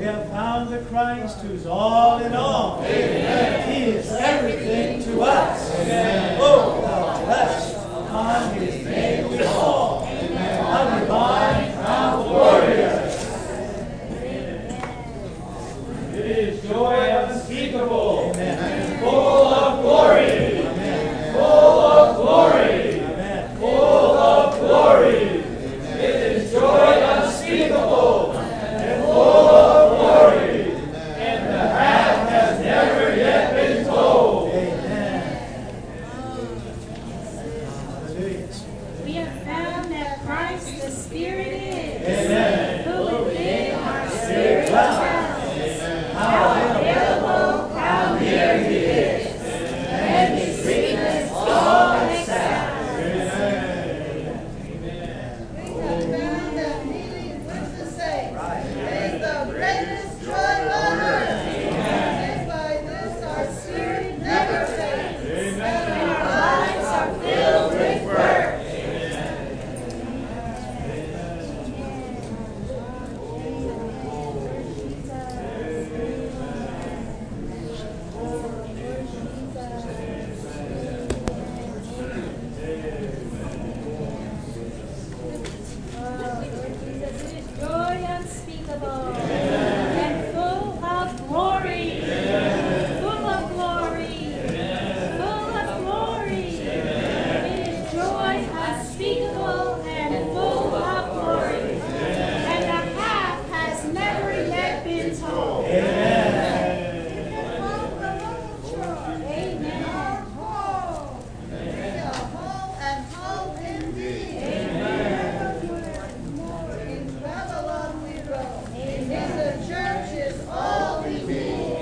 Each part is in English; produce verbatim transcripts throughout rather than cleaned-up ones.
We have found the Christ who's all in all. Amen. He is everything to us. Amen. Oh, how blessed upon his name we call. Amen. How divine, how glorious. It is joy unspeakable. Amen. Full of glory. Amen. Full of glory. Amen. Full of glory. Amen. It is joy unspeakable and full of glory. Amen. And the half has never yet been told. Amen. Hallelujah. We have found that Christ the Spirit is. Amen. Who within our spirit Wow. dwells. How available, how near he is. And his sweetness all excels. We have found that meeting with the saints is the greatest joy on earth. And by this our spirit never fades. And our lives are filled with work. Joy unspeakable and full of glory, full of glory, full of glory. It is joy unspeakable and full of glory, and the half has never yet been told. Amen. Whole. We are whole and whole indeed. In Babylon we roam. In the church is all we need.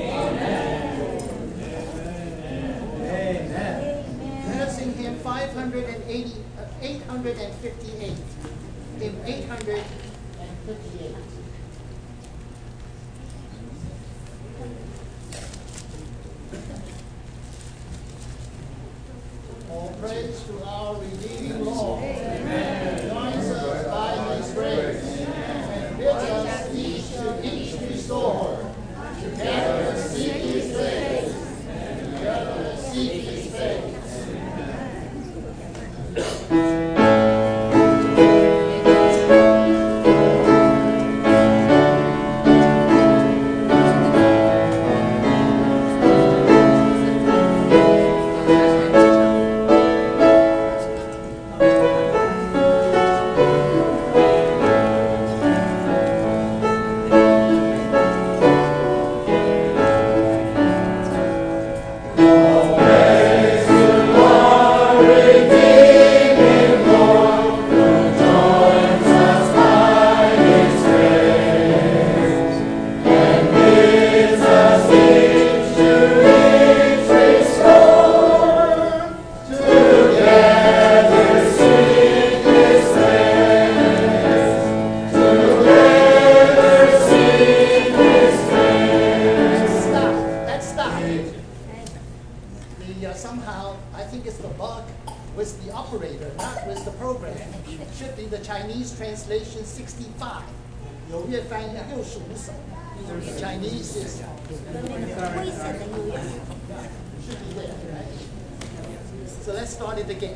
Amen. Let us sing hymn five hundred eighty, uh, eight hundred fifty-eight. Hymn eight hundred fifty-eight. All praise to our redeeming Lord. Amen. Joins us by his grace. And bids us each to each restore. Together seek his face. Together seek his face. Stop. Let's stop. The, uh, somehow, I think it's the bug with the operator, not with the program. It should be the Chinese translation sixty-five. 有月翻译六十五首. The Chinese is should be there, right? So let's start it again.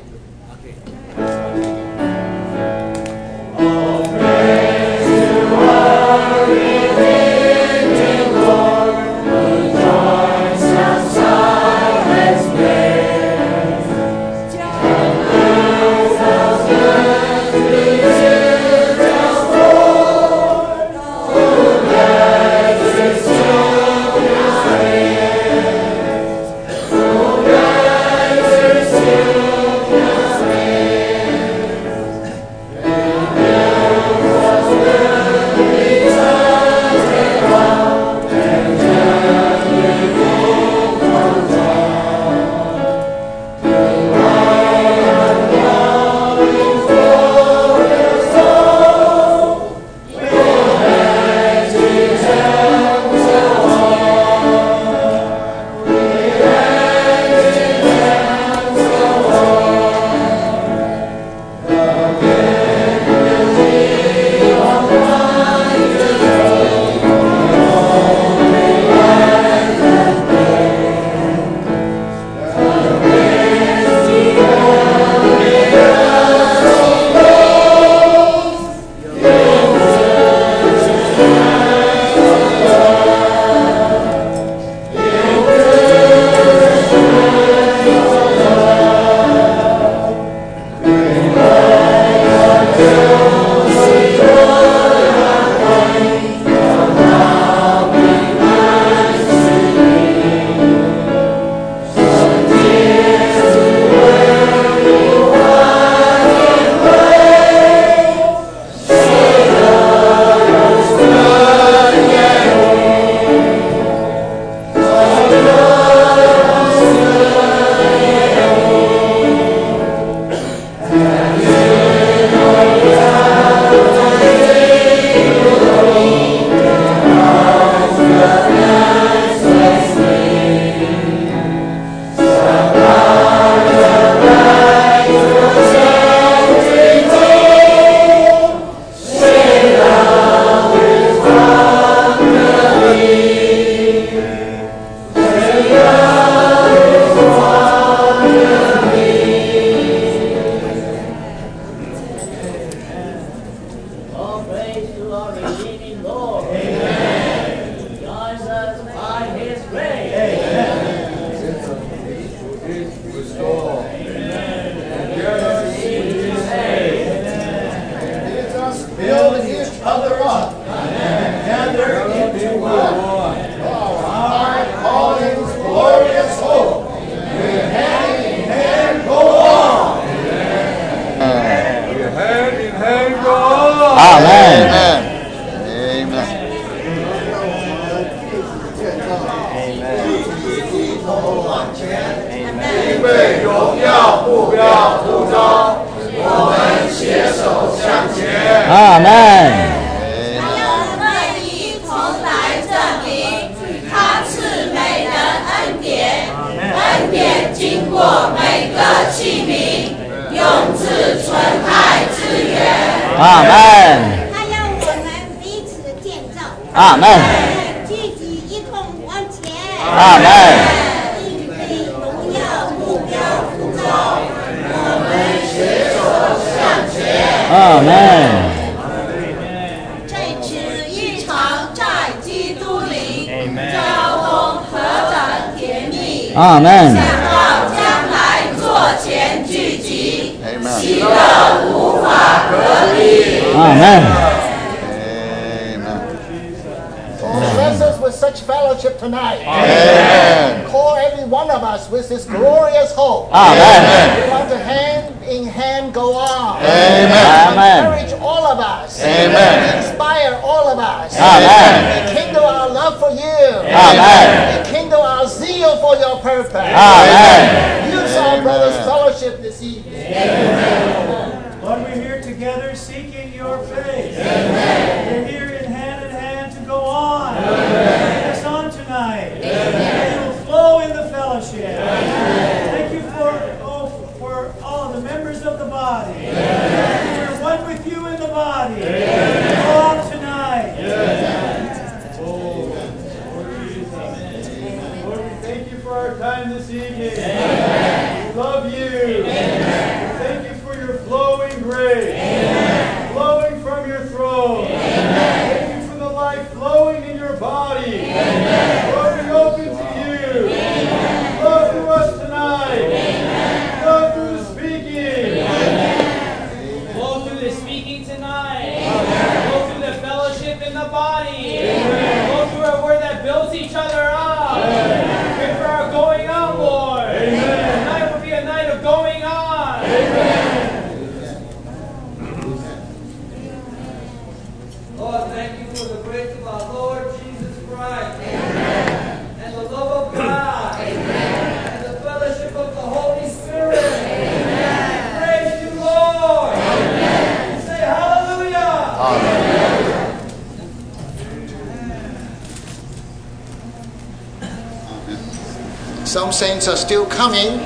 Some saints are still coming,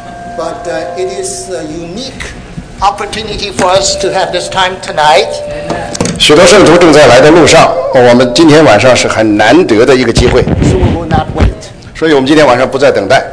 but uh, it is a unique opportunity for us to have this time tonight. 许多圣徒正在来的路上，我们今天晚上是很难得的一个机会， So we will not wait. 所以我们今天晚上不再等待。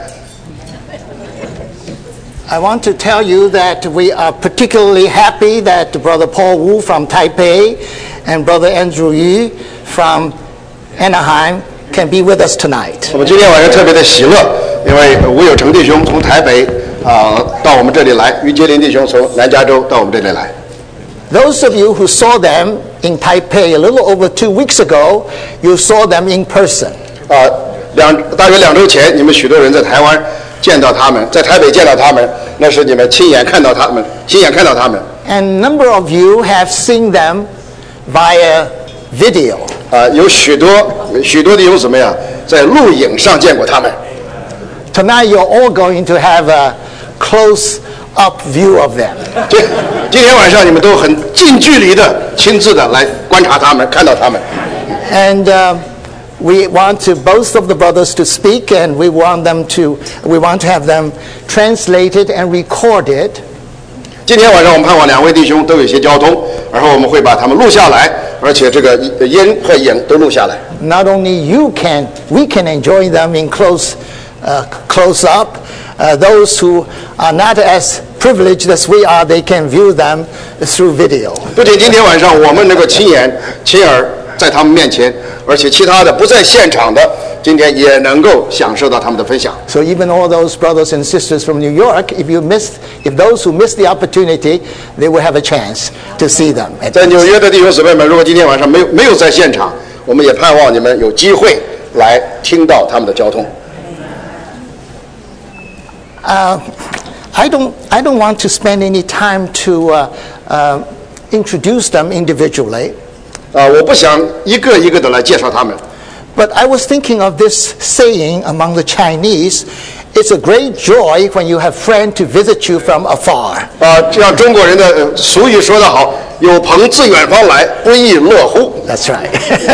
I want to tell you that we are particularly happy that Brother Paul Wu from Taipei and Brother Andrew Yu from Anaheim can be with us tonight. 我们今天晚上特别的喜乐，因为吴有成弟兄从台北啊、呃、到我们这里来，于杰林弟兄从南加州到我们这里来。 Those of you who saw them in Taipei a little over two weeks ago, you saw them in person. 啊、两大约两周前，你们许多人在台湾见到他们，在台北见到他们，那是你们亲眼看到他们，亲眼看到他们。 And a number of you have seen them via video. 啊、有许多许多弟兄姊妹啊，在录影上见过他们。 Tonight you're all going to have a close-up view of them. 今今天晚上你们都很近距离的、亲自的来观察他们，看到他们。 And uh, we want to both of the brothers to speak, and we want them to we want to have them translated and recorded. 今天晚上我们盼望两位弟兄都有一些交通，然后我们会把他们录下来，而且这个音和影都录下来。 Not only you can, we can enjoy them in close, uh, close up. Uh, those who are not as privileged as we are, they can view them through video. 不仅今天晚上我们能够亲眼、亲耳在他们面前，而且其他的不在现场的，今天也能够享受到他们的分享。 So even all those brothers and sisters from New York, if you missed, if those who missed the opportunity, they will have a chance to see them. 在纽约的弟兄姊妹们，如果今天晚上没有没有在现场，我们也盼望你们有机会来听到他们的交通。 Uh, I don't, I don't want to spend any time to uh, uh, introduce them individually. 啊，我不想一个一个的来介绍他们。 But I was thinking of this saying among the Chinese: "It's a great joy when you have friends to visit you from afar." 啊，这样中国人的呃俗语说得好，有朋自远方来，不亦乐乎。 That's right.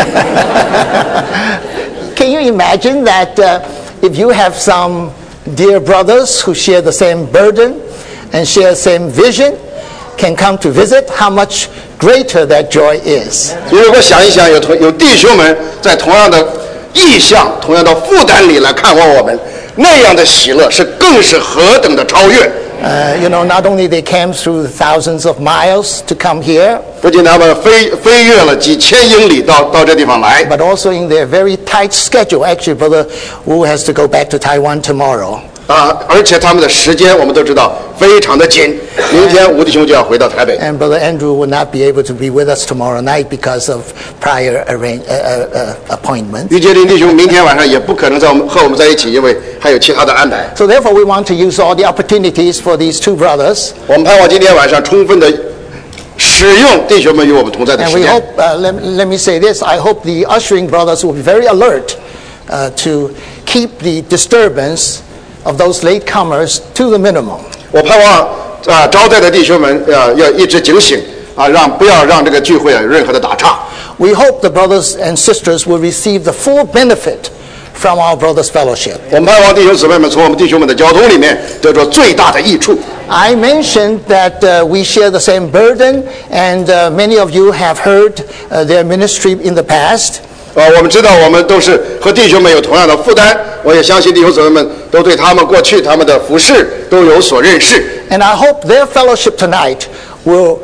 Can you imagine that uh, if you have some dear brothers who share the same burden and share the same vision, can come to visit, how much greater that joy is. 如果想一想，有同有弟兄们在同样的意向、同样的负担里来看望我们，那样的喜乐是更是何等的超越。 Uh, you know, not only they came through thousands of miles to come here, 不仅他们飞飞越了几千英里到到这地方来， but also in their very tight schedule. Actually, Brother Wu has to go back to Taiwan tomorrow. 啊，而且他们的时间我们都知道非常的紧。明天吴弟兄就要回到台北。 And Brother Andrew will not be able to be with us tomorrow night because of prior arrange, uh, uh, uh, appointments. 于杰林弟兄明天晚上也不可能在我们和我们在一起，因为还有其他的安排。 So therefore, we want to use all the opportunities for these two brothers. 我们盼望今天晚上充分的使用弟兄们与我们同在的 And 时 we 间。 hope, uh, let, let me say this, I hope the ushering brothers will be very alert uh, to keep the disturbance of those latecomers to the minimum. 我盼望啊，招待的弟兄们要要一直警醒啊，让不要让这个聚会有任何的打岔。 We hope the brothers and sisters will receive the full benefit from our brothers' fellowship. 我们盼望弟兄姊妹们从我们弟兄们的交通里面得着最大的益处。 I mentioned that uh, we share the same burden, and uh, many of you have heard uh, their ministry in the past. 啊，我们知道我们都是和弟兄们有同样的负担，我也相信弟兄姊妹们都对他们过去他们的服事都有所认识。 And I hope their fellowship tonight will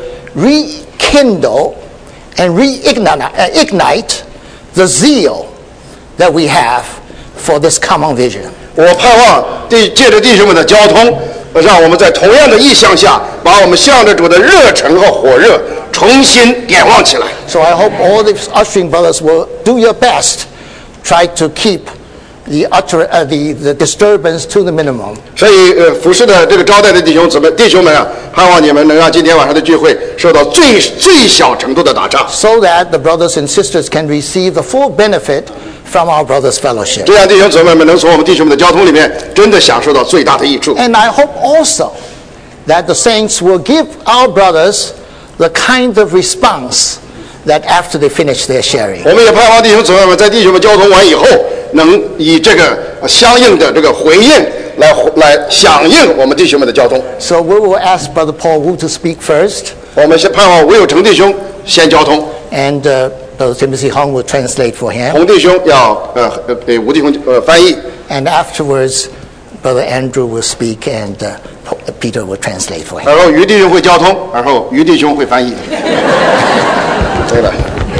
rekindle and reignite uh, ignite the zeal that we have for this common vision. 我盼望弟借着弟兄们的交通，让我们在同样的意向下，把我们向着主的热忱和火热重新点旺起来。 So I hope all the ushering brothers will do your best, try to keep the utter uh, the the disturbance to the minimum. 所以，呃，服侍的这个招待的弟兄姊妹、弟兄们啊，盼望你们能让今天晚上的聚会受到最最小程度的打岔， So that the brothers and sisters can receive the full benefit from our brothers' fellowship. 这样弟兄姊妹们能从我们弟兄们的交通里面真的享受到最大的益处。 And I hope also that the saints will give our brothers the kind of response that after they finish their sharing. 我们也盼望弟兄姊妹们在弟兄们交通完以后，能以这个相应的这个回应来来响应我们弟兄们的交通。 So we will ask Brother Paul Wu to speak first, 我们先盼望吴有成弟兄先交通， and uh, Brother Timothy Hong will translate for him. 洪弟兄要呃呃给吴弟兄呃翻译， And afterwards, Brother Andrew will speak, and uh, Peter will translate for him. 然后于弟兄会交通，然后于弟兄会翻译。对了。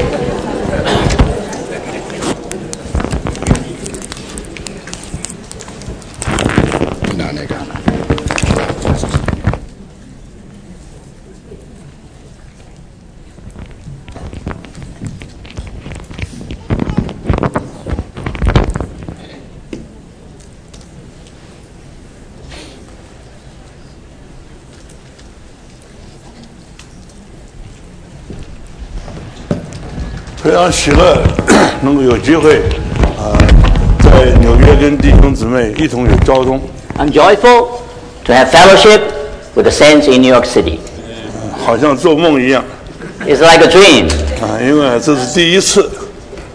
拿那个。 非常喜乐，能够有机会啊、呃，在纽约跟弟兄姊妹一同有交通。 I'm joyful to have fellowship with the saints in New York City. 好像做梦一样 It's like a dream. 啊，因为这是第一次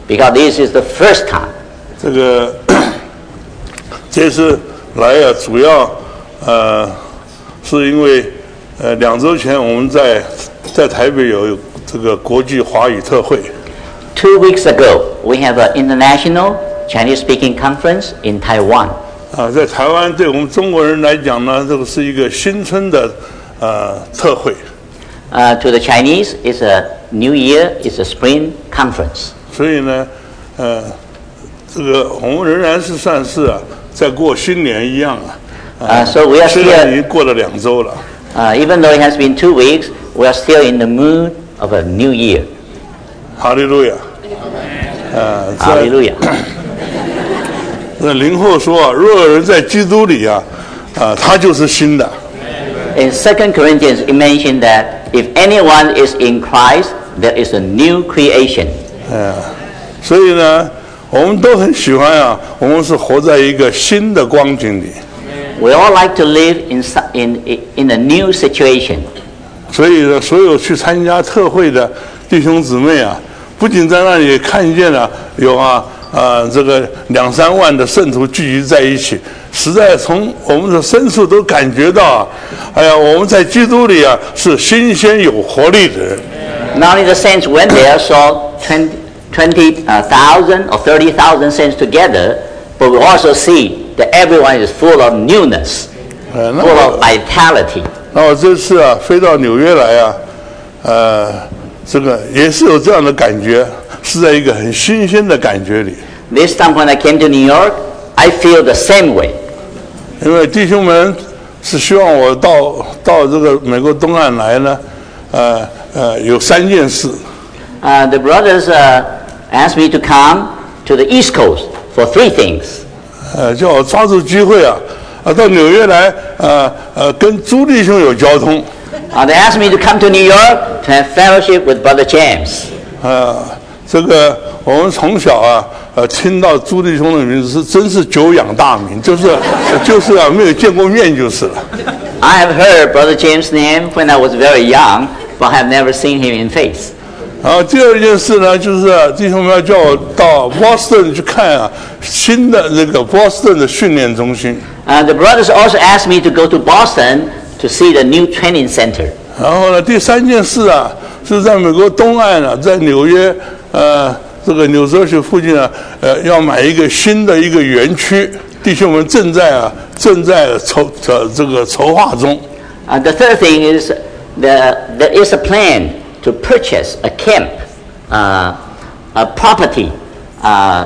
because this is the first time. 这个这次来啊，主要呃是因为呃两周前我们在在台北有这个国际华语特会。 Two weeks ago, we have an international Chinese-speaking conference in Taiwan. 啊，在台湾对我们中国人来讲呢，这个是一个新春的呃特会。 Uh, to the Chinese, it's a New Year, it's a Spring conference. 所以呢，呃，这个我们仍然是算是啊，在过新年一样啊。 Uh, so we are 虽然已 still, 经过了两周了。 uh, even though it has been two weeks, we are still in the mood of a new year. 哈利路亚。呃， 哈利路亚。 那林后说啊，若有人在基督里啊，啊，他就是新的。 In Second Corinthians, it mentioned that if anyone is in Christ, there is a new creation. 呃，所以呢，我们都很喜欢啊，我们是活在一个新的光景里。 We all like to live in in in a new situation. 所以呢，所有去参加特会的弟兄姊妹啊，不仅在那里看见了有啊啊这个两三万的圣徒聚集在一起，实在从我们的深处都感觉到啊，哎呀，我们在基督里啊是新鲜有活力的人。 Not only the saints went there, saw twenty, twenty uh, thousand or thirty thousand saints together, but we also see that everyone is full of newness, 呃，那 full 我 of vitality. 那我这次啊飞到纽约来啊，呃，这个也是有这样的感觉，是在一个很新鲜的感觉里。 This time when I came to New York, I feel the same way. 因为弟兄们是希望我到到这个美国东岸来呢，呃呃，有三件事。 Uh, the brothers uh, asked me to come to the East Coast for three things. 呃，叫我抓住机会啊，啊，到纽约来，呃呃，跟朱弟兄有交通。 Uh, they asked me to come to New York to have fellowship with Brother James. 呃，这个我们从小啊，呃，听到朱弟兄的名字是真是久仰大名，就是就是啊，没有见过面就是了。 I have heard Brother James' name when I was very young, but I have never seen him in face. 然后第二件事呢，就是、啊、弟兄们要叫我到 Boston 去看啊，新的这个 Boston 的训练中心。 Uh, the brothers also asked me to go to Boston to see the new training center. 然后呢，第三件事啊，是在美国东岸啊，在纽约呃这个纽泽西附近啊，呃要买一个新的一个园区，弟兄们正在啊正在筹呃这个筹划中。 Uh, the third thing is the, there is a plan to purchase a camp, uh, a property uh,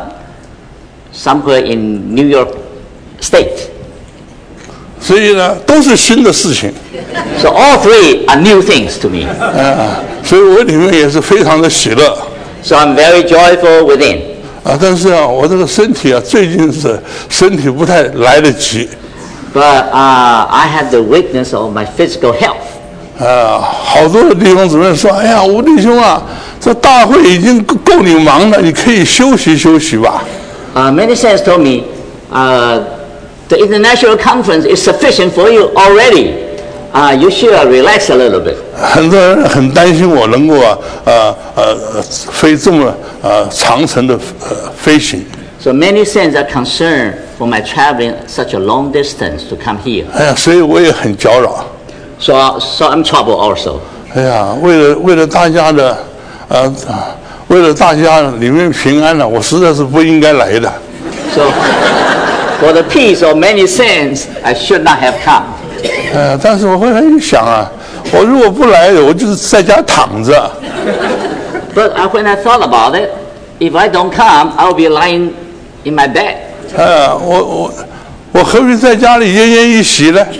somewhere in New York State. 所以呢，都是新的事情。 So all three are new things to me. 啊，所以我里面也是非常的喜乐。 So I'm very joyful within. 啊，但是啊，我这个身体啊，最近是身体不太来得及。 But uh, I have the weakness of my physical health. 啊，好多的弟兄姊妹说：“哎呀，吴弟兄啊，这大会已经够够你忙了，你可以休息休息吧。” Uh, many saints told me, uh, the international conference is sufficient for you already. Uh, you should relax a little bit. 很多人很担心我能够啊，呃呃飞这么呃长程的呃飞行。 So many saints are concerned for my traveling such a long distance to come here. 哎呀，所以我也很搅扰。 So, so I'm troubled also. 哎呀，为了为了大家的，呃，为了大家里面平安呢、啊，我实在是不应该来的。 So for the peace of many saints, I should not have come. 呃，但是我后来一想啊，我如果不来，我就是在家躺着。 But uh, when I thought about it, if I don't come, I'll be lying in my bed. 呃，我我我何必在家里奄奄一息呢？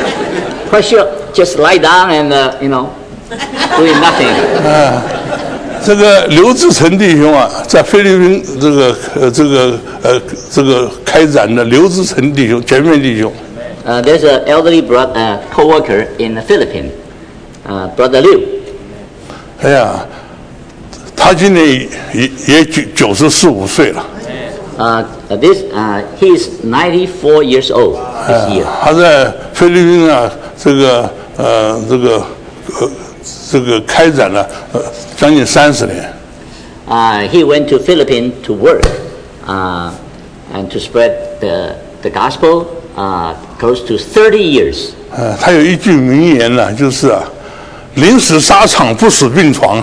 I should just lie down and uh, you know, doing nothing. 啊，这个刘志成弟兄啊，在菲律宾这个呃这个呃这个开展的刘志成弟兄前面弟兄， Uh, there's an elderly bro- uh, co-worker in the Philippines, uh, Brother Liu. 哎呀，他今年也也也九九十四五岁了。 Uh, this uh, he is ninety-four years old this year. 他在菲律宾啊，这个呃这个呃这个开展了呃将近三十年。 uh, he went to Philippines to work uh, and to spread the, the gospel uh, close to thirty years. 呃，他有一句名言呢、啊，就是啊，临死沙场不死病床。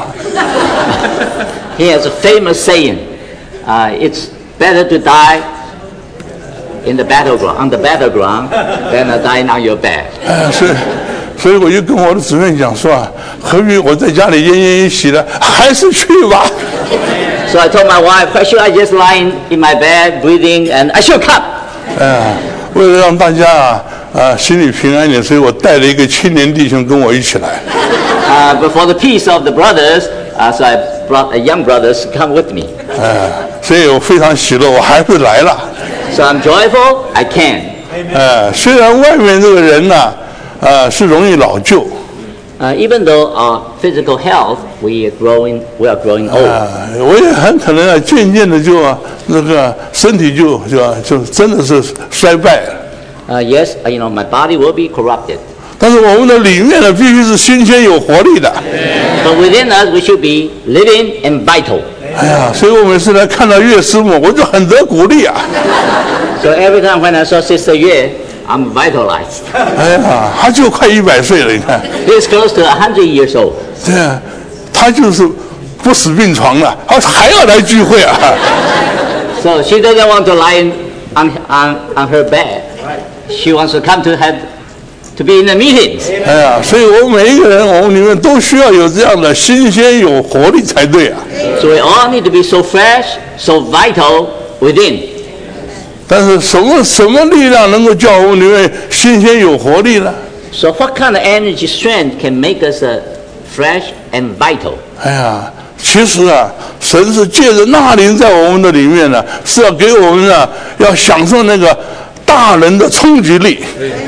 He has a famous saying, uh, it's better to die in the battleground, on the battleground than dying on your bed. 呃，所以，所以我就跟我的姊妹讲说啊，何必我在家里奄奄一息呢？还是去吧。 So I told my wife, why should I just lie in, in my bed, breathing, and I should come. 呃，为了让大家啊啊心里平安一点，所以我带了一个青年弟兄跟我一起来。 Uh, but for the peace of the brothers, uh, so I brought a young brothers to come with me. 呃，所以我非常喜乐，我还是来了。 So I'm joyful, I can. 呃，虽然外面这个人呢、啊，呃，是容易老旧。 Uh, even though our physical health, we are growing, we are growing old. 啊，我也很可能啊，渐渐的就啊，那个身体就就就真的是衰败了。 Uh, yes, uh, you know, my body will be corrupted. 但是我们的里面呢，必须是新鲜有活力的。 But within us, we should be living and vital. 哎呀，所以我每次来看到岳师母，我就很得鼓励啊。 So every time when I saw Sister Yue, I'm vitalized. 哎呀，他就快一百岁了，你看。 He's close to a hundred years old. 对啊，他就是不死病床了，他还要来聚会啊。 So she doesn't want to lie in, on, on, on her bed. She wants to come to have, to be in the meetings. 哎呀，所以我们每一个人，我们里面都需要有这样的新鲜有活力才对啊。 So we all need to be so fresh, so vital within. 但是什么什么力量能够叫我们里面新鲜有活力呢？ So what kind of energy, strength can make us uh, fresh and vital? 哎呀，其实啊，神是借着纳灵在我们的里面呢，是要给我们呢，要享受那个大人的冲击力。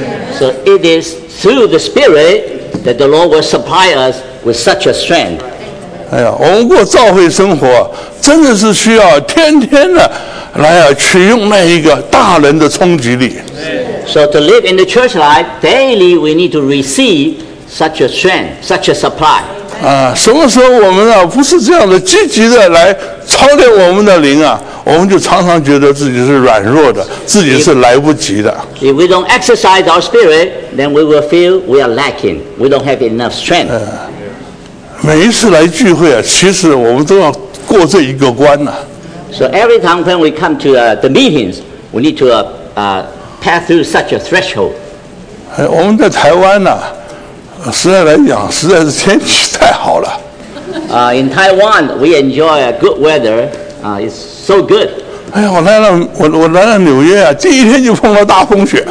So it is through the Spirit that the Lord will supply us with such a strength. 哎呀，我们过教会生活，真的是需要天天的来啊，取用那一个大人的冲击力。 So to live in the church life, daily we need to receive such a strength, such a supply. 啊，什么时候我们啊不是这样的积极的来操练我们的灵啊，我们就常常觉得自己是软弱的，自己是来不及的。 If we don't exercise our spirit, then we will feel we are lacking. We don't have enough strength. 每一次来聚会啊，其实我们都要过这一个关呐、啊。 So every time when we come to uh, the meetings, we need to uh, uh, pass through such a threshold. 哎，我们在台湾呐、啊，实在来讲，实在是天气太好了。 Uh, in Taiwan, we enjoy a good weather. Uh, it's so good. 哎呀，我来了，我我来了纽约啊，第一天就碰到大风雪。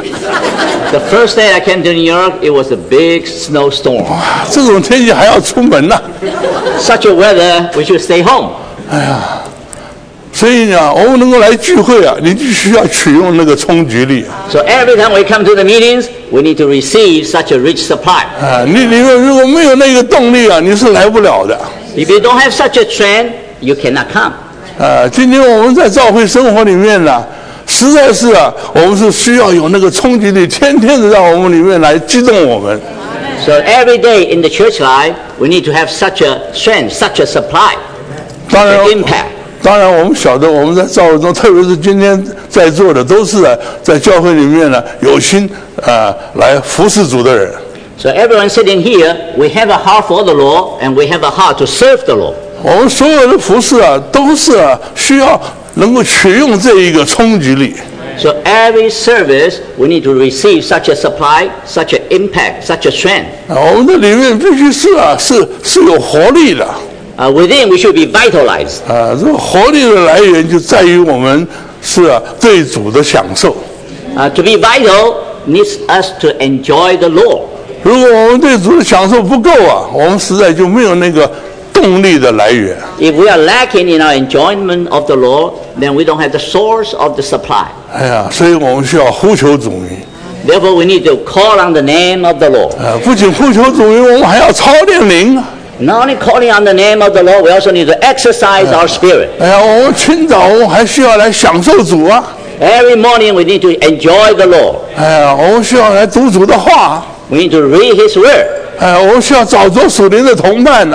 The first day I came to New York, it was a big snowstorm. 哇，这种天气还要出门呐、啊、 Such a weather, we should stay home. 哎呀，所以呢，我们能够来聚会啊，你就需要取用那个冲击力。 So every time we come to the meetings, we need to receive such a rich supply. 啊，你里面如果没有那个动力啊，你是来不了的。 If you don't have such a trend, you cannot come. 啊，今天我们在教会生活里面呢、啊，实在是啊，我们是需要有那个冲击力，天天的让我们里面来激动我们。 So every day in the church life, we need to have such a strength, such a supply, 当然 an impact. 当然，我们晓得我们在教会中，特别是今天在座的，都是、啊、在教会里面呢有心啊、呃、来服侍主的人。 So everyone sitting here, we have a heart for the Lord, and we have a heart to serve the Lord. 我们所有的服侍啊，都是啊需要能够取用这一个冲击力。 So every service, we need to receive such a supply, such an impact, such a strength. 啊，我们的里面必须是啊是是有活力的。 Uh, within, we should be vitalized. 啊，这个活力的来源就在于我们是啊对主的享受。 Uh, to be vital needs us to enjoy the Lord. 如果我们对主的享受不够啊，我们实在就没有那个动力的来源。 If we are lacking in our enjoyment of the Lord, then we don't have the source of the supply. 哎呀，所以我们需要呼求主名。 Therefore, we need to call on the name of the Lord. 啊，不仅呼求主名，我们还要操练灵啊。 Not only calling on the name of the Lord, we also need to exercise our spirit. 哎呀，我们清早我们还需要来享受主啊。 Every morning, we need to enjoy the Lord. 哎呀，我们需要来读主的话。 We need to read His Word. 哎呀，我们需要找着属灵的同伴呢、啊。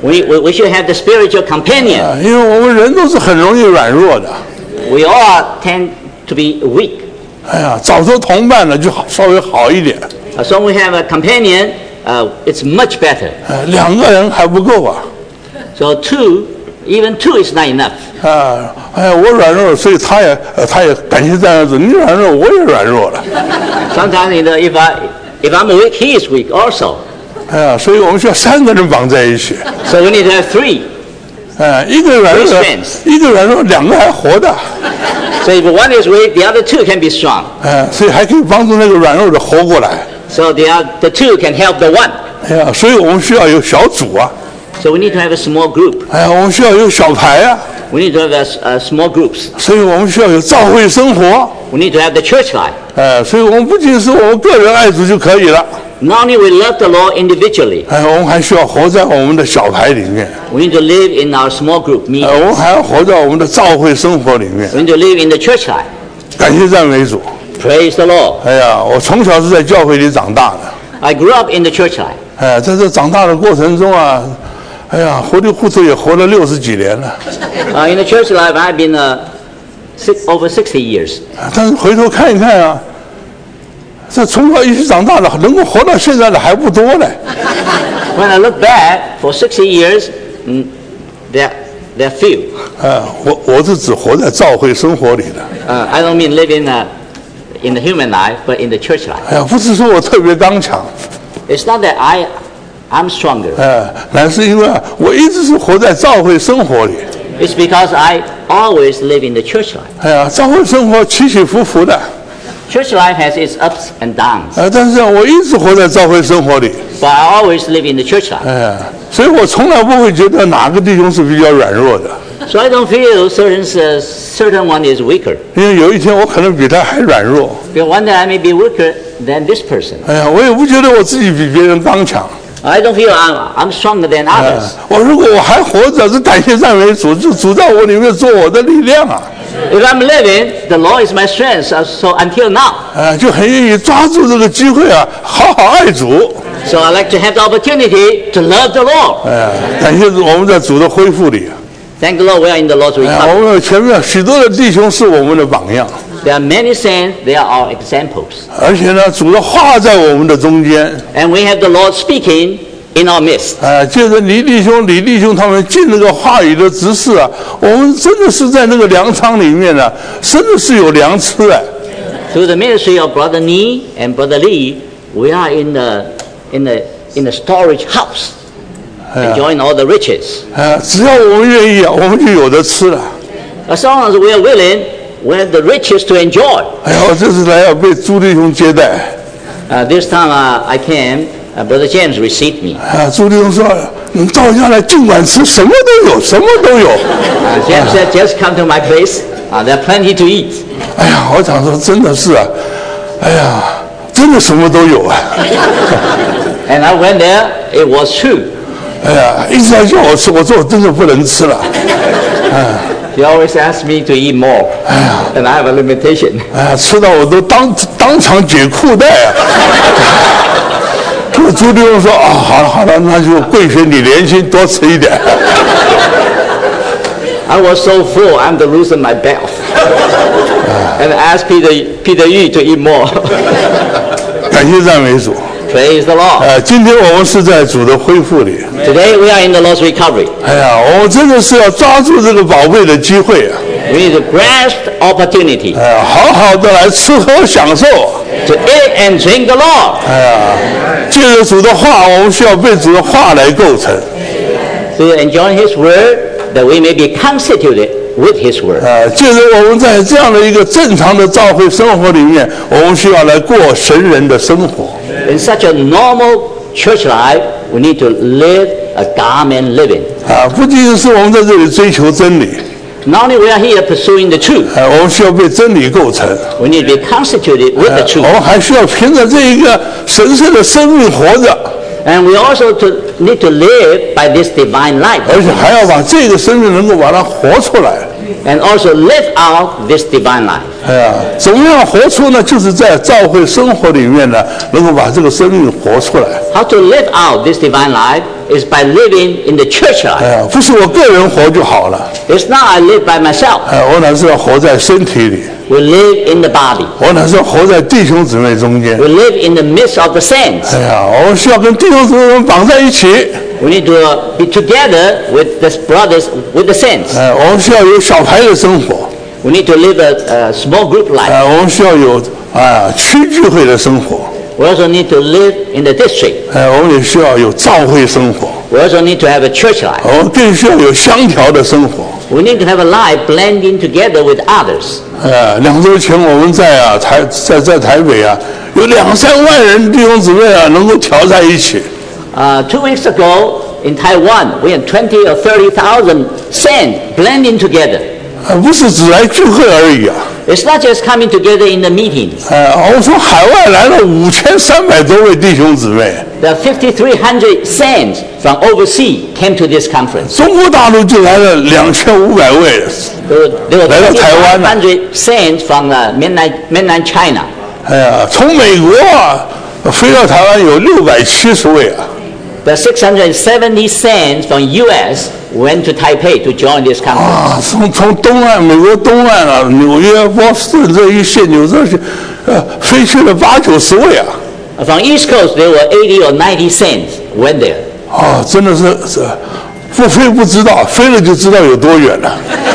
We, we, we should have the spiritual companion. 啊，因为我们人都是很容易软弱的。 We all tend to be weak. 哎呀，找着同伴了就好，稍微好一点。 Uh, so we have a companion, uh, it's much better. 呃，两个人还不够啊。 So two, even two is not enough. 啊，哎呀，我软弱，所以他也，呃，他也感谢赞主，你软弱，我也软弱了。 Sometimes you know, if, I, if I'm weak, he is weak also. 哎呀，所以我们需要三个人绑在一起。 So we need to have three. 哎，一个软弱 Three strengths.， 一个软弱，两个还活的。 So if one is weak, the other two can be strong. 哎，所以还可以帮助那个软弱的活过来。 So the, other, the two can help the one. 哎呀，所以我们需要有小组啊。 So we need to have a small group. 哎呀，我们需要有小牌啊。 We need to have a, uh, small groups. 所以我们需要有教会生活。 We need to have the church life. 哎，所以我们不仅是我们个人爱主就可以了。 Not only we love the Lord individually, 哎，我们还需要活在我们的小牌里面。 we need to live in our small group 哎， meetings. 我们还要活在我们的教会生活里面。 We need to live in the church life. 感谢赞美主。 Praise the Lord. 哎呀，我从小是在教会里长大的。 I grew up in the church life. 哎，在这长大的过程中啊，哎呀，活里糊涂也活了六十几年了。 Uh, in the church life, I've been uh, six, over sixty years. 但是回头看一看啊，这从小一起长大的，能够活到现在的还不多嘞。 When I look back for sixty years, mm, there, there are few. 哎，我我是只活在教会生活里的。 Uh, I don't mean living uh, in the human life, but in the church life. 哎呀，不是说我特别刚强， It's not that I, I'm stronger. 哎，乃是因为啊我一直是活在教会生活里。 It's because I always live in the church life. 哎呀，教会生活起起伏伏的， Church life has its ups and downs, 哎，但是啊我一直活在教会生活里。 but I always live in the church life. 哎呀，所以我从来不会觉得哪个弟兄是比较软弱的， So I don't feel certain, uh, certain one is weaker. 因为有一天我可能比他还软弱。 Because one day I may be weaker than this person. 哎呀，我也不觉得我自己比别人刚强。 I don't feel I'm, I'm stronger than 哎 others. 我如果我还活着，是感谢赞美主，就主在我里面做我的力量啊！ If I'm living, the Lord is my strength. So, so until now, 哎，就很愿意抓住这个机会啊，好好爱主。 so I like to have the opportunity to love the Lord. 哎，感谢主我们在主的恢复里。 Thank the Lord, we are in the Lord's 哎， recovery. 我们前面许多的弟兄是我们的榜样， There are many saints, they are our examples. 而且呢，主的话在我们的中间。 And we have the Lord speaking in our midst. 哎，借着李弟兄、李弟兄他们尽那个话语的指示啊，我们真的是在那个粮仓里面呢、啊，真的是有粮吃哎。 Through the ministry of Brother Nee and Brother Lee, we are in the, in the, in the storage house, enjoying all the riches. 哎，只要我们愿意啊，我们就有的吃了。 As long as we are willing, we have the riches to enjoy. 哎呀，我这次来要被朱弟兄接待。 Uh, this time uh, I came, uh, Brother James received me. 啊，朱弟兄说，你到家来尽管吃，什么都有，什么都有。 Uh, James said, just come to my place. Uh, there are plenty to eat. 哎呀，我想说，真的是啊，哎呀，真的什么都有啊。 And I went there, it was true. 哎呀，一直在叫我吃，我说我真的不能吃了。哎， He always asks me to eat more. And I have a limitation. 哎呀，吃到我都当当场解裤带啊。这朱弟兄说啊，好了好了，那就贵选你年轻，多吃一点。 I was so full, I'm to loosen my belt. And I asked Peter, Peter Yu to eat more. 感谢赞美主。 Praise the Lord. 呃，今天我们是在主的恢复里。 Today we are in the Lord's recovery. 哎呀，我们真的是要抓住这个宝贵的机会啊！ We need to grasp opportunity 哎呀，好好的来吃喝享受。 to eat and drink the Lord. 哎呀，借着主的话，我们需要被主的话来构成。 To enjoy His word, that we may be constituted with His word. 呃，借着我们在这样的一个正常的教会生活里面，我们需要来过神人的生活。 In such a normal church life, we need to live a God-man living. 啊，不仅仅是我们在这里追求真理， Not only we are here pursuing the truth, 哎，我们需要被真理构成。 we need to be constituted with 哎 the 我 truth. 们还需要凭着这一个神圣的生命活着， And we also to, need to live by this divine life. 而且还要把这个生命能够把它活出来。 And also live out this divine life. 哎呀，怎么样活出呢？就是在教会生活里面呢，能够把这个生命活出来。 How to live out this divine life is by living in the church 哎 life. 呀，不是我个人活就好了， It's not I live by myself. 哎，我乃是要活在身体里， We live in the body. 我乃是要活在弟兄姊妹中间。 We live in the midst of the saints. 哎呀，我需要跟弟兄姊妹们绑在一起， We need to be together with the brothers, with the saints. 哎，我们需要有小牌的生活， We need to live a, a small group life. 哎，我们需要有啊区聚会的生活， We also need to live in the district. 哎，我们也需要有教会生活， We also need to have a church life. 我们更需要有相调的生活。 We need to have a life blending together with others. 呃，两周前我们在啊台在在台北啊，有两三万人弟兄姊妹啊能够调在一起。 Uh, two weeks ago in Taiwan, we had twenty or thirty thousand saints blending together. 啊，不是只来聚会而已啊！ It's not just coming together in the meetings. 哎，我从海外来了五千三百多位弟兄姊妹， There are fifty-three hundred saints from overseas came to this conference. 中国大陆就来了两千五百位， There were, there were 来到台湾了。 fifty-five hundred saints from uh, mainland, mainland China. 哎呀，从美国啊飞到台湾有六百七十位啊！ The six hundred seventy saints from U S went to Taipei to join this conference. 啊，从从东岸美国东岸啊，纽约、波士顿这一线，纽这些，呃，飞去了八九十位啊！ From East Coast, there were eighty or ninety saints went there. 啊，真的是是不飞不知道，飞了就知道有多远了。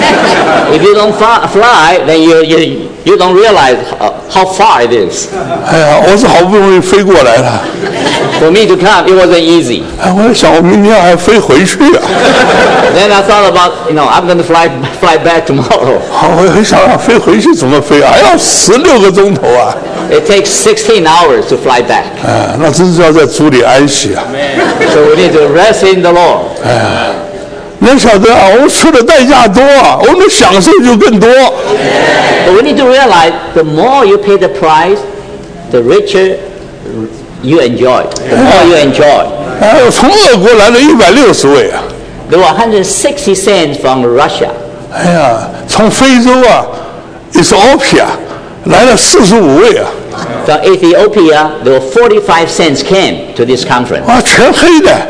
If you don't fly, fly then you, you, you don't realize how, how far it is. 哎呀，我是好不容易飞过来了， For me to come, it wasn't easy. 哎，我在想我明天还飞回去啊！ Then I thought about, you know, I'm going to fly, fly back tomorrow. 好，我很想想飞回去怎么飞啊？还要十六个钟头啊！ It takes sixteen hours to fly back. 哎，那真是要在主里安息啊！ So we need to rest in the Lord. 你要晓得啊，我们出的代价多啊，我们的享受就更多。 But we need to realize the more you pay the price, the richer you enjoy. The more you enjoy. 哎，从俄国来了一百六十位啊！ There were one hundred sixty saints from Russia. 哎呀，从非洲啊，Ethiopia 来了四十五位啊！ From Ethiopia, there were forty-five saints came to this conference. 啊，全黑的。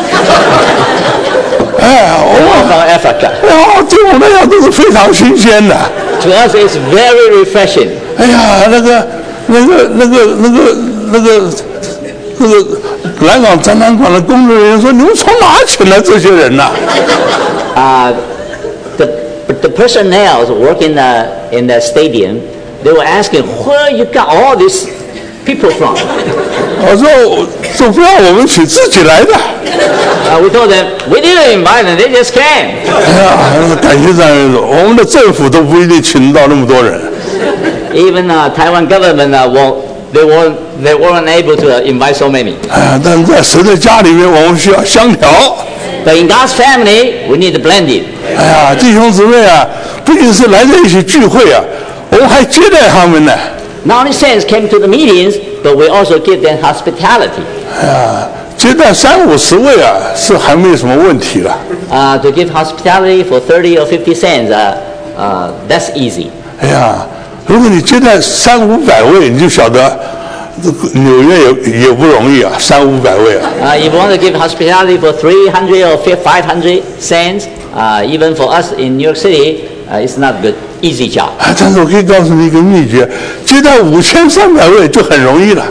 哎， They were 我 from Africa. 啊，对我们来讲都是非常新鲜的。 To us, it's very refreshing. 哎呀，那个、那个、那个、那个、那个、那个南港展览馆的工作人员说：“你们从哪请来这些人呐、 Uh, the, the personnel working uh, in the stadium, they were asking, where you got all these people from? 我说：“说不让我们请，自己来的。” Uh, we told them, we didn't invite them, they just came. 哎呀，感谢赞美主，我们的政府都不一定请到那么多人。 Even uh, Taiwan government, uh, won't, they, weren't, they weren't able to uh, invite so many. 哎呀，但是在神的家里面，我们需要相调。 But in God's family, we need to blend it. 哎呀，弟兄姊妹啊，不仅是来在一起聚会啊，我们还接待他们呢。 Not only saints came to the meetings, but we also give them hospitality. 哎呀，接待三五十位啊，是还没有什么问题了。 Uh, to give hospitality for thirty or fifty saints, uh, uh, that's easy. 哎呀，如果你接待三五百位，你就晓得，这个纽约也也不容易啊，三五百位啊。 Uh, if you want to give hospitality for three hundred or five hundred saints, uh, even for us in New York City, uh, it's not good, easy job. 啊但是我可以告诉你一个秘诀，接待五千三百位就很容易了。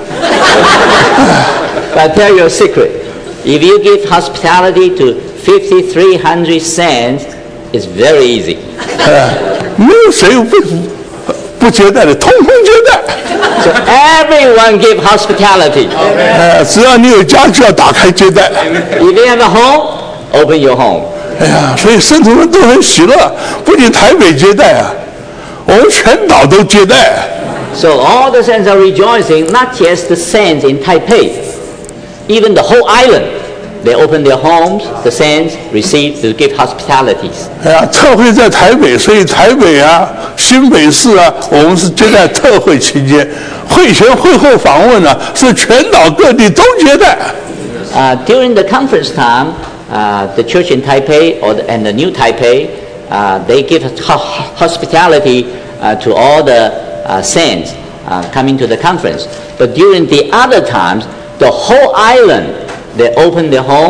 But I tell you a secret. If you give hospitality to fifty-three hundred saints, it's very easy. 哎，没有谁不不接待的，通通接待。 So everyone give hospitality. 哎，只要你有家，就要打开接待。 If you have a home, open your home. 哎呀，所以圣徒们都很喜乐，不仅台北接待啊，我们全岛都接待。 So all the saints are rejoicing, not just the saints in Taipei, even the whole island. They open their homes, the saints receive to give hospitalities. 哎呀，特会在台北，所以台北啊、新北市啊，我们是接待特会期间，会前会后访问啊，是全岛各地都接待。 Uh, during the conference time, uh, the church in Taipei or the, and the new Taipei, uh, they give ho- hospitality uh, to all the uh, saints uh, coming to the conference. But during the other times, the whole island, they open their homes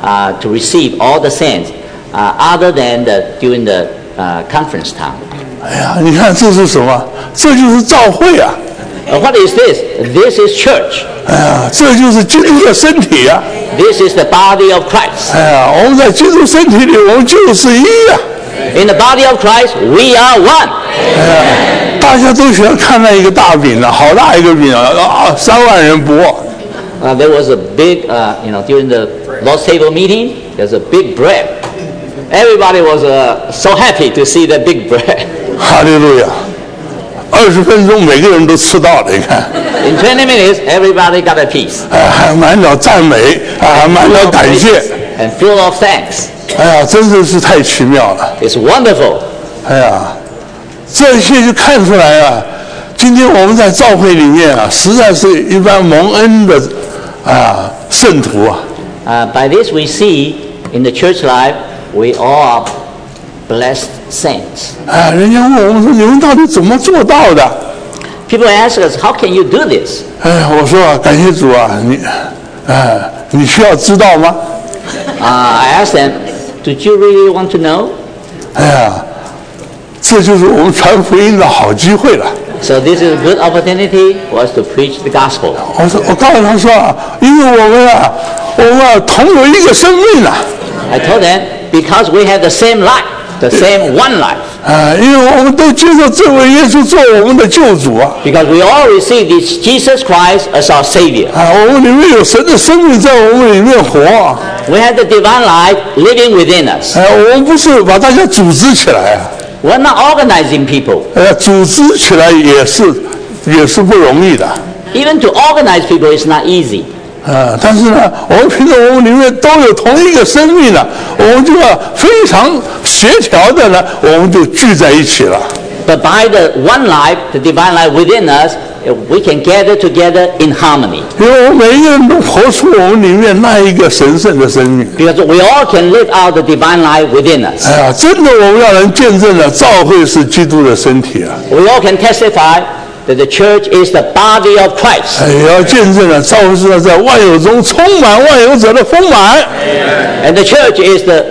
uh, to receive all the saints, uh, other than the, during the uh, conference time. 哎呀，你看这是什么？这就是教会啊！ Uh, what is this? This is church. 哎呀，这就是基督的身体啊！ This is the body of Christ. 哎呀，我们在基督身体里，我们就是一啊！ In the body of Christ, we are one. 哎呀，大家都喜欢看那一个大饼啊，好大一个饼啊，啊，三万人不饿。 Uh, there was a big, uh, you know, during the Lord's table meeting, there's a big bread. Everybody was uh, so happy to see the big bread. 哈利路亚！二十分钟每个人都吃到了，你看， In twenty minutes, everybody got a piece. 哎，还满了赞美啊，还满了感谢， And full of thanks. 哎呀，真的是太奇妙了， It's wonderful. 哎呀，这些就看出来啊，今天我们在教会里面啊，实在是一般蒙恩的啊圣徒啊， Uh, by this we see in the church life, we all are blessed saints. 哎，人家问我们说，你们到底怎么做到的？ People ask us, how can you do this? 哎，我说啊，感谢主啊，你，哎，你需要知道吗？ Uh, I asked them, did you really want to know? 哎呀，这就是我们传福音的好机会了。 So this is a good opportunity for us to preach the gospel. 我说，我告诉他说啊，因为我们啊，我们啊同有一个生命啊， I told them, because we have the same life, the same one life. 啊，因为我们都接受这位耶稣做我们的救主啊， Because we all receive this Jesus Christ as our Savior. 啊，我们里面有神的生命在我们里面活啊， We have the divine life living within us. 哎，我们不是把大家组织起来啊， We're not organizing people. 呃，组织起来也是也是不容易的。 Even to organize people is not easy. 啊，但是呢，我们凭着我们里面都有同一个生命呢，我们就要非常协调的呢，我们就聚在一起了。 But by the one life, the divine life within us, we can gather together in harmony. 因为我们每一个人都活出我们里面那一个神圣的生命。 Because we all can live out the divine life within us. 哎呀，真的，我们要能见证了，教会是基督的身体啊！ We all can testify that the church is the body of Christ. 哎，也要见证了，教会是在万有中充满万有者的丰满。 And the church is the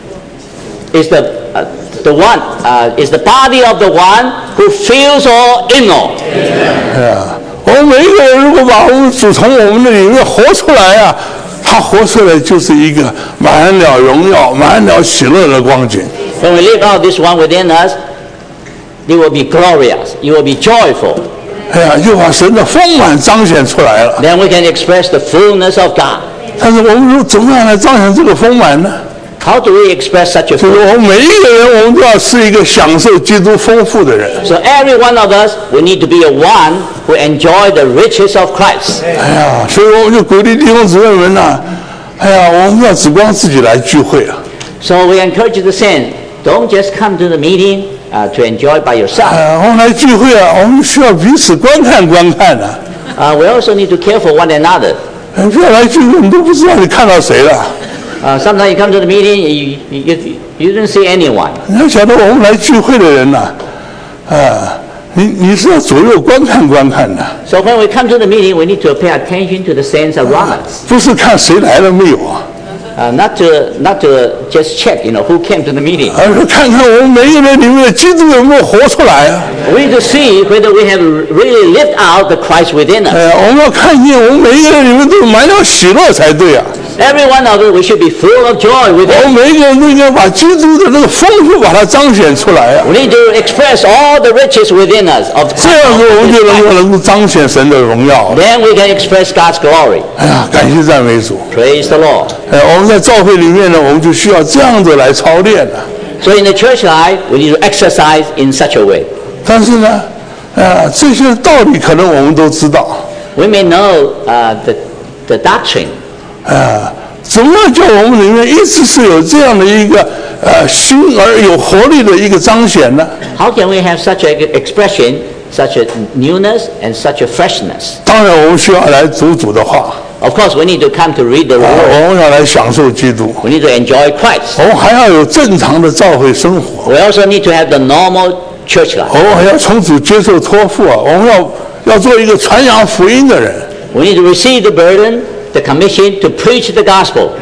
is the uh, the one uh, is the body of the one who fills all in all. 哎呀，我们每一个人如果把我们主从我们的里面活出来啊，他活出来就是一个满了荣耀、满了喜乐的光景。 When we live out this one within us, it will be glorious. It will be joyful. 哎呀，就把神的丰满彰显出来了。 Then we can express the fullness of God. 但是我们如怎么样来彰显这个丰满呢？ How do we express such a 就是 fullness? 我们每一个人，我们都要是一个享受基督丰富的人。 So every one of us, we need to be a one who enjoy the riches of Christ. 哎呀，所以我们就鼓励弟兄姊妹们呐、哎呀，我们要只光自己来聚会啊。 So we encourage the saints, don't just come to the meeting uh, to enjoy by 哎 yourself. 呀，我们来聚会啊，我们需要彼此观看观看的、啊。 Uh, we also need to care for one another. 哎，不要来聚会，你都不知道你看到谁了。 Uh, sometimes you come to the meeting, you, you, you didn't see anyone. 你要晓得，我们来聚会的人呐、啊，你你是要左右观看观看的， So when we come to the meeting, we need to pay attention to the saints around us. 不是看谁来了没有啊， Uh, not to not to just check, you know, who came to the meeting. 而是看看我们每一个人里面的基督有没有活出来啊。 We need to see whether we have really lived out the Christ within us. 哎，我们要看见我们每一个人里面都满了喜乐才对啊。 Every one of us, we should be full of joy 我 within. 们每一个人都应该把基督的那个丰富把它彰显出来啊。 We need to express all the riches within us of 这样子我们就能够能够彰显神的荣耀。 Then we can express God's glory. 哎呀，感谢赞美主！ Praise the Lord. 哎，我们在教会里面呢，我们就需要这样子来操练了。 So in the church life, we need to exercise in such a way. 但是呢，啊，这些道理可能我们都知道。 We may know uh, the, the doctrine. 啊，怎么叫我们里面一直是有这样的一个呃新而有活力的一个彰显呢？ How can we have such an expression, such a newness and such a freshness? 当然，我们需要来读主的话， Of course, we need to come to read the 啊， Word. 我们要来享受基督， We need to enjoy Christ. 我们还要有正常的教会生活， We also need to have the normal church life. 我们还要从主接受托付啊，我们要要做一个传扬福音的人。 We need to receive the burden, the commission to preach the gospel.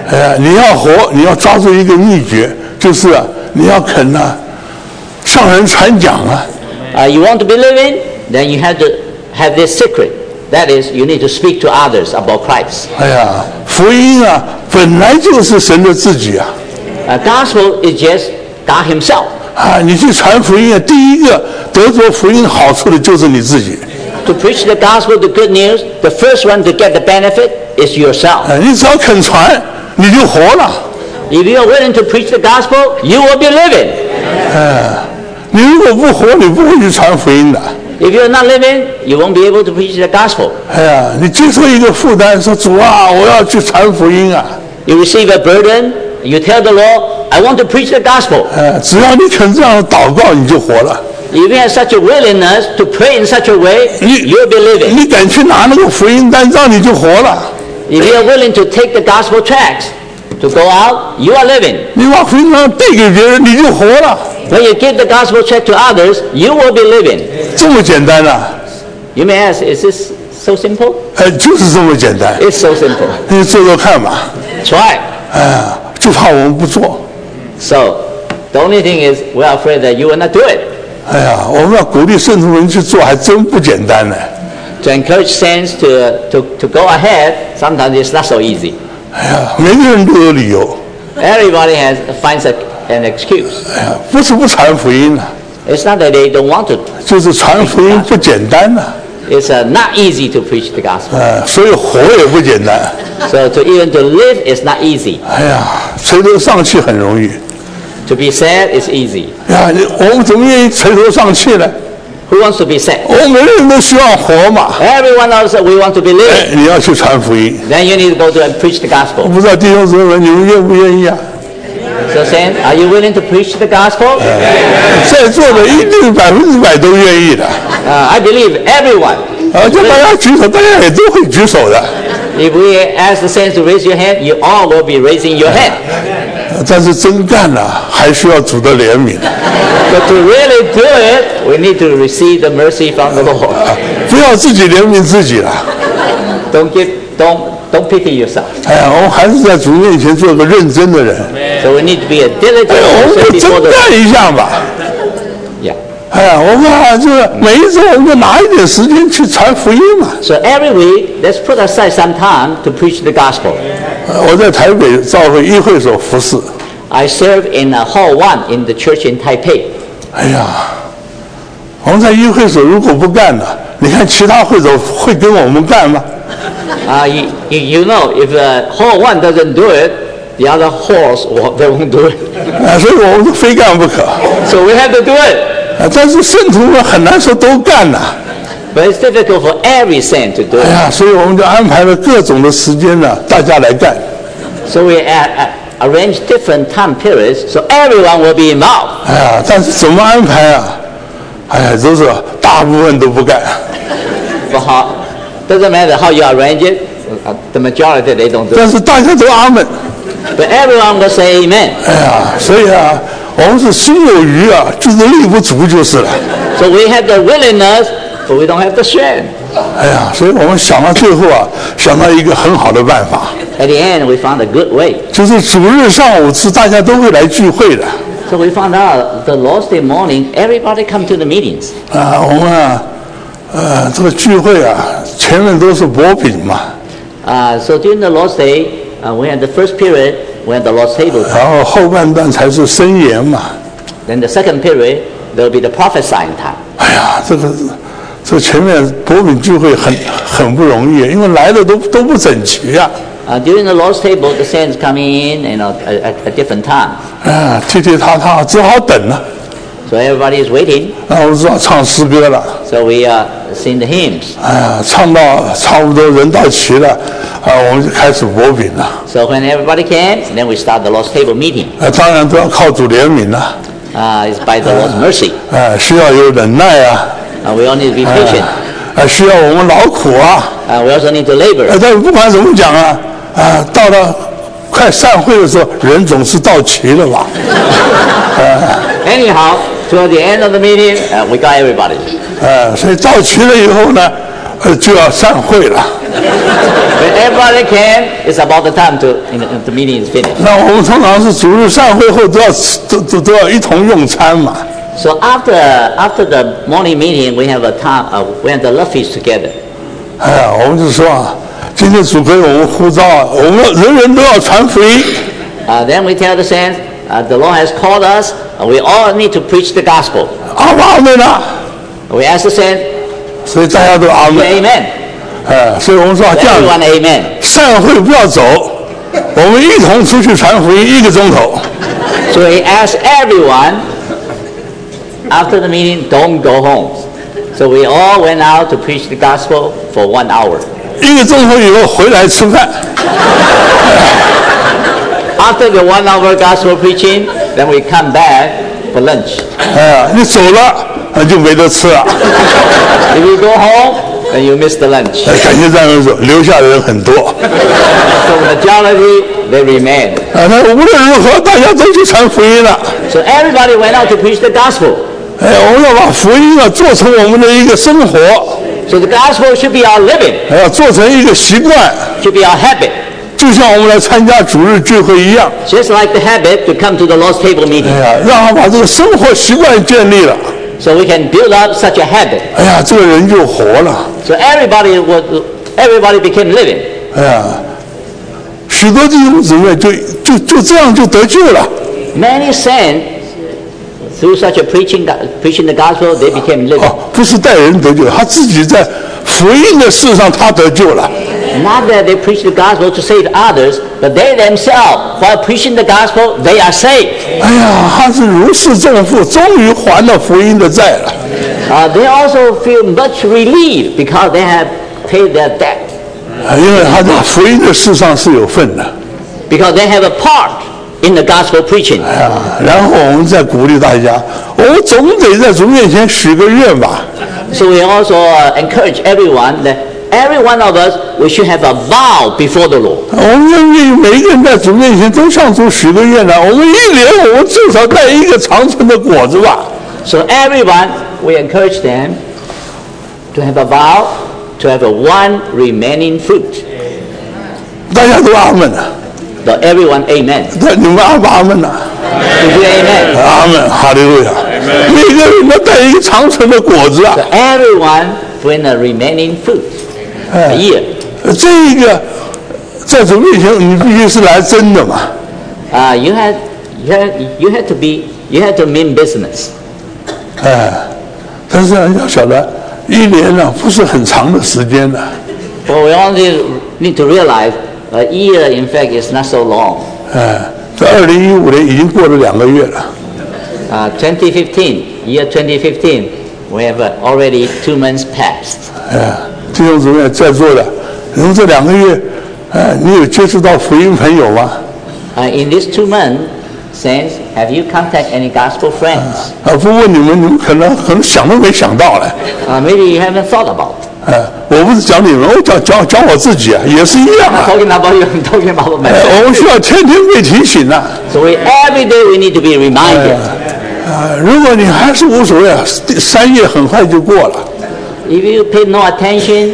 哎呀，你要活，你要抓住一个秘诀，就是啊，你要肯啊，向人传讲啊。 Uh, you want to be living? Then you have to have this secret. That is, you need to speak to others about Christ. 哎呀，福音啊，本来就是神的自己啊。 Uh, gospel is just God Himself. 啊，你去传福音啊，第一个得着福音好处的就是你自己。 To preach the gospel, the good news, the first one to get the benefit is yourself. 啊，你只要肯传，你就活了。 If you are willing to preach the gospel, you will be living. 哎，你如果不活，你不会去传福音的。 If you are not living, you won't be able to preach the gospel. 哎呀，你接受一个负担，说主啊，我要去传福音啊。 You receive a burden, you tell the Lord, I want to preach the gospel. 哎，只要你肯这样祷告，你就活了。 If you have such a willingness to pray in such a way, 你 you'll be living. 你敢去拿那个福音单张，你就活了。 If you are willing to take the gospel tracts to go out, you are living. 你把福音单递给别人，你就活了。 When you give the gospel tract to others, you will be living. 这么简单啊！ You may ask, is this so simple? 哎，就是这么简单。 It's so simple. 你做做看吧。 Try. 哎，就怕我们不做。 So, the only thing is, we're afraid that you will not do it. 哎呀，我们要鼓励圣徒们去做，还真不简单呢。 To encourage saints to, to, to go ahead, sometimes it's not so easy. 哎呀，每个人都有理由。 Everybody has finds a, an excuse. 哎呀，不是不传福音了， It's not that they don't want to. 就是传福音不简单了。 It's uh, not easy to preach the gospel. 哎，所以活也不简单。 So to even to live is not easy. 哎呀，垂头丧气很容易。 To be sad is easy. 呀，你我们怎么愿意垂头丧气呢？ Who wants to be sad? 我们每个人都希望活嘛。 Everyone else we want to be 哎， living. 你要去传福音。 Then you need to go to and preach the 我 gospel. 不知道弟兄姊妹们，你们愿不愿意啊？ So saints, are you willing to preach the gospel? 在座的一定百分之百都愿意的。 Uh, I believe everyone. 啊，叫大家举手，大家也都会举手的。 If we ask the saints to raise your hand, you all will be raising your hand. 但是真干了，还需要主的怜悯。 But to really do it, we need to receive the mercy from the Lord. 不要自己怜悯自己了。 Don't give, don't, don't pity yourself. 哎呀，我们还是在主面前做个认真的人。 So we need to be a diligent 哎呀，我们 person 就 before 真 the 干一下吧。 Yeah. 哎呀，我们啊，就是每一周我们就拿一点时间去传福音嘛。 So every week, let's put aside some time to preach the gospel. 呃我在台北教会议会所服侍。 I serve in uh, Hall One in the church in Taipei. 哎呀，我们在议会所如果不干呢，你看其他会所会跟我们干吗？ Uh, you, you, you know, if uh, Hall One doesn't do it, the other halls won't, they won't do it. 啊，所以我们非干不可。 So we have to do it. 啊，但是圣徒们很难说都干呐。 But it's difficult for every saint to do 哎 it. 呀，所以我们就安排了各种的时间呢，大家来干。 So we uh, uh, arrange different time periods so everyone will be involved. 哎呀，但是怎么安排啊？哎呀，都是大部分都不干。 But how, doesn't matter how you arrange it, uh, the majority they don't do it. 但是大家都阿门。 But everyone will say amen. 哎呀，所以啊，我们是心有余啊，就是力不足就是了。 So we have the willingness, but we don't have the strength. 哎呀，所以我们想到最后啊，想到一个很好的办法， At the end, we found a good way. 就是主日上午是大家都会来聚会的。 So we found out the Lord's Day morning, everybody come to the meetings. 啊，我们啊，呃，这个聚会啊，前面都是薄饼嘛， Uh, so during the Lord's Day, uh, we had the first period, we had the Lord's table. 然后后半段才是申言嘛。 Then the second period, there will be the prophesying time. 哎呀，这个这个前面薄饼聚会很很不容易，因为来的都都不整齐呀、 Uh, during the Lord's table, the saints come in, you know, at, at, at different times. 啊。啊，踢踢踏踏，只好等了。 So everybody is waiting. 那我知道唱诗歌了。 So we uh, sing the hymns. 哎呀，唱到差不多人到齐了，啊，我们就开始薄饼了。 So when everybody came, then we start the Lord's table meeting. 啊，当然都要靠主怜悯了。 Uh, it's by the Lord's mercy. 啊，需要有忍耐啊。 Uh, we all need to be 啊 patient. 啊，需要我们劳苦啊。 Uh, we also need to labor. 呃，但是不管怎么讲啊，啊，到了快散会的时候，人总是到齐了吧？啊， Anyhow, toward the end of the meeting, uh, we got everybody. 呃，所以到齐了以后呢， 呃，就要散会了。 When everybody can, it's about the time to you know, the meeting is finished. 那我们通常是主日散会后都要吃都都都要一同用餐嘛。 So after after the morning meeting, we have a time uh, we have the love feast together. 哎呀，我们就说啊，今天主给我们呼召啊，我们人人都要传福音。 Uh, then we tell the saints, uh, the Lord has called us. Uh, we all need to preach the gospel. 阿爸阿门啊！ We ask the saints, 所以大家都阿 say 门。 amen. 哎，所以我们说啊这样 Everyone amen. 散会不要走，我们一同出去传福音一个钟头。 So he asked everyone after the meeting, don't go home. So we all went out to preach the gospel for one hour. 一个钟头以后回来吃饭。 After the one hour gospel preaching, then we come back for lunch. 哎呀，你走了，那就没得吃了。 If you go home, then you miss the lunch. 哎感谢赞美主，留下的人很多。 So majority, they remain. 啊，那无论如何，大家都去传福音了。 So everybody went out to preach the gospel. 哎，我们要把福音啊做成我们的一个生活， So the gospel should be our living, 哎要做成一个习惯， should be our habit. 就像我们来参加主日聚会一样。 Just like the habit to come to the Lord's table 哎 meeting. 呀，让他把这个生活习惯建立了， So we can build up such a habit. 哎呀，这个人就活了。 So everybody was, everybody became living. 哎呀，许多弟兄姊妹就就就这样就得救了。 Many saints, through such a preaching, preaching the gospel, they became living. 哦，不是带人得救，他自己在福音的事上他得救了。 Not that they preach the gospel to save others, but they themselves, while preaching the gospel, they are saved. 哎呀，他是如释重负，终于还了福音的债了。 Uh, they also feel much relieved because they have paid their debt, 啊，因为他在福音的事上是有份的。 because they have a part in the gospel preaching. 哎呀，然后我们再鼓励大家，我们总得在主面前许个愿吧。 So we also uh, encourage everyone that every one of us, we should have a vow before the Lord. 我们愿意每一个人在主面前都向主许个愿呢。我们一年我们至少带一个长存的果子吧。 So everyone, we encourage them to have a vow, to have a one remaining fruit. 大家都阿门啊！ So everyone, amen. 那你们阿不阿门呐？ You do amen. 阿门，哈利路亚！每个人都带一个长存的果子啊 So！everyone bring a remaining fruit a year. 这个在主面前，你必须是来真的嘛。 Uh, you had, you had, you had to be, you had to mean business. 哎，但是要晓得，一年呢、不是很长的时间的。 But we only need to realize a year, in fact, is not so long. 哎，在二零一五年已经过了两个月了。 Uh, twenty fifteen, year twenty fifteen, we have uh, already two months passed. 哎，弟兄姊妹在座的，你们这两个月，哎，你有接触到福音朋友吗？ Uh, in these two months, saints, have you contacted any gospel friends? 啊，不问你们，你们可能可能想都没想到嘞。 Uh, maybe you haven't thought about. 哎，我不是讲你们，我讲讲讲我自己啊，也是一样 I'm 啊。 talking about you, I'm talking about 哎， myself. 我们需要天天被提醒呐、 So we, every day we need to be reminded. 啊，如果你还是无所谓啊，三月很快就过了。 If you pay no attention,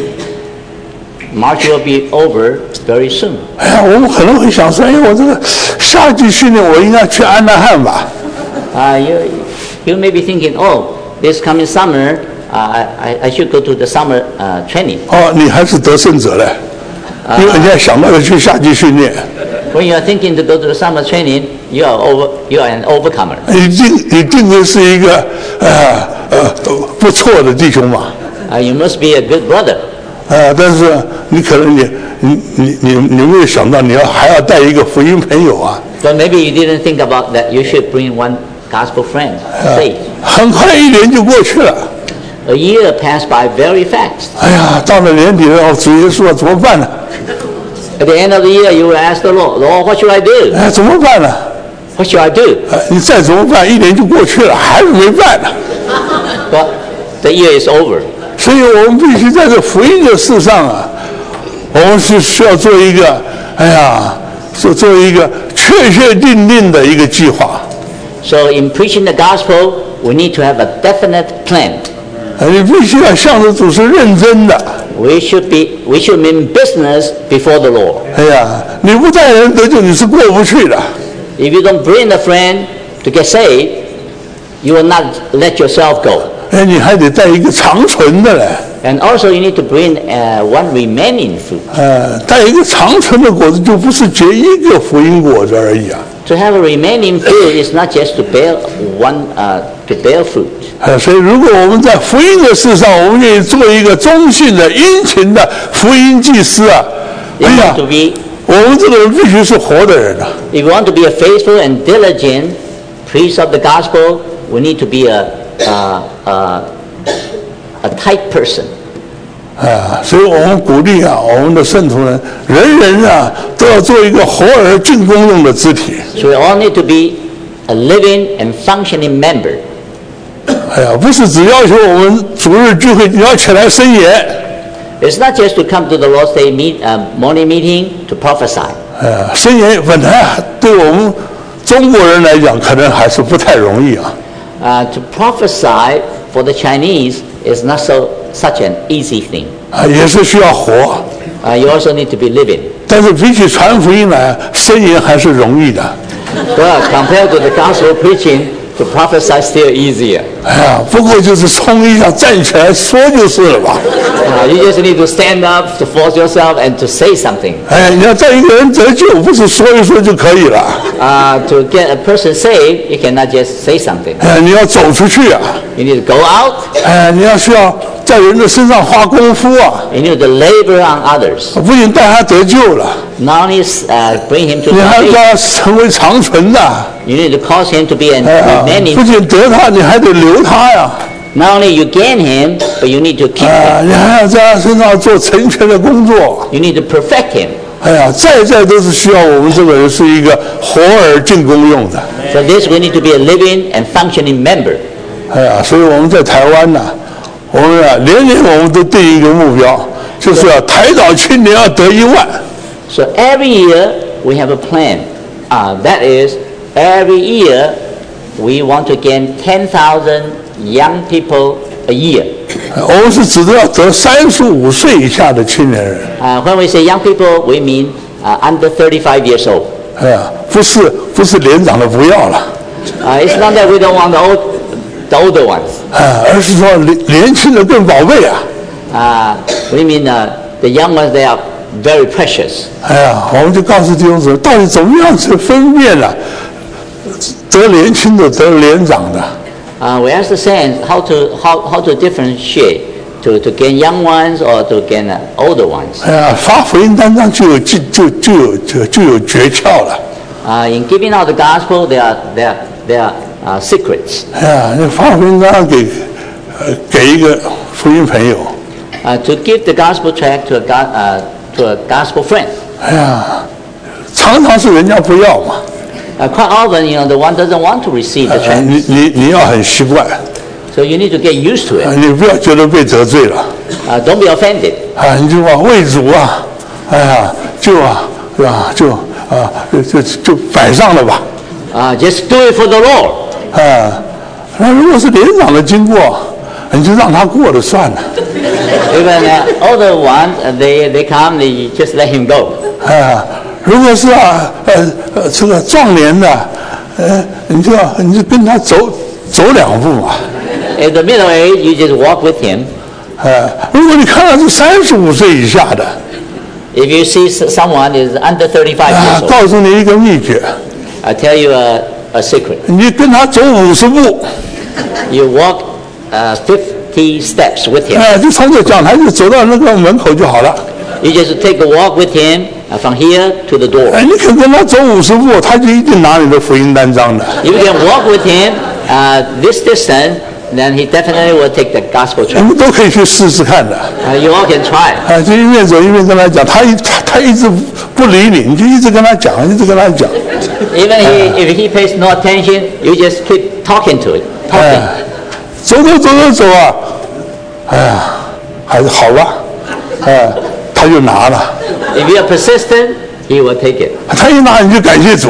March will be over very soon. 哎呀，我们可能会想说，哎，我这个夏季训练我应该去安纳汉吧？ Uh, you, you may be thinking, oh, this coming summer, uh, I, I should go to the summer uh, training. 哦，你还是得胜者嘞，因为你现在想到要去夏季训练， When you are thinking to go to the summer training, you are over, you are an overcomer. 你定你定的是一个呃呃不错的弟兄嘛。 Uh, you must be a good brother. 呃，但是你可能你你你你你没有想到你要还要带一个福音朋友啊， But maybe you didn't think about that you should bring one gospel friend. 呃 Faith. 很快一年就过去了。 A year passed by very fast. 哎呀，到了年底了，哦，主耶稣啊，怎么办呢？ At the end of the year, you will ask the Lord, Lord, what should I do? 哎，怎么办呢？ What should I do? 哎，你再怎么办，一年就过去了，还是没办呢。 But the year is over. 所以我们必须在这福音的事上啊，我们是需要做一个，哎呀，做做一个确确定定的一个计划。 So in preaching the gospel, we need to have a definite plan. 哎，你必须要向着主是认真的。 We should be we should mean business before the Lord. 哎呀，你不带人得救，你是过不去的。 If you don't bring a friend to get saved, you will not let yourself go. 哎，你还得带一个长存的嘞。 And also you need to bring uh, one remaining fruit. 呃，带一个长存的果子，就不是结一个福音果子而已啊。 To have a remaining fruit is not just to bear one uh, to bear fruit. 呃，所以如果我们在福音的事上，我们愿意做一个忠信的、殷勤的福音祭司啊， If 哎 you 呀 want，to be 我们这个人必须是活的人啊。 if you want to be a faithful and diligent priest of the gospel, we need to be a uh, uh, a tight person. 啊，所以我们鼓励啊，我们的圣徒人，人人啊都要做一个活而进功用的肢体。 So we all need to be a living and functioning member. 哎呀，不是只要求我们主日聚会你要起来申言， It's not just to come to the Lord's Day meet, uh, morning meeting to prophesy. 哎呀，申言本来啊对我们中国人来讲，可能还是不太容易啊。 Uh, to prophesy for the Chinese is not so such an easy thing. 啊，也是需要活。 Uh, you also need to be living. 但是比起传福音来，申言还是容易的。 Well, compared to the gospel preaching, to prophesy still easier. 哎呀，不过就是冲一下，站起来说就是了吧。 Uh, you just need to stand up, to force yourself, and to say something. 哎，你要带一个人得救，不是说一说就可以了。 Uh, to get a person saved, you cannot just say something. 哎，你要走出去啊！ You need to go out. 哎，你要需要在人的身上花功夫啊！ You need to labor on others. 不仅带他得救了， Not only uh, bring him to 你还 salvation, 要成为长存的。 you need to cause him to be an 哎呀， remaining. 不仅得他，你还得留他呀！ Not only you gain him, but you need to keep 啊， him. 你还要在他身上做成全的工作。 You need to perfect him. 哎呀，在在都是需要我们这个人是一个活而进功用的。 For this, we need to be a living and functioning member. 哎呀，所以我们在台湾呢，我们啊年年我们都定一个目标，就是要台岛青年要得一万。 So every year we have a plan. Uh, that is, every year we want to gain ten thousand young people a year. 我们是指的要得三十五岁以下的青年人。 Uh, when we say young people, we mean uh, under thirty-five years old. 哎呀，不是不是年长的不要了， Uh, it's not that we don't want the, old, the older ones. 哎，而是说年年轻的更宝贝啊。 Uh, we mean uh, the young ones, they are very precious. 哎呀，我们就告诉弟兄姊妹，到底怎么样去分辨呢、得年轻的，得年长的。 Uh, we ask the saints how to, how, how to differentiate, to, to gain young ones or to gain uh, older ones. 哎呀，发福音单张就有就就就有就就有诀窍了。 Uh, in giving out the gospel, there are, there are, there are uh, secrets. 哎呀，你发福音单张给呃给一个福音朋友， Uh, to give the gospel tract to a, go, uh, to a gospel friend. 哎呀，常常是人家不要嘛。 Uh, quite often, you know, the one doesn't want to receive the 呃 tract. 你你你要很习惯， So you need to get used to 呃 it. 你不要觉得被得罪了。 Uh, don't be offended. 啊，你就往为主啊，哎呀，就啊，是吧？就啊，就就就摆上了吧。 Uh, just do it for the Lord. 啊，那如果是年长的经过，你就让他过了算了。 Even uh, older ones, uh, they, they come, they just let him go. 啊，如果是啊，呃呃，这个壮年的，呃，你就要你就跟他走走两步嘛。 In the middle age, you just walk with him. 呃，如果你看到是三十五岁以下的， If you see s- someone is under thirty-five 啊 years，old, 告诉你一个秘诀， I tell you a, a secret. 你跟他走五十步， You walk uh, fifty steps with him. 哎，就从这讲台就走到那个门口就好了。 You just take a walk with him uh, from here to the door. 哎，你肯跟他走五十步，他就一定拿你的福音单张的。 If you can walk with him uh, this distance, then he definitely will take the gospel 我 tract. 们都可以去试试看的。 Uh, you all can try. 啊，就一面走一面跟他讲，他一他他一直不理你，你就一直跟他讲，一直跟他讲。 Even he, if he pays no attention, you just keep talking to it. 哎 Talking.， 走走走走走啊，哎呀，还是好吧，哎，他就拿了， If you are persistent, he will take it. 他一拿你就感谢主。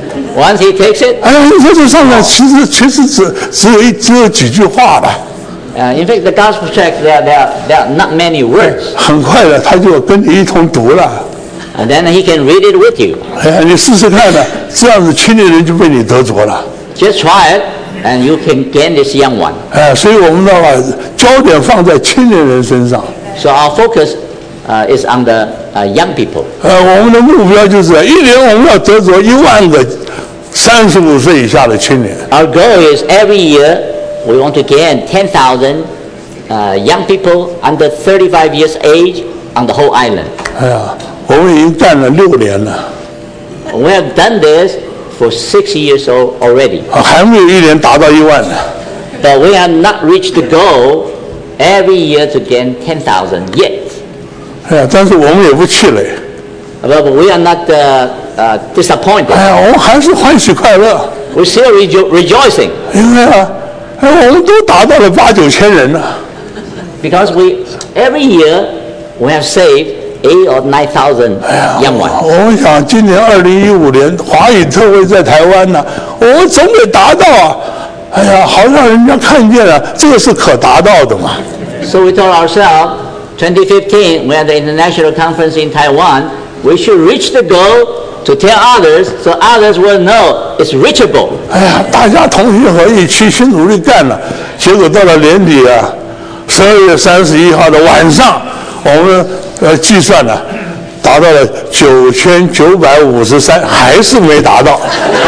Once he takes it, 哎呀，你说这上面其实其实只只有一只有几句话的， Uh, in fact, the gospel tract, there, there, there are not many words. 很快的他就跟你一同读了。 And then he can read it with you. 哎呀，你试试看呢，这样子青年人就被你得着了。 Just try it, and you can gain this young one. 哎，所以我们要把焦点放在青年人身上。 So our focus uh, is on the uh, young people. 呃，我们的目标就是一年我们要得着一万个三十五岁以下的青年。 Our goal is every year we want to gain ten thousand uh, young people under thirty-five years age on the whole island. 哎呀，我们已经干了六年了， We have done this for six years old already, 啊还没有一年达到一万呢。 but we have not reached the goal every year to gain ten thousand yet. 哎呀，但是我们也不气馁。 But we are not uh, uh, disappointed. 哎呀，我们还是欢喜快乐， We're still rejo- rejoicing 因为啊，哎，我们都达到了八九千人了。 because we every year we have saved eight or nine thousand 哎呀， young ones. 我们想今年二零一五年华语特会在台湾呢，我们总得达到啊。哎呀，好让人家看见了，这个是可达到的嘛。 So we told ourselves, twenty fifteen, we had the international conference in Taiwan. We should reach the goal to tell others, so others will know it's reachable. 哎呀，大家同心合意，齐心努力干了，结果到了年底啊，十二月三十一号的晚上，我们呃计算了，达到了九千九百五十三，还是没达到。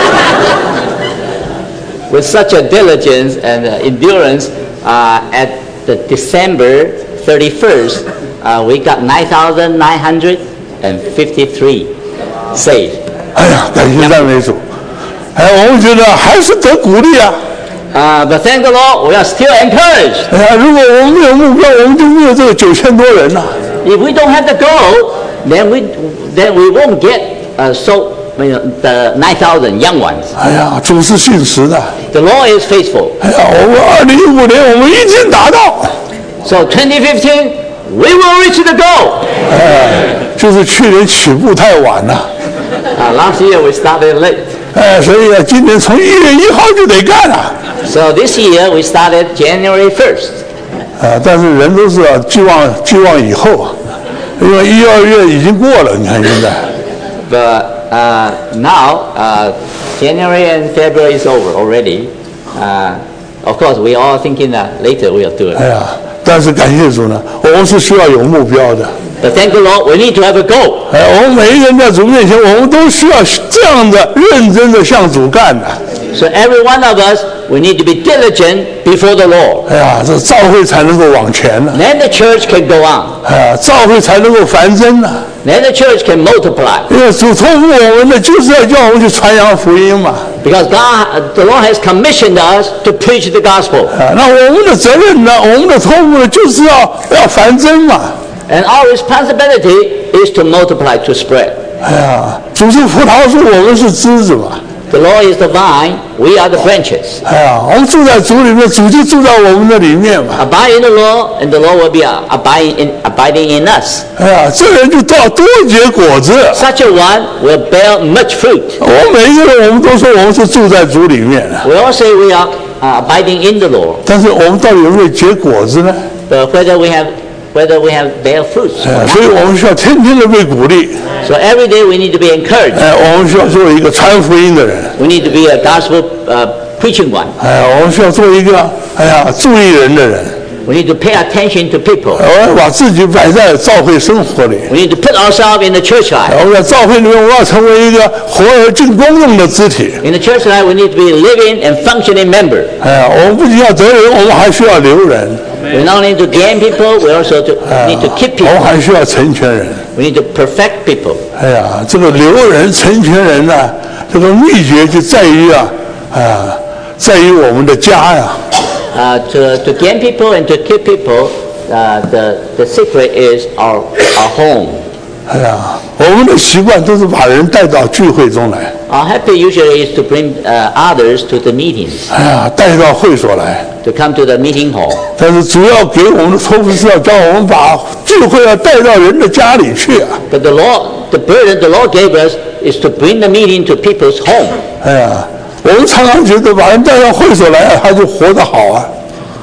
With such a diligence and uh, endurance, uh, at the December thirty-first, uh, we got nine thousand nine hundred fifty-three saved. 哎呀，感谢赞美主！哎，我们觉得还是得鼓励啊。 Uh, but thank the Lord, we are still encouraged. 哎呀，如果我们没有目标，我们就没有这个九千多人呐、 If we don't have the goal, then we then we won't get uh, so you know, the nine thousand young ones. 哎呀，主是信实的。 The Lord is faithful. 哎呀，我们二零一五年我们一定达到。 So twenty fifteen, we will reach the goal. 哎，就是去年起步太晚了。 Uh, last year we started late. 哎，所以啊，今年从一月一号就得干了。 So this year we started January first. 啊，但是人都是啊，寄望寄望以后啊，因为一二月已经过了，你看现在。 But uh, now uh, January and February is over already. Uh, of course, we are thinking that later we'll do it. 哎呀，但是感谢主呢，我们是需要有目标的。 But thank the Lord, we need to have a goal. 哎，我们每一个人在主面前，我们都需要这样的认真的向主干的。 So every one of us, we need to be diligent before the Lord. 哎呀，这教会才能够往前呢。 Then the church can go on. 哎呀，教会才能够繁增呢。 Then the church can multiply. 因为主托付我们的就是要叫我们去传扬福音嘛。 Because God, the Lord has commissioned us to preach the gospel. 啊，那我们的责任呢，我们的托付呢，就是要要繁增嘛。 And our responsibility is to multiply, to spread. 哎呀，主是葡萄树，我们是枝子嘛。 The Lord is the vine, we are the branches. 哎呀，我们住在主里面，主就住在我们的里面嘛。 Abide in the Lord, and the Lord will be abiding in, abiding in us. 哎呀，这人就要多结果子。 Such a one will bear much fruit. 我们每一个人，我们都说我们是住在主里面的， We all say we are uh, abiding in the Lord. 但是我们到底有没有结果子呢？ But whether we have whether we have bear fruits 哎 or 呀，所以 not. 我们需要天天的被鼓励。 So every day we need to be encouraged. 哎，我们需要做一个传福音的人。 We need to be a gospel uh, preaching one. 哎呀，我们需要做一个哎呀注意人的人。 We need to pay attention to people. 我要把自己摆在教会生活里。 We need to put ourselves in the church life. 我在教会里面，我要成为一个活而尽功用的肢体。 In the church life, we need to be a living and functioning member. 哎呀，我们不仅要得人，我们还需要留人。 We not only need to gain people, we also to, 哎 need to keep 我们 people. 还需要成全人。 We need to perfect people. 哎呀，这个留人、成全人呢、这个秘诀就在于啊，啊，在于我们的家呀。 Uh, to, to gain people and to keep people, uh, the, the secret is our, our home. 哎呀，我们的习惯都是把人带到聚会中来。 Our habit usually is to bring uh, others to the meetings, 哎呀，带到会所来。 to come to the meeting hall. 但是主要给我们的托付是要教我们把聚会要带到人的家里去啊。 But the Lord, the burden the Lord gave us is to bring the meeting to people's home. 哎呀，我们常常觉得把人带到会所来啊，他就活得好啊。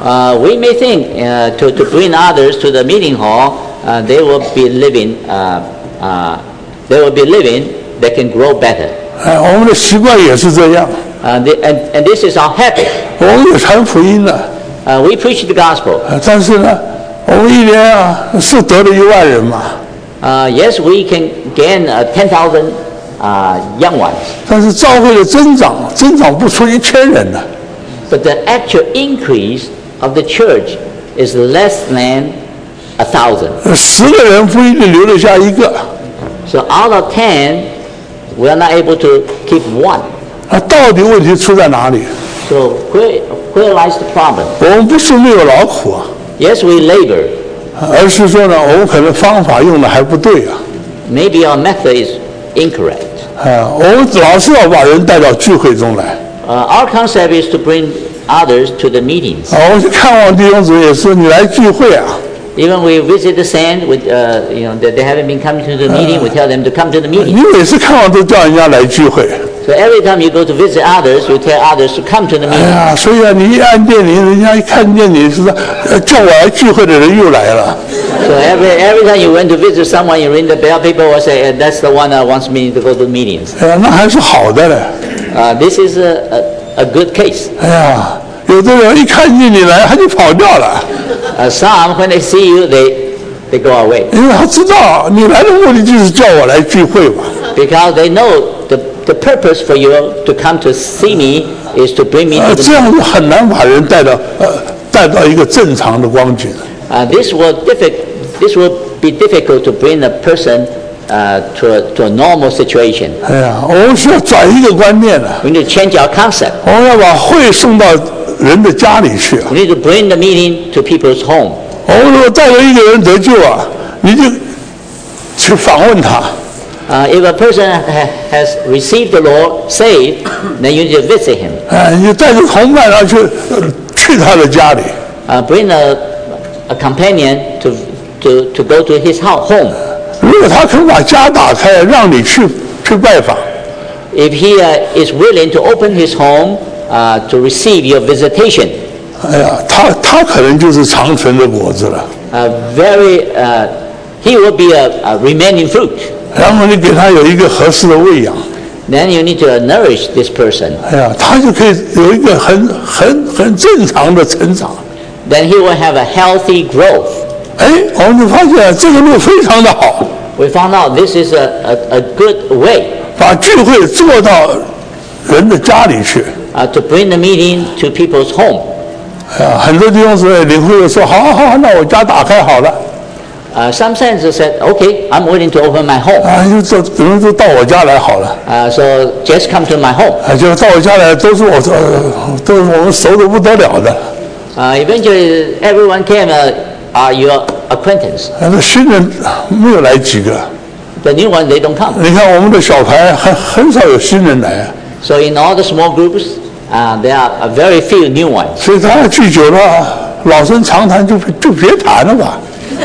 Uh, we may think uh, to, to bring others to the meeting hall, uh, they will be living, uh, uh, they will be living, they can grow better. 哎，我们的习惯也是这样。 Uh, the, and, and this is our habit. 我们也传福音了， Uh, we preach the gospel. 呃但是呢，我们一年啊是得了一万人嘛， Uh, yes, we can gain uh, ten thousand uh, young ones, 但是教会的增长增长不出一千人呢。 but the actual increase of the church is less than a thousand. 呃十个人不一定留得下一个， So out of ten, we are not able to keep one. 啊，到底问题出在哪里？ So where, where lies the problem? 我们不是没有劳苦啊， Yes, we labor. 而是说呢，我们可能方法用的还不对啊。 Maybe our method is incorrect. 啊，我们老是要把人带到聚会中来。 Uh, our concept is to bring others to the meetings. 啊，我去看望弟兄姊妹也是，你来聚会啊， Even we visit the saint, with, uh, you know, that they haven't been coming to the meeting, we tell them to come to the 你 meeting. 每次看望都叫人家来聚会。 So every time you go to visit others, you tell others to come to the 哎 meeting. 呀，所以啊，你一按电铃，人家一看见你是呃叫我来聚会的人又来了。 So every every time you went to visit someone, you ring the bell, people will say, "Uh, that's the one that wants me to go to meetings." 哎呀，那还是好的嘞。 Uh, this is a, a, a good case. 哎呀，有的人一看见你来，他就跑掉了， Uh, some, when they see you, they, they go away 因为他知道你来的目的就是叫我来聚会嘛。 because they know the, the purpose for you to come to see me is to bring me 呃， to 这 the 样子很难把人带到呃带到一个正常的光景。 uh, this will diffi- this will be difficult to bring a person uh, to, a, to a normal situation. 哎呀，我们需要转一个观念了， We need to change our concept. 我们要把会送到人的家里去。 We need to bring the meeting to people's home. 我们如果带着一个人得救啊，你就去访问他。 Uh, if a person ha- has received the Lord, saved, then you need to visit him. 哎，你带着同伴然后去呃去他的家里， Uh, bring a, a companion to, to, to go to his house, home. 如果他肯把家打开，让你去去拜访， If he uh, is willing to open his home uh, to receive your visitation, 哎呀，他他可能就是长存的果子了。 uh, very, uh, he will be a, a remaining fruit. 然后你给他有一个合适的喂养， Then you need to nourish this person. 哎呀，他就可以有一个很很很正常的成长。 Then he will have a healthy growth. 哎，我们就发现这个路非常的好， We found out this is a, a, a good way 把聚会做到人的家里去。 uh, to bring the meeting to people's home. 哎呀，很多弟兄姊妹领会了说，好好好，那我家打开好了， Uh, some senators said, okay, I'm willing to open my home. 啊，就这只能说到我家来好了。 Uh, so just come to my home. 啊，就到我家来，都是我呃，都是我们熟的不得了的。 Uh, eventually, everyone came, uh, are your acquaintance. 啊，那新人没有来几个。 The new ones, they don't come. 你看我们的小牌很很少有新人来啊， So in all the small groups, uh, there are uh, very few new ones. 所以大家聚久了，老生常谈就就别谈了吧。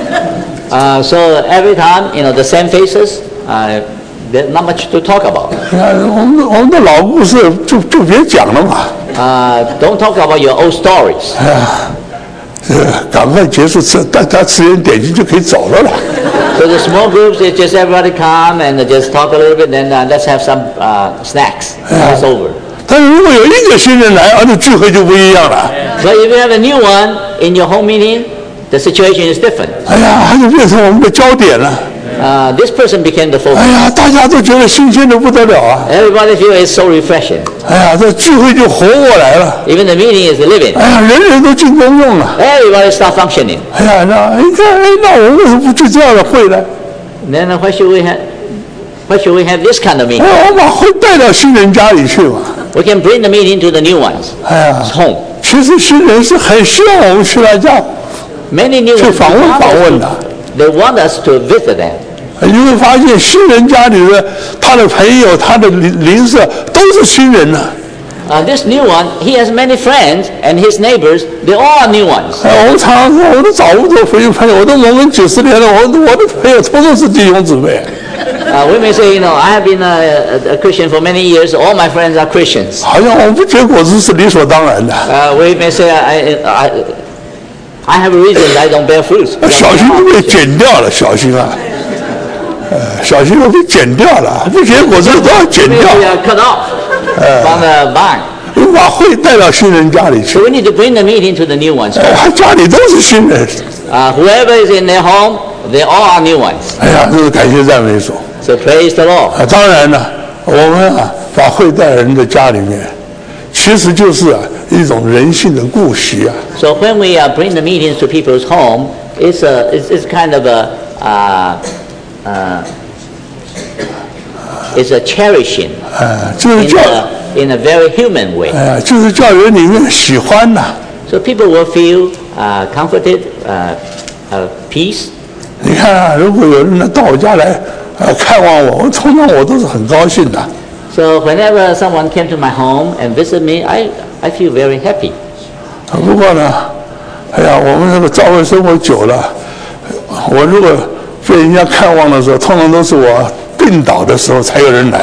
Uh, so every time, you know, the same faces, uh, there's not much to talk about. 你看我们我们的老故事就就别讲了嘛。 Uh, don't talk about your old stories. 哎呀，这个赶快结束吃，大家吃点点心就可以走了啦。 So the small groups, it's just everybody come and just talk a little bit, then uh, let's have some uh, snacks. It's over. 但是如果有一个新人来，啊，那聚会就不一样了。 But if you have a new one in your home meeting, the situation is different. 哎呀，他就变成我们的焦点了。 Uh, this person became the 哎 focus. 呀，大家都觉得新鲜的不得了啊！ Everybody feel it's so refreshing. 哎呀，这聚会就活过来了。 Even the meeting is living. 哎呀，人人都进公用了。 Everybody start functioning. 哎呀，那你看，哎，那我们为什么不去这样的会呢？ Then uh, why should we have? Why should we have this kind of meeting? 哎，我把会带到新人家里去嘛。 We can bring the meeting to the new ones. 哎呀， Home. 其实新人是很希望我们去他家 Many new 去 ones 访问 want 访 us 问 to- 的。 they want us to visit them. 你会发现新人家里的他的朋友、他的邻邻舍都是新人呢。 Uh, this new one, he has many friends, and his neighbors, they all are new ones. 哎，我们常常说，我都找不到朋友朋友，我都蒙蒙几十年了，我我的朋友通通是弟兄姊妹。 Uh, we may say, you know, I have been a, a, a Christian for many years. All my friends are Christians. 好像我们不结果子是理所当然的。 Uh, we may say, I, I, I have a reason I don't bear fruits. 小心会被剪掉了，小心啊！呃，小心会被剪掉了，不结果子都要剪掉。 We are cut off from the vine. 你把会带到新人家里去 So，we need to bring the meeting to the new ones. 他家里都是新人。 Uh, whoever is in their home, they all are new ones. 哎呀，这是感谢赞美主。 So praise the Lord. 啊，当然呢，我们啊，把会带人的家里面，其实就是啊一种人性的顾惜啊。 So when we uh, bring the meetings to people's home, it's a it's, it's kind of a uh, uh, it's a cherishing 呃，就是 in 叫， a, in a very human way. 呃，就是叫人里面喜欢呐、 So people will feel uh, comforted, uh, uh, peace. 你看啊，如果有人呢到我家来，呃，看望我，我通常我都是很高兴的。 So whenever someone came to my home and visit me, I I feel very happy. 啊不过呢，哎呀，我们这个教会生活久了，我如果被人家看望的时候，通常都是我病倒的时候才有人来。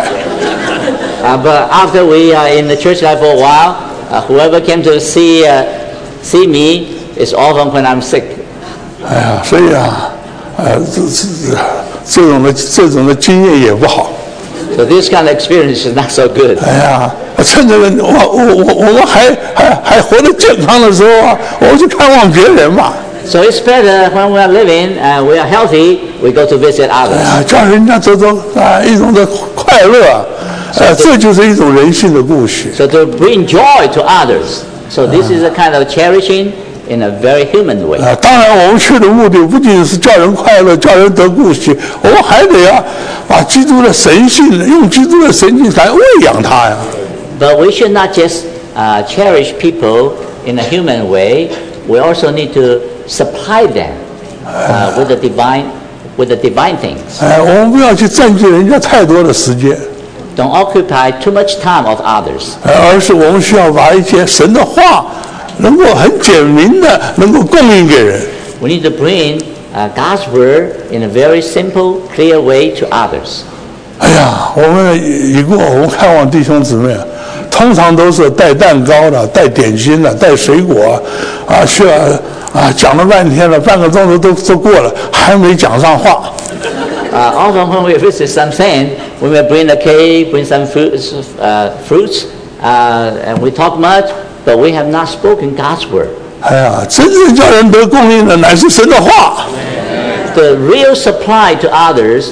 Uh, but after we are in the church life for a while, uh, whoever came to see uh, see me is often when I'm sick. 哎呀，所以啊，呃，这这这种的这种的经验也不好。 So this kind of experience is not so good. 哎呀，趁着我我我我们还还还活得健康的时候啊，我们去看望别人嘛。 So it's better when we are living and we are healthy, we go to visit 哎 others. 呀，叫人家得到啊一种的快乐啊，呃，这就是一种人性的故事。 So to bring joy to others. So this is a kind of cherishing in a very human way. 啊，当然我们去的目的不仅是叫人快乐，叫人得顾惜，我们还得要把基督的神性，用基督的神性来喂养他呀。 But we should not just uh, cherish people in a human way. We also need to supply them uh, with the divine, with the divine things. 哎，我们不要去占据人家太多的时间， Don't occupy too much time of others. 呃而是我们需要把一些神的话，能够很简明的能够供应给人。 We need to bring uh, God's word in a very simple, clear way to others. 哎呀，我们已过，我们看望弟兄姊妹啊，通常都是带蛋糕的、带点心的、带水果啊，需要啊讲了半天了，半个钟头都都过了，还没讲上话。 Uh, often when we visit some saint, we may bring a cake, bring some fruits, uh, fruits uh, and we talk much, but we have not spoken God's word. 哎呀，真正叫人得供应的乃是神的话。 The real supply to others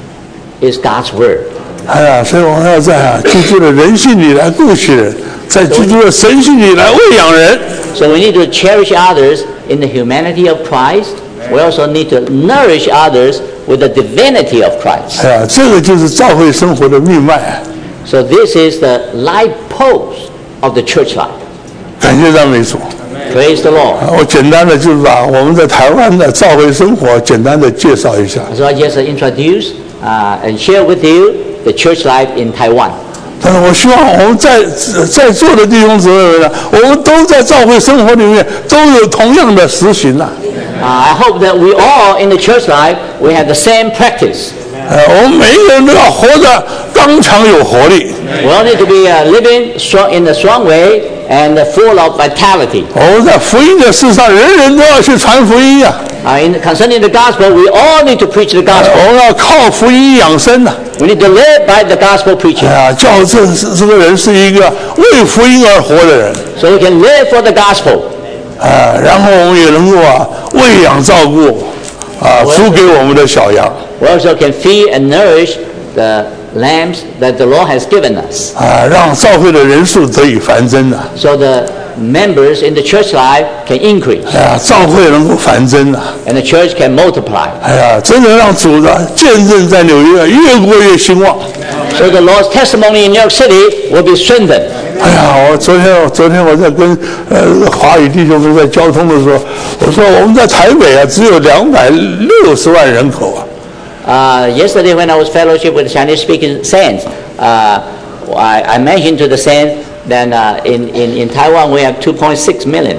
is God's word. 哎呀，所以我们要在啊基督的人性里来顾惜人，在基督的神性里来喂养人。 So we need to cherish others in the humanity of Christ. We also need to nourish others with the divinity of Christ. 哎呀，这个就是教会生活的命脉。 So this is the life pulse of the church life. 感谢赞美主。 Praise the Lord. 啊我简单的就是把我们在台湾的教会生活简单的介绍一下。 So I just introduce uh, and share with you the church life in Taiwan. 但是我希望我们在在座的弟兄姊妹们呢，我们都在教会生活里面都有同样的实行呐、 Uh, I hope that we all in the church life, we have the same practice. 呃，我们每一个人都要活得刚强有活力。 We all need to be uh, living strong, in a strong way and uh, full of vitality. 我们在福音的事上，人人都要去传福音呀、 Uh, in, concerning the gospel, we all need to preach the 我 gospel. 们要靠福音养生呐、 We need to live by the gospel 哎 preaching. 呀，叫这这个人是一个为福音而活的人。 So we can live for the gospel. 啊，然后我们也能够啊喂养照顾啊租给我们的小羊 We also can feed and nourish the lambs that the Lord has given us. 啊，让教会的人数得以繁增呐、 So the members in the church life can increase 哎呀，教会能够繁增呐、 and the church can multiply. 哎呀，真的让主的见证在纽约越过越兴旺。 So the Lord's testimony in New York City will be strengthened. 哎呀，我昨天昨天我在跟呃华语弟兄们在交通的时候，我说我们在台北啊只有两百六十万人口啊。 Uh, yesterday when I was fellowship with Chinese-speaking saints, uh, I, I mentioned to the saints that uh, in, in, in Taiwan we have two point six million.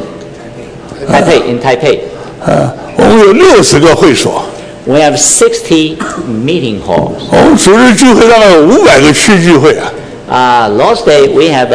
Taipei, in Taipei. 呃，我们有六十个会所， We have sixty meeting halls. 我们主日聚会大概有五百个区聚会啊。 Uh, Lord's Day we have uh,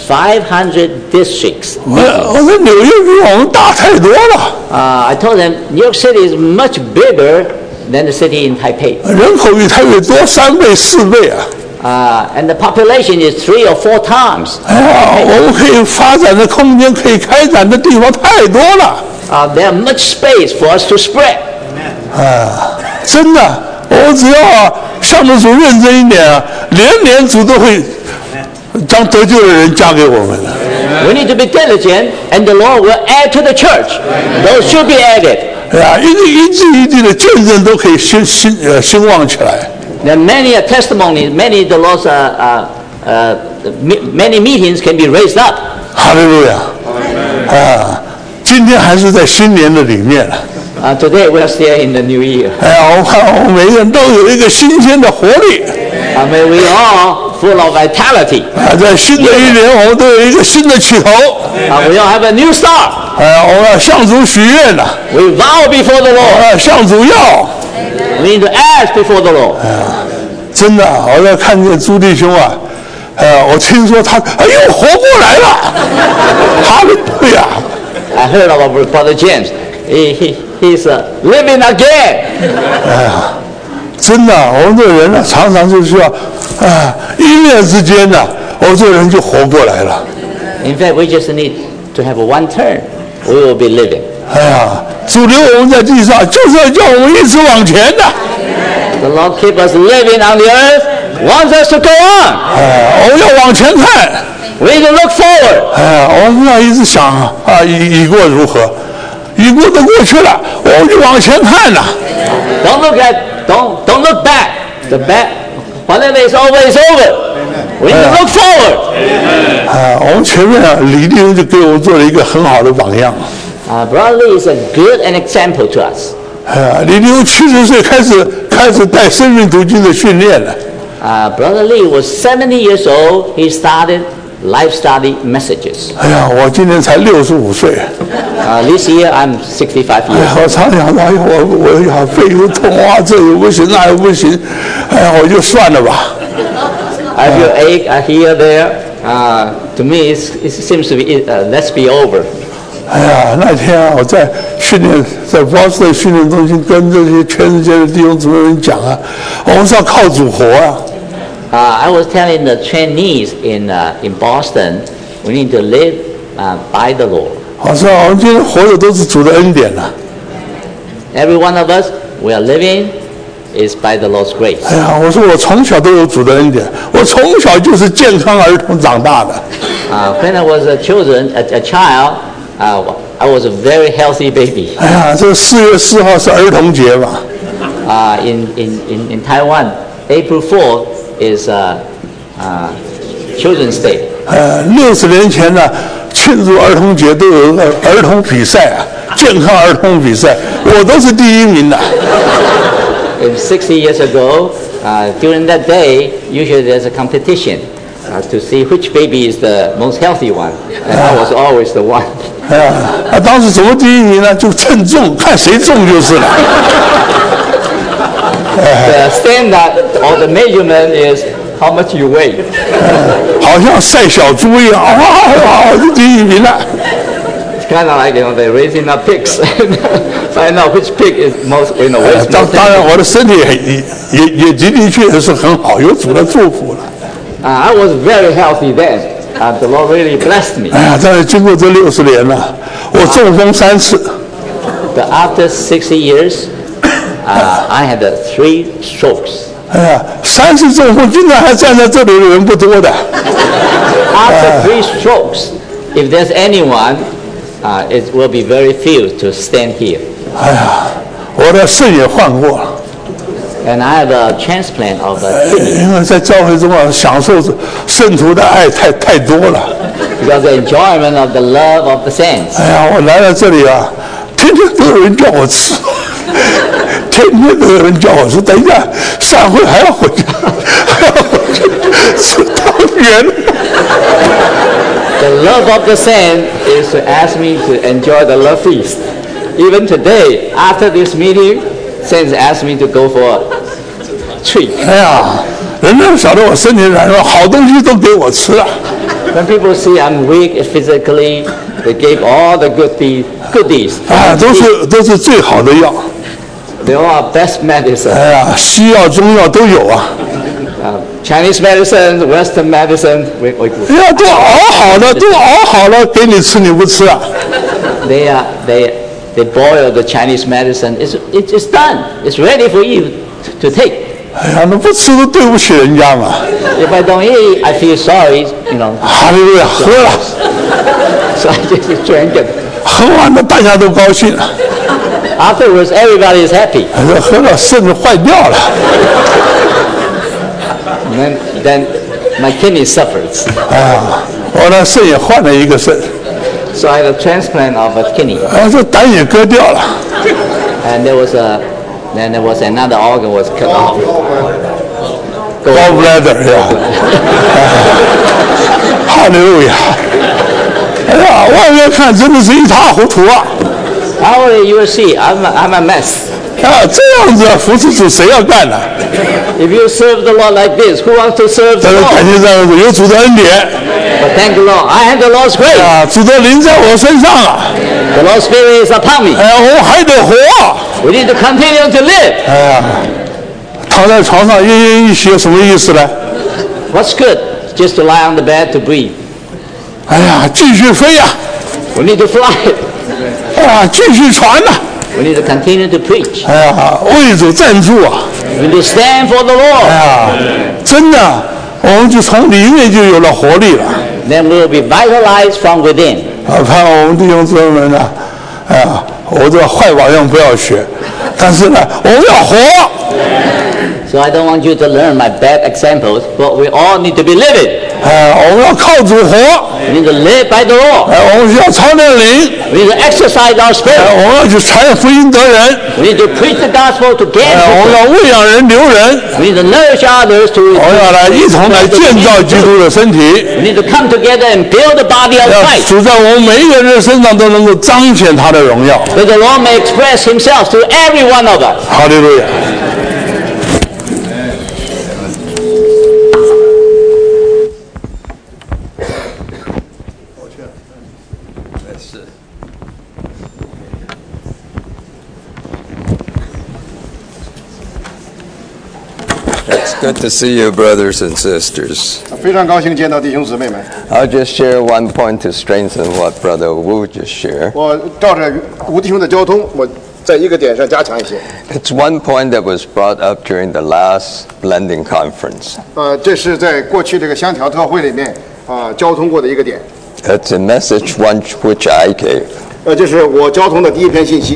five hundred districts. 我我说纽约比我们大太多了， Uh, I told them New York City is much bigger than the city in Taipei. 人口比台北多三倍四倍啊！ Uh, and the population is three or four times. 哎呀，我们可以发展的空间、可以开展的地方太多了 Uh, there's much space for us to spread. 啊！真的，我只要啊，项目组认真一点啊，年年组都会将得救的人加给我们的。 We need to be diligent, and the Lord will add to the church. Those should be added. 哎呀，一个一字一句的见证都可以兴兴呃兴旺起来。 There are many uh, testimonies, many the Lord's uh, uh, uh, many meetings can be raised up. 哈利路亚！啊，今天还是在新年的里面了。 Uh, today we are still in the new year. 哎呀，我看我们每个人都有一个新鲜的活力。 I mean, we are full of vitality. 啊，在新的一年，我们都有一个新的起头。 Uh, we all have a new start. 哎呀，我们要向主许愿了， We vow before the 我 Lord. 们要向主要。 We need to ask before the Lord. 真的，我在看见朱弟兄啊，呃，我听说他哎呦活过来了，哈利路亚！ I heard of our brother James. He, he, he's uh, living again. 哎呀，真的，我们这人呢，常常就需要，啊，一念之间呢，我们这人就活过来了。 In fact, we just need to have one turn. We will be living. 哎呀，主留我们在地上，就是要叫我们一直往前的。 The Lord keep us living on the earth, wants us to go on. 哎，我们要往前看。 We need to look forward. 哎，我们不要一直想啊，已已过如何，已过都过去了，我们就往前看呐。 Don't look at, don't, don't look back. The back, whatever is over is over. We need to look forward. 啊，我们前面啊，李弟兄就给我们做了一个很好的榜样。 Uh, Brother Lee is a good an example to us. 哎呀，李弟兄七十岁开始开始带生命读经的训练了。 Uh, Brother Lee was seventy years old. He started life study messages. 哎呀，我今年才六十五岁。 Uh, this year I'm sixty-five 哎 years 呀，我常想说，哎呀，我我呀背又痛啊，这又不行，那又不行，哎呀，我就算了吧。 I feel ache uh, here, there. Uh, to me, it's, it seems to be, uh, let's be over. 哎呀，那天啊，我在训练，在波士顿训练中心跟这些全世界的弟兄姊妹们讲啊，我们是要靠主活啊。 Uh, I was telling the trainees in, uh, in Boston, we need to live uh, by the Lord. 我说我们今天活的都是主的恩典呐、啊。 Every one of us, we are living is by the Lord's grace. 哎呀，我说我从小都有主的恩典，我从小就是健康儿童长大的。 Uh, when I was a children, a, a child, uh, I was a very healthy baby. 哎呀，这四月四号是儿童节嘛？ Uh, in, in, in, in Taiwan, April fourth is uh, uh, Children's Day. 呃，六十年前呢，庆祝儿童节都有个儿童比赛啊，健康儿童比赛，我都是第一名的。 And sixty years ago, uh, during that day, usually there's a competition uh, to see which baby is the most healthy one. And I was always the one. 哎呀，啊，当时怎么第一名呢？就称重，看谁重就是了。 The standard or the measurement is how much you weigh. 好像赛小猪一样，哇哇，我就第一名了。 It's kind of like, you know, they're raising up pigs and find out which pig is most, you know, 呃 weighs 当 most. 当然，我的身体也也也的的确确是很好，有主的祝福了。 Uh, I was very healthy then. Uh, the Lord really blessed me. 哎呀，但是经过这六十年了，我中风三次。 But after sixty years, uh, I had uh, three strokes. 哎呀，三次中风，竟然还站在这里的人不多的。 After three strokes, if there's anyone, uh, it will be very few to stand here. 哎呀，我的肾也换过了。 And I have a transplant of a kidney 因为在教会中啊，享受圣徒的爱太太多了。 because the enjoyment of the love of the saints. 哎呀，我来到这里啊，天天都有人叫我吃，天天都有人叫我说，等一下散会还要回家，还要回去吃汤圆。 The love of the saint is to ask me to enjoy the love feast. Even today, after this meeting, saints ask me to go for a treat. 哎呀，人家晓得我身体软弱，好东西都给我吃了。 When people see I'm weak physically, they gave all the goodies. goodies. 啊，都是都是最好的药。 They all are best medicine. 哎呀，西药、中药都有啊。 Uh, Chinese medicine, Western medicine. We, we, 哎呀，都熬好了，都熬好了，给你吃，你不吃啊？ they are they they boil the Chinese medicine. It's it, it's done. It's ready for you to, to take. 哎呀，那不吃都对不起人家嘛。 If I don't eat, I feel sorry. You know. 哈利路亚，喝了， So I just drank it. 喝完了大家都高兴了。 Afterwards, everybody is happy. 这喝了肾就坏掉了。 And then, then my kidney suffers. 哎呀，我的肾也换了一个肾， So I had a transplant of a kidney. 哎，这胆也割掉了。 And there was a, then there was another organ was cut off. Gallbladder 呀，哈利路亚！哎呀，外面看真的是一塌糊涂啊！ How you will see, I'm a, I'm a mess. 啊，这样子服侍主谁要干呢？ If you serve the Lord like this, who wants to serve the 但是感 Lord? 谢上主有主的恩典 But thank the Lord, I have the Lord's grace. 啊，主的灵在我身上啊！ The Lord's Spirit is upon me. 哎呀，我还得活。 We need to continue to live. 哎呀，躺在床上奄奄一息有什么意思呢？ What's good? Just to lie on the bed to breathe. 哎呀，继续飞呀！ We need to fly. 哎呀，继续传呐！ We need to continue to preach. 哎呀，为主站住啊！ We need to stand for the 哎 Lord. 呀，真的，我们就从里面就有了活力了。 Then we will be vitalized from within. 啊，盼望我们弟兄姊妹们呢，哎呀，我这坏榜样不要学，但是呢，我们要活。 So I don't want you to learn my bad examples, but we all need to be living. 哎，我们要靠主活。 We need to live by the Lord. 哎，我们需要操练灵。 We need to exercise our 哎， spirit. 我们要去传福音得人。 We need to preach the gospel to 哎，我 gain 们 people. 要喂养人留人。 We need to nourish others to. 我们要来一同来建造基督的身体。 We need to come together and build the body of 要 Christ. 主在我们每一个人身上都能够彰显他的荣耀。 That the Lord may express Himself to every one of us. 哈利路亚。 It's good to see you, brothers and sisters. 非常高兴见到弟兄姊妹们。 I'll just share one point to strengthen what Brother Wu just shared. 我照着吴弟兄的交通，我在一个点上加强一些。 It's one point that was brought up during the last blending conference. 呃，这是在过去这个香调特会里面啊、交通过的一个点。 It's a message one which I gave. 呃，这是我交通的第一篇信息。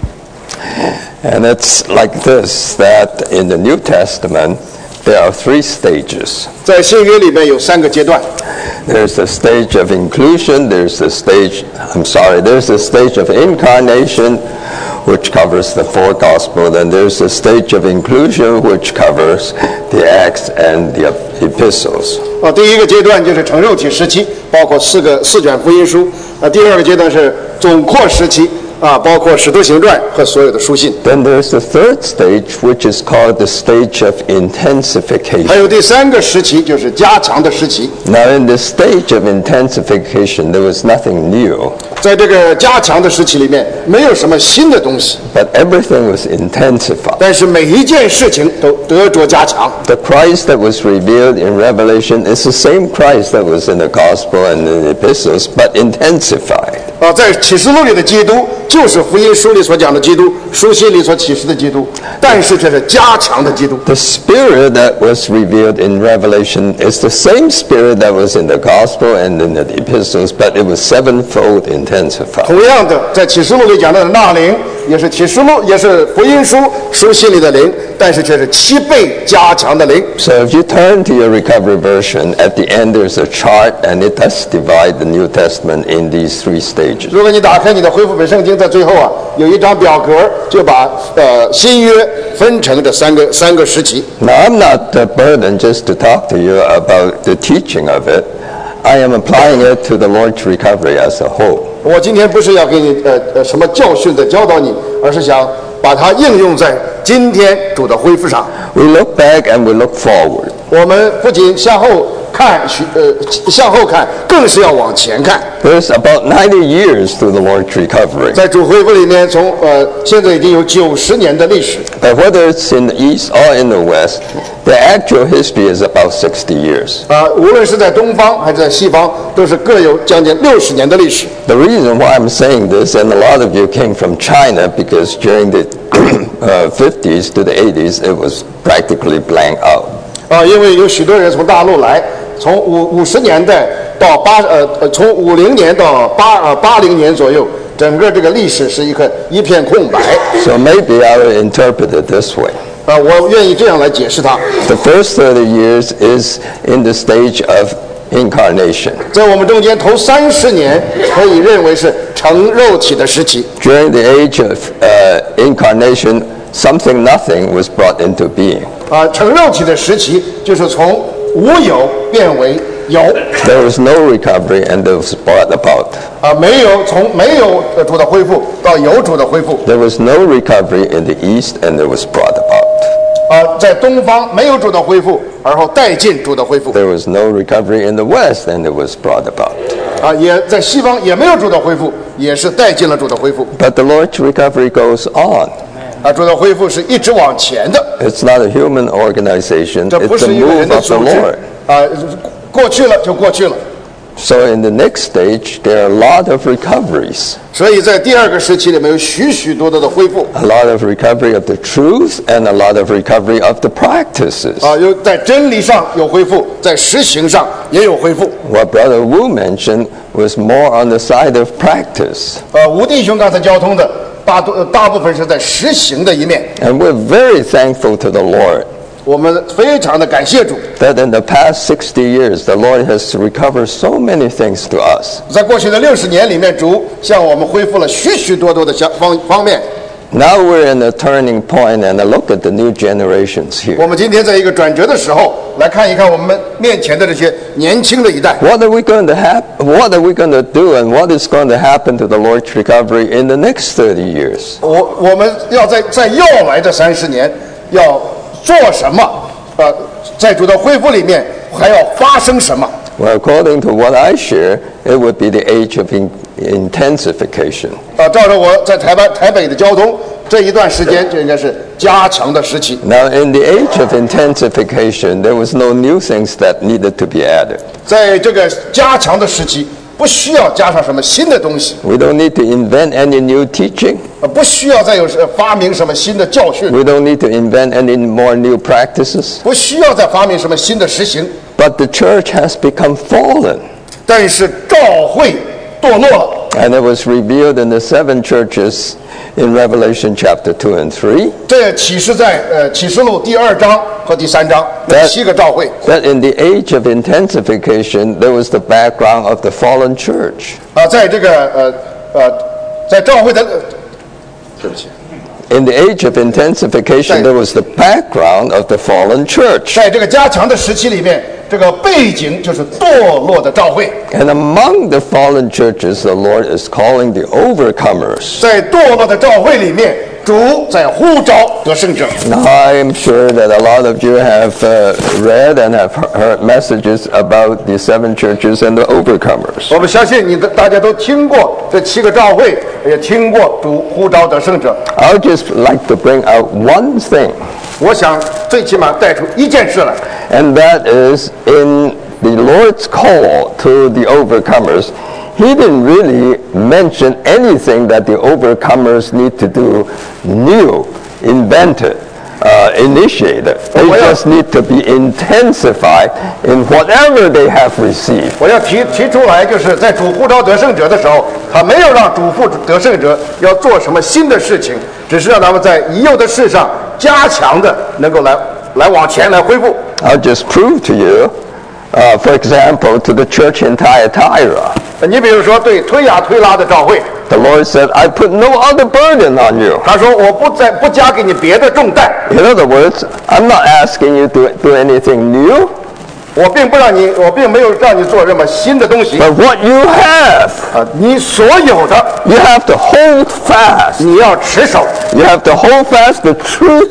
And it's like this, that in the New Testament, there are three stages. 在新约里面有三个阶段。 There's the stage of inclusion, there's the stage, I'm sorry, there's the stage of incarnation, which covers the four Gospels, and there's the stage of inclusion, which covers the Acts and the epistles. 啊，第一个阶段就是成肉体时期，包括四个四卷福音书。啊，第二个阶段是总括时期，啊，包括使徒行传和所有的书信。 Then there's the third stage, which is called the stage of intensification. 还有第三个时期就是加强的时期。 Now, in the stage of intensification, there was nothing new, 在这个加强的时期里面，没有什么新的东西， but everything was intensified. 但是每一件事情都得着加强。 The Christ that was revealed in Revelation is the same Christ that was in the Gospel and in the epistles, but intensified. 啊，在启示录里的基督就是福音书里所讲的基督，书信里所启示的基督，但是这是加强的基督。 The Spirit that was revealed in Revelation is the same Spirit that was in the Gospel and in the epistles, but it was sevenfold intensified. 同样的，在启示录里讲到的那灵，也是启示录，也是福音书书信里的灵，但是却是七倍加强的灵。 So if you turn to your recovery version, at the end there's a chart, and it does divide the New Testament in these three stages. 如果你打开你的恢复本圣经，在最后啊有一张表格，就把呃新约分成这三个三个时期。 Now, I'm not uh, burdened just to talk to you about the teaching of it. I am applying it to the Lord's recovery as a whole. 我今天不是要给你呃呃什么教训的教导你，而是想把它应用在今天主的恢复上。 We look back and we look forward. 我们不仅向后看，呃，向后看，更是要往前看。 There's about ninety years to the Lord's recovery. 在主恢复里面，从呃现在已经有九十年的历史。 But whether it's in the East or in the West, the actual history is about sixty years. 啊、呃，无论是在东方还是在西方，都是各有将近六十年的历史。 The reason why I'm saying this, and a lot of you came from China, because during the uh, fifties to the eighties, it was practically blank out. 啊，因为有许多人从大陆来，从五五十年代到八呃呃，从五零年到八呃八零年左右，整个这个历史是一个一片空白。 So maybe I will interpret it this way. 啊，我愿意这样来解释它。 The first thirty years is in the stage of incarnation. 在我们中间，头三十年可以认为是成肉体的时期。 During the age of uh, incarnation, something nothing was brought into being. 啊，成肉体的时期就是从无有变为有。 There was no recovery, and it was brought about. 啊，没有从没有主的恢复到有主的恢复。 There was no recovery in the East, and it was brought about. 啊，在东方没有主的恢复，而后带进主的恢复。 There was no recovery in the West, and it was brought about. 啊，也在西方也没有主的恢复，也是带进了主的恢复。 But the Lord's recovery goes on. 啊，主的恢复是一直往前的。 It's not a human organization. 这不 It's the 是一个人 move 的 of the 组织。 Lord. 啊，过去了就过去了。 So in the next stage, there are a lot of recoveries. 所以在第二个时期里面有许许多多的恢复。 A lot of recovery of the truth and a lot of recovery of the practices. 啊，有在真理上有恢复，在实行上也有恢复。 What Brother Wu mentioned was more on the side of practice. 呃，吴弟兄刚才交通的大多大部分是在实行的一面。 And we're very thankful to the Lord 我们非常的感谢主， that in the past sixty years, the Lord has recovered so many things to us. 在过去的六十年里面，主向我们恢复了许许多多的相方方面。 Now we're in a turning point, and I look at the new generations 我 here. 们今天在一个转折的时候，来看一看我们面前的这些年轻的一代。 What are we going to have? What are we going to do, and what is going to happen to the Lord's recovery in the next thirty years? 我我们要在在要来的三十年要做什么？呃，在主的恢复里面还要发生什么？ Well, according to what I share, it would be the age of in- intensification. 啊，照着我在台湾台北的交通，这一段时间就应该是加强的时期。 Now, in the age of intensification, there was no new things that needed to be added. 在这个加强的时期，不需要加上什么新的东西， We don't need to invent any new teaching. 呃，不需要再有呃发明什么新的教训， We don't need to invent any more new practices. 不需要再发明什么新的实行。 But the church has become fallen. 但是教会堕落了， And it was revealed in the seven churches in Revelation chapter two and three. 这也启示在呃启示录第二章和第三章那七个教会。 That in the age of intensification, there was the background of the fallen church. 啊，在这个呃呃，在教会的，呃对不起， In the age of intensification, there was the background of the fallen church. 在这个加强的时期里面，这个背景就是堕落的教会。 And among the fallen churches, the Lord is calling the overcomers. 在堕落的教会里面，主在呼召得胜者。 Now, I'm sure that a lot of you have uh, read and have heard messages about the seven churches and the overcomers. 我们相信你的大家都听过这七个教会，也听过主呼召得胜者。 I would just like to bring out one thing, 我想最起码带出一件事来， and that is in the Lord's call to the overcomers, He didn't really mention anything that the overcomers need to do new, invented, uh, initiated. They Oh, yeah. just need to be intensified in whatever they have received. 我要提提出来，就是在主呼召得胜者的时候，他没有让主副得胜者要做什么新的事情，只是让他们在已有的事上加强的，能够来来往前来恢复。 I'll just prove to you, uh, for example, to the church in Thyatira. 你比如说对推雅推拉的教会， The Lord said, I put no other burden on you. 他说我不再不加给你别的重担， In other words, I'm not asking you to do anything new, 我并不让你，我并没有让你做什么新的东西 but what you have, 啊，你所有的 you have to hold fast. 你要持守， You have to hold fast the truth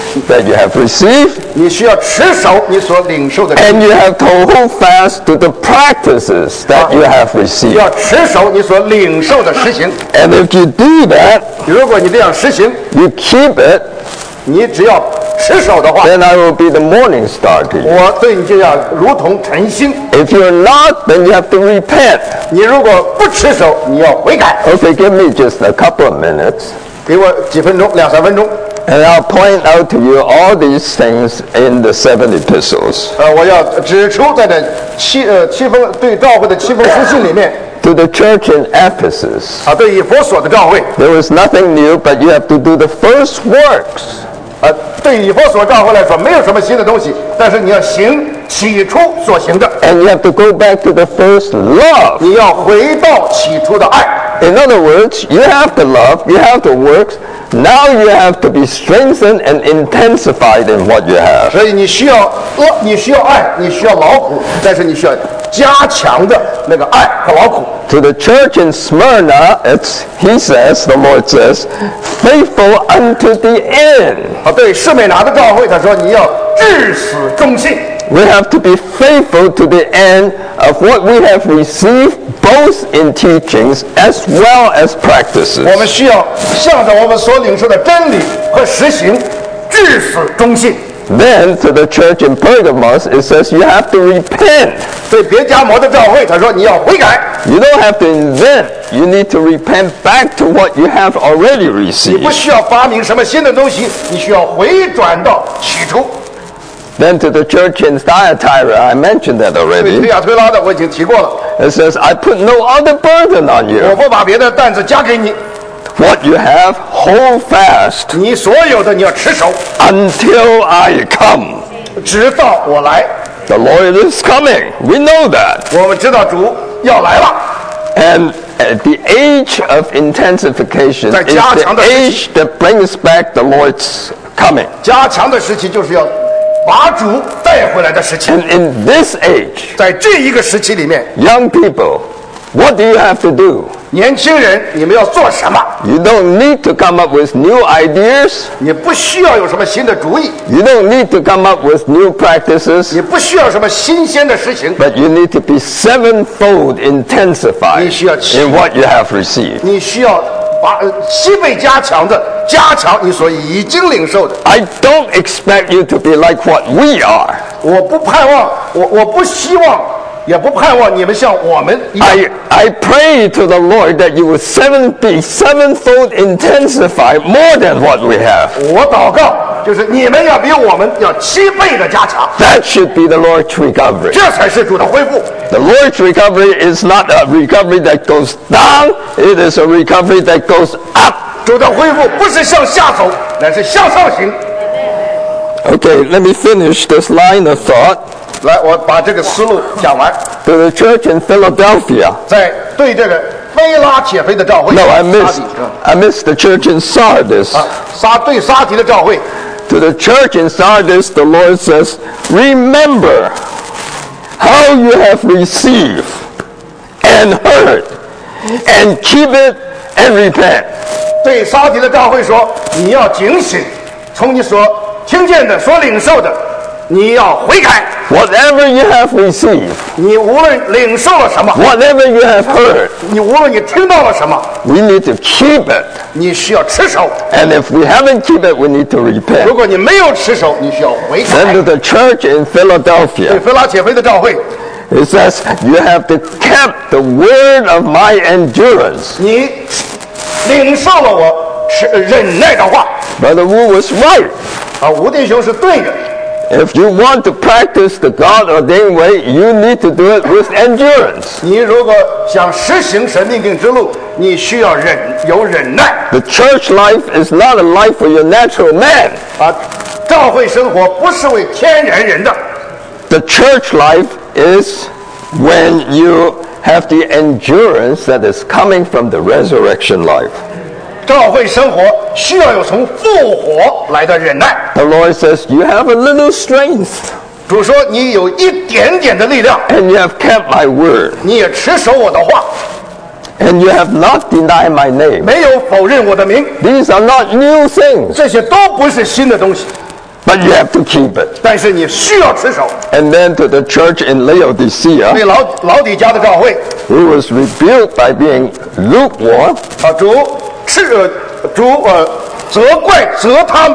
that you have received, 你需要持守你所领受的真 and 理， you have to hold fast to the practices that you have 你 received. 要持守你所领受的实行。 And if you do that, 如果你这样实行， you keep it, 你只要持守的话， then I will be the morning star to you. 我对你就要如同晨星。 If you're not, then you have to repent. 你如果不持守，你要悔改。 Okay, give me just a couple of minutes, 给我几分钟，两三分钟。 and I'll point out to you all these things in the seven epistles. 呃，我要指出在这七呃七封对教会的七封书信里面， To the church in Ephesus, 啊，对以弗所的教会， there was nothing new, but you have to do the first works. 呃，对以弗所教会来说没有什么新的东西，但是你要行起初所行的， And you have to go back to the first love. 你要回到起初的爱。 In other words, you have the love, you have the works. Now you have to be strengthened and intensified in what you have. 所以你需要恶，你需要爱，你需要劳苦，但是你需要加强的那个爱和劳苦。 To the church in Smyrna, it's, he says, the Lord says, faithful unto the end. 啊，对士美拿的教会，他说你要至死忠信。 We have to be faithful to the end of what we have received, both in teachings as well as 我 practices. 们需要向着我们所领受的真理和实行，至死忠信。 Then to the church in Pergamos, it says you have to repent. 对别加摩的教会，他说你要悔改， You don't have to invent. You need to repent back to what you have already 你 received. 不需要发明什么新的东西，你需要回转到起初。 Then to the church in Thyatira, I mentioned that 对 already. 推亚推拉的我已经提过了， It says, I put no other burden on 我 you. 不把别的担子加给你， What you have, hold fast 你所有的你要持守， until I come. 直到我来。 The Lord is coming. We know that. 我们知道主要来了， And uh, the age of intensification 在 is 加强的 the 时期。 age that brings back the Lord's coming. 加强的时期就是要把主带回来的时期。 And in this age, 在这一个时期里面， young people, what do you have to do? 年轻人，你们要做什么？ You don't need to come up with new ideas. 你不需要有什么新的主意， You don't need to come up with new practices. 你不需要什么新鲜的事情， But you need to be sevenfold intensified 你需要起- in what you have received. 你需要把呃七倍加强的加强你所已经领受的。 I don't expect you to be like what we are. 我不盼望，我我不希望，也不盼望你们像我们一样。 I, I pray to the Lord that you will seven, be sevenfold intensified more than what we have. 我祷告，就是你们要比我们要七倍的加强， That should be the Lord's recovery. 这才是主的恢复。 The Lord's recovery is not a recovery that goes down, it is a recovery that goes up. 主的恢复不是向下走，乃是向上行。 Okay, let me finish this line of thought. 来，我把这个思路讲完。 To the church in Philadelphia. 在对这个菲拉铁菲的教会， No, I 撒 missed, 底 I missed the church in Sardis. 啊，撒对撒提的教会， To the church in Sardis, the Lord says, remember how you have received and heard, and keep it and repent. 对撒提的教会说，你要警醒，从你所听见的、所领受的，你要悔改。 Whatever you have received, 你无论领受了什么， whatever you have heard, 你无论你听到了什么， we need to keep it. 你需要持守。 And if we haven't keep it, we need to 如 repent. 果你没有持守，你需要悔 Then to 改。 the church in 对 Philadelphia, 菲拉铁菲的教会， it says, you have to keep the word of my endurance. 你领受了我是忍耐的话。 Brother Wu was right. 啊，吴弟兄是对的。 If you want to practice the God-ordained way, you need to do it with endurance. 你如果想实行神命定之路，你需要忍有忍耐 The church life is not a life for your natural man. 啊。教会生活不是为天然人的， The church life is when you have the endurance that is coming from the resurrection life. 教会生活需要有从复活来的忍耐。 The Lord says, you have a little strength, 主说你有一点点的力量， and you have kept my word, 你也持守我的话， and you have not denied my name. 没有否认我的名， These are not new things. 这些都不是新的东西。 But you have to keep it. 但是你需要持守。 And then to the church in 对 Laodicea, 老老底家的教会， who was rebuked by being lukewarm, 啊，主斥呃主呃责怪责他们，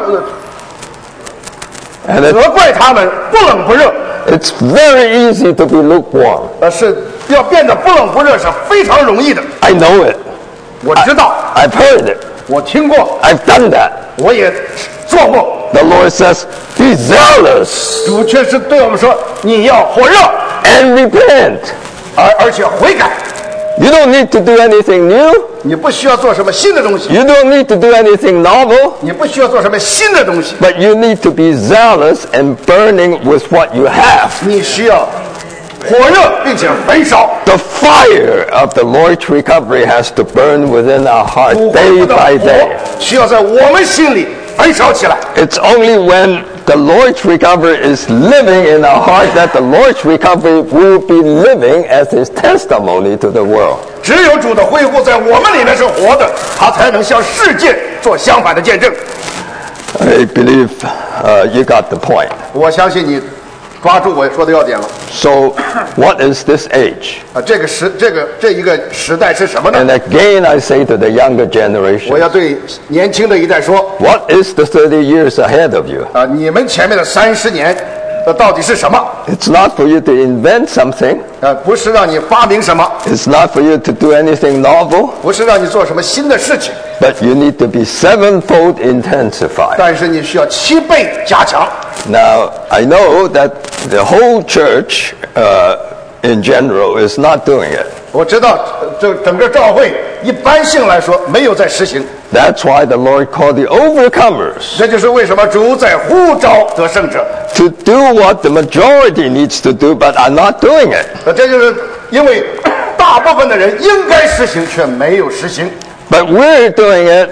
and it, 责怪他们不冷不热， it's very easy to be lukewarm. 呃是要变得不冷不热是非常容易的。 I know it. 我知道， I've heard it. 我听过， I've done that. 我也做过。 The Lord says, be zealous 主确实对我们说，你要火热， and repent. 而而且悔改。 You don't need to do anything new. 你不需要做什么新的东西， You don't need to do anything novel. 你不需要做什么新的东西， But you need to be zealous and burning with what you have. 你需要火热并且焚烧。 The fire of the Lord's recovery has to burn within our heart 主 day 恢复的 by 火 day. 需要在我们心里焚烧起来。 It's only when the Lord's recovery is living in our heart that the Lord's recovery will be living as his testimony to the world. 只有主的恢复在我们里面是活的，他才能向世界做相反的见证。 I believe uh, you got the point. 我相信你抓住我说的要点了。 So, what is this age? 啊，这个时这个这一个时代是什么 And 呢？ again, I say to the younger 我 generation, 要对年轻的一代说， what is the thirty years ahead of you? 啊，你们前面的三十年，呃，到底是什么？ It's not for you to invent something. 呃，不是让你发明什么， It's not for you to do anything novel. 不是让你做什么新的事情， But you need to be sevenfold intensified. 但是你需要七倍加强。 Now, I know that the whole church uh, in general is not doing it. 我知道，呃这整个教会一般性来说没有在实行， That's why the Lord called the overcomers 这就是为什么主在呼召得胜者。 to do what the majority needs to do, but are not doing it. 呃，这就是因为大部分的人应该实行却没有实行。 But we're doing it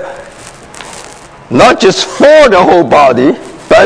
not just for the whole body, but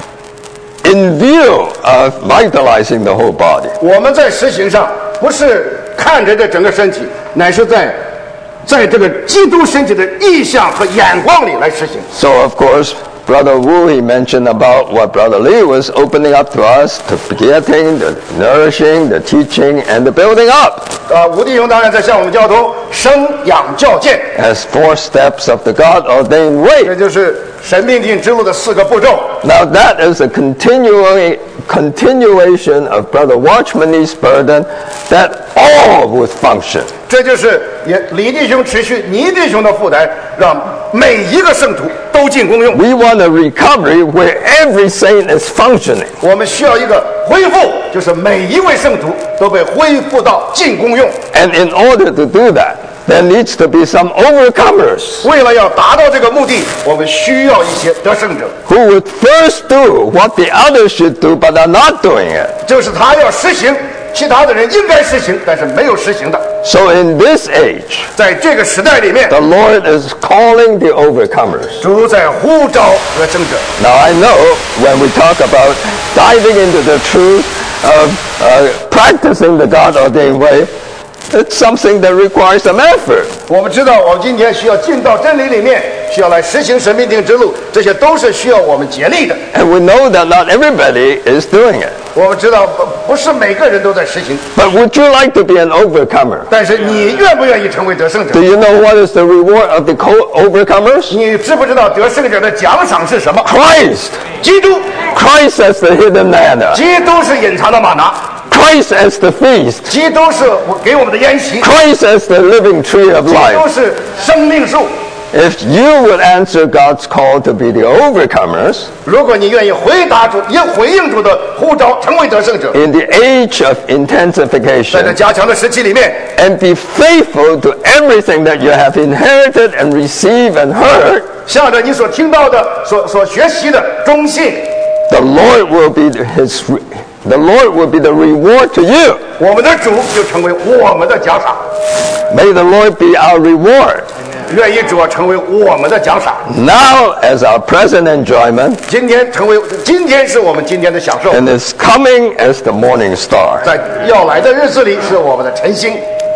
in view of vitalizing the whole body. 我们在实行上不是看着这整个身体，乃是在在这个基督身体的意象和眼光里来实行。 So, of course, Brother Wu, he mentioned about what Brother Lee was opening up to us, the getting, the nourishing, the teaching, and the building up 呃，吴弟兄当然在向我们交通生养教诫， as four steps of the God-ordained way. 这就是神命定之路的四个步骤。 Now, that is a continuing continuation of Brother Watchman's burden that all would function. 这就是也李弟兄持续倪弟兄的负担，让每一个圣徒都尽功用。 We want a recovery where every saint is functioning. 我们需要一个恢复，就是每一位圣徒都被恢复到尽功用。 And in order to do that, there needs to be some overcomers 为了要达到这个目的，我们需要一些得胜者， who would first do what the others should do but are not doing it. 就是他要实行，其他的人应该实行，但是没有实行的。 So in this age, 在这个时代里面， the Lord is calling the overcomers. 主在呼召得胜者。 Now I know when we talk about diving into the truth of uh, practicing the God-ordained way, it's something that requires some effort. 我们知道，我们今天需要进到真理里面，需要来实行神命定之路，这些都是需要我们竭力的。 And we know that not everybody is doing it. 我们知道，不不是每个人都在实行， But would you like to be an overcomer? 但是你愿不愿意成为得胜者 Do？you know what is the reward of the co- overcomers? 你知不知道得胜者的奖赏是什么？ Christ. 基督， Christ as the hidden manna. 基督是隐藏的玛拿， Christ as the feast. 基督是我给我们的宴席， Christ as the living tree of 基督 life. 是生命树。 If you would answer God's call to be the overcomers 如果你愿意回答主，应回应主的呼召，成为得胜者， in the age of 在这 intensification 加强的时期里面， and be faithful to everything that you have inherited and received and heard, 向着你所听到的、所所学习的忠信， the Lord will be his the Lord will be the reward to you. 我们的主就成为我们的奖赏。 May the Lord be our reward. 愿意主成为我们的奖赏。 Now as our present enjoyment 今天成为，今天是我们今天的享受， and is coming as the morning star. 在要来的日子里是我们的晨星。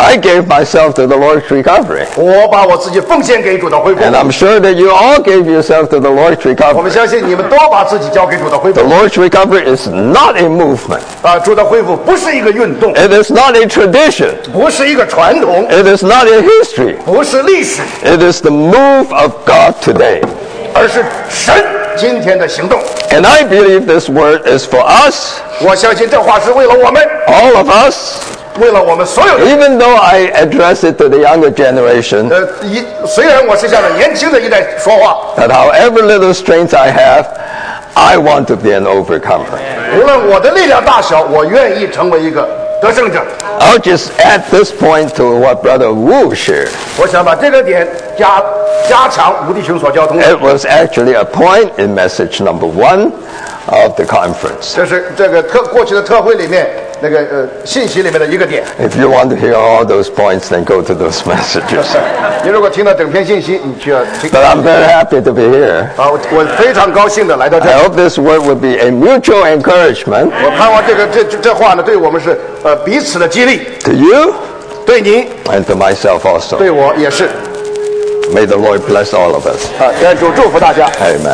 I gave myself to the Lord's recovery. 我把我自己奉献给主的恢复。 And I'm sure that you all gave yourself to the Lord's 我们 recovery. 相信你们都把自己交给主的恢复 The。Lord's recovery is not a movement. 啊，主的恢复不是一个运动， It is not a tradition. 不是一个传统， It is not a history. 不是历史， It is the move of God today. 而是神今天的行动。 And I believe this word is for us, 我相信这话是为了我们， all of us, 为了我们所有人。 even though I address it to the younger generation, 呃，一虽然我是向着年轻的一代说话， that however little strength I have, I want to be an overcomer. 无论我的力量大小，我愿意成为一个得胜者。 I'll just add this point to what Brother Wu shared. 我想把这个点加加强吴弟兄所交通的。 It was actually a point in message number one of the conference. 这是这个特过去的特会里面那个呃信息里面的一个点。 If you want to hear all those points, then go to those messages. 你如果听到整篇信息，你就要听。 But I'm very happy to be here. 啊，我我非常高兴的来到这 I 里。 hope this word will be a mutual encouragement 我盼望这个这这这话呢，对我们是呃彼此的激励， to you 对你 and to myself also. 对我也是。 May the Lord bless all of us. 啊，愿主祝福大家。 Amen.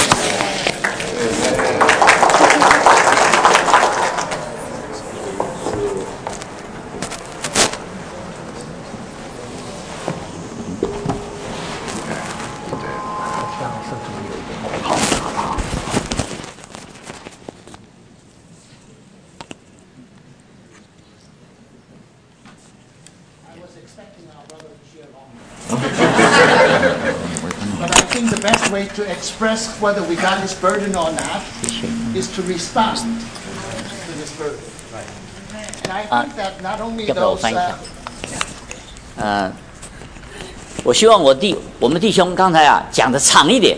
I was expecting our brother to share longer. But I think the best way to express whether we got his burden or not is to respond to this burden. And I think that not only 要不要我 those 翻译一 uh, 下？呃，我希望我弟我们弟兄刚才啊讲的长一点。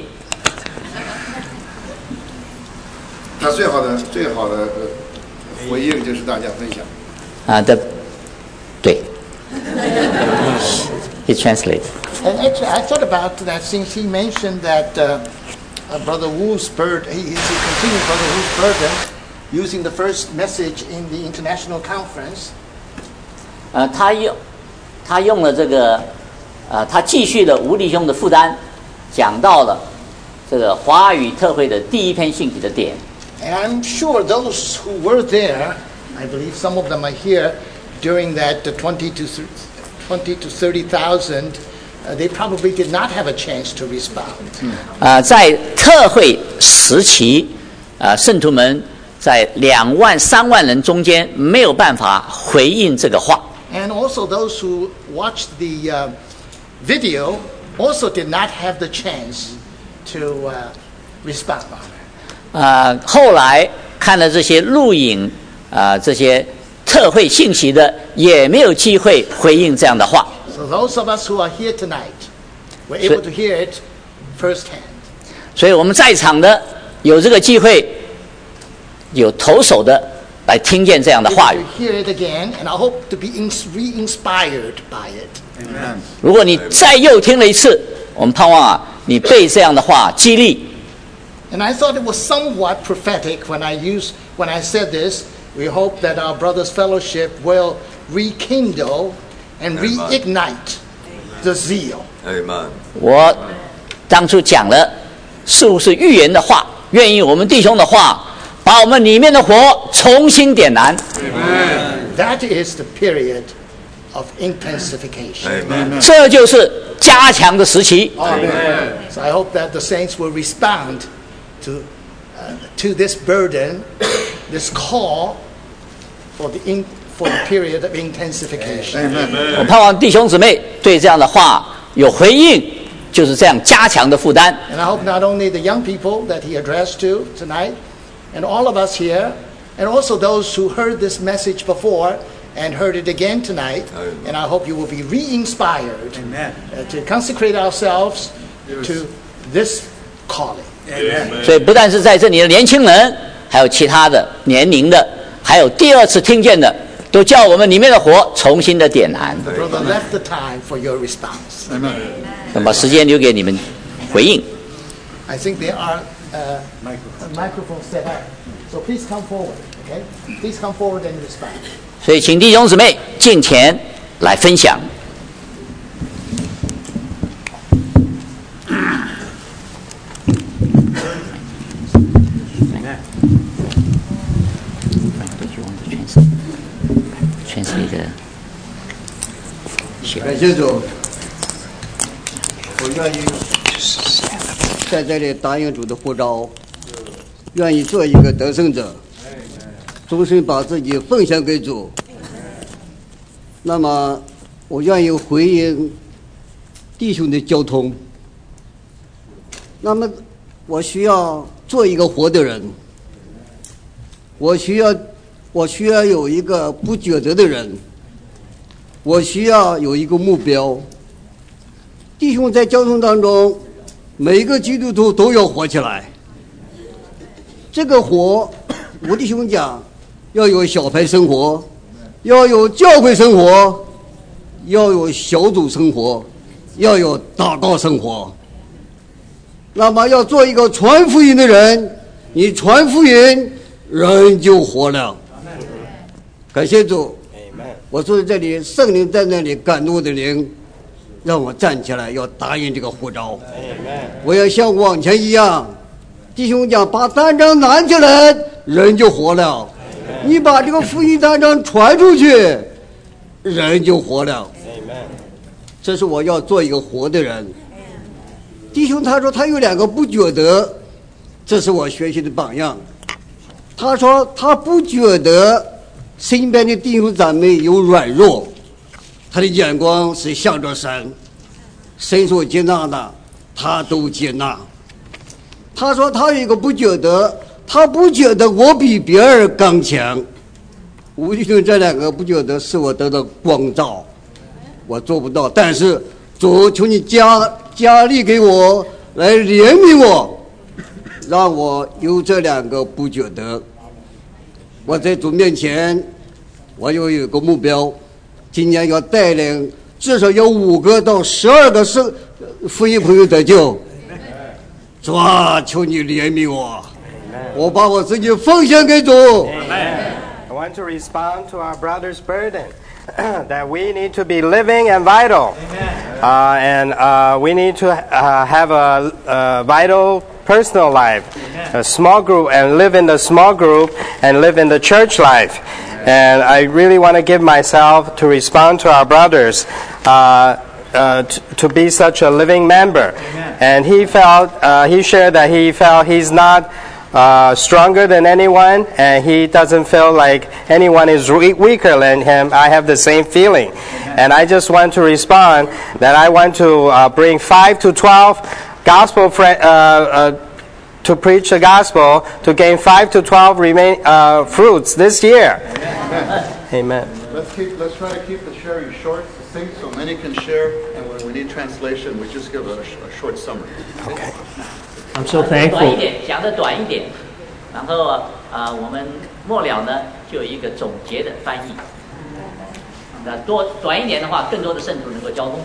那最好的最好的回应就是大家分享。 啊的，对。He translates. And actually, I thought about that since he mentioned that uh, uh, Brother Wu's burden, he, he continued Brother Wu's burden using the first message in the international conference. 呃，他用他用了这个，呃，他继续了吴弟兄的负担，讲到了这个华语特会的第一篇信息的点。 And I'm sure those who were there, I believe some of them are here, during that uh, twenty to twenty to thirty thousand, uh, they probably did not have a chance to respond. 呃，在特会时期，呃，圣徒们在两万三万人中间没有办法回应这个话。 And also those who watched the uh, video also did not have the chance to uh, respond. 呃，后来看了这些录影，啊、呃，这些特会信息的，也没有机会回应这样的话。 So those of us who are here tonight were able to hear it firsthand. 所以我们在场的有这个机会，有投手的来听见这样的话语。 To hear it again, and I hope to be ins- re-inspired by it. 如果你再又听了一次，我们盼望啊，你被这样的话激励。 And I thought it was somewhat prophetic when I used when I said this. We hope that our brothers' fellowship will rekindle and reignite the zeal. Amen. 我当初讲了，似乎是预言的话，愿意我们弟兄的话，把我们里面的火重新点燃。 That is the period of intensification. 这就是加强的时期。 Amen. So I hope that the saints will respond to uh, to this burden, this call for the in, for the period of intensification. 我盼望弟兄姊妹对这样的话有回应，就是这样加强的负担。 And I hope not only the young people that he addressed to tonight, and all of us here, and also those who heard this message before and heard it again tonight, and I hope you will be re-inspired uh, to consecrate ourselves to this calling. 所以不但是在这里的年轻人，还有其他的年龄的，还有第二次听见的，都叫我们里面的火重新的点燃。 Brother, left the time for your response. 那么时间留给你们回应。 I think there are uh, microphones set up, so please come forward. Okay, please come forward and respond. 所以请弟兄姊妹进前来分享。 感谢主，我愿意在这里答应主的呼召，愿意做一个得胜者，终身把自己奉献给主。那么，我愿意回应弟兄的交通。那么，我需要做一个活的人，我需要，我需要有一个不抉择的人。我需要有一个目标。弟兄在交通当中，每一个基督徒都要活起来。这个活，我弟兄讲，要有小派生活，要有教会生活，要有小组生活，要有祷告生活。那么要做一个传福音的人，你传福音，人就活了。感谢主。我坐在这里，圣灵在那里感动我的灵，让我站起来，要答应这个呼召。我要像往前一样，弟兄讲，把单张拿起来，人就活了。你把这个福音单张传出去，人就活了。这是我要做一个活的人。弟兄他说他有两个不觉得，这是我学习的榜样。他说他不觉得身边的弟兄姊妹有软弱，他的眼光是向着神，神所接纳的他都接纳。他说他有一个不觉得，他不觉得我比别人刚强。无弟兄这两个不觉得是我得到光照，我做不到，但是主求你加加力给我，来怜悯我，让我有这两个不觉得。我在主面前，我有一个目标，今年要带领至少有五个到十二个圣福音朋友得救。主啊，求你怜悯我，我把我自己奉献给主。 I want to respond to our brother's burden that we need to be living and vital, uh, and uh, we need to uh, have a, a vital personal life, a small group, and live in the small group and live in the church life. And I really want to give myself to respond to our brothers uh, uh, t- to be such a living member. And he felt, uh, he shared that he felt he's not uh, stronger than anyone, and he doesn't feel like anyone is re- weaker than him. I have the same feeling. And I just want to respond that I want to uh, bring five to twelve gospel fr- uh, uh, to preach the gospel, to gain five to twelve remain uh, fruits this year. Amen. Amen. Let's keep. Let's try to keep the sharing short, succinct, so many can share. And when we need translation, we just give a, a short summary. Okay. I'm so thankful. 短一点，讲的短一点，然后啊、呃，我们末了呢就有一个总结的翻译。那多短一点的话，更多的圣徒能够交通。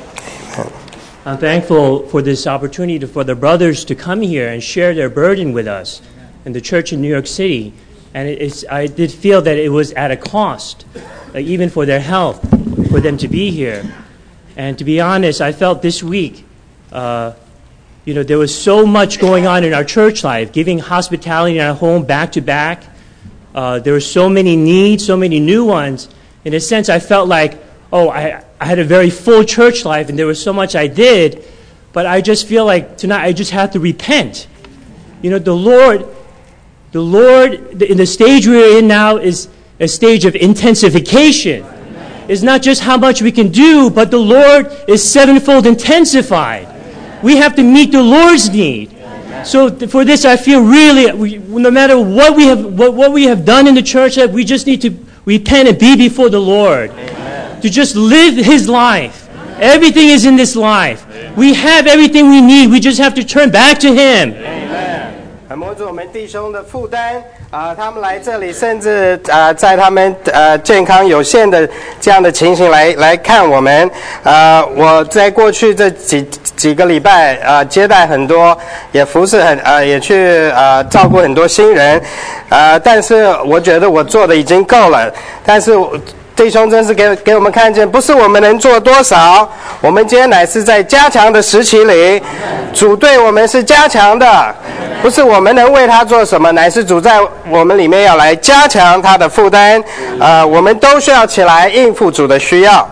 I'm thankful for this opportunity for the brothers to come here and share their burden with us in the church in New York City. And it's, I did feel that it was at a cost, uh, even for their health, for them to be here. And to be honest, I felt this week, uh, you know, there was so much going on in our church life, giving hospitality in our home back to back. Uh, there were so many needs, so many new ones. In a sense, I felt like, oh, I, I had a very full church life and there was so much I did, but I just feel like tonight I just have to repent. You know, the Lord, the Lord, in the stage we're in now is a stage of intensification. It's not just how much we can do, but the Lord is sevenfold intensified. We have to meet the Lord's need. So th- for this, I feel really, we, no matter what we have, what, what we have done in the church, that we just need to repent and be before the Lord. To just live His life. Everything is in this life. We have everything we need. We just have to turn back to Him. Amen. 很摸着我们弟兄的负担啊、呃，他们来这里，甚至啊、呃，在他们呃健康有限的这样的情形来来看我们。呃，我在过去这几几个礼拜啊、呃，接待很多，也服侍很呃，也去呃照顾很多新人。呃，但是我觉得我做的已经够了。但是我弟兄真是给给我们看见，不是我们能做多少，我们今天乃是在加强的时期里，主对我们是加强的，不是我们能为他做什么，乃是主在我们里面要来加强他的负担。呃，我们都需要起来应付主的需要。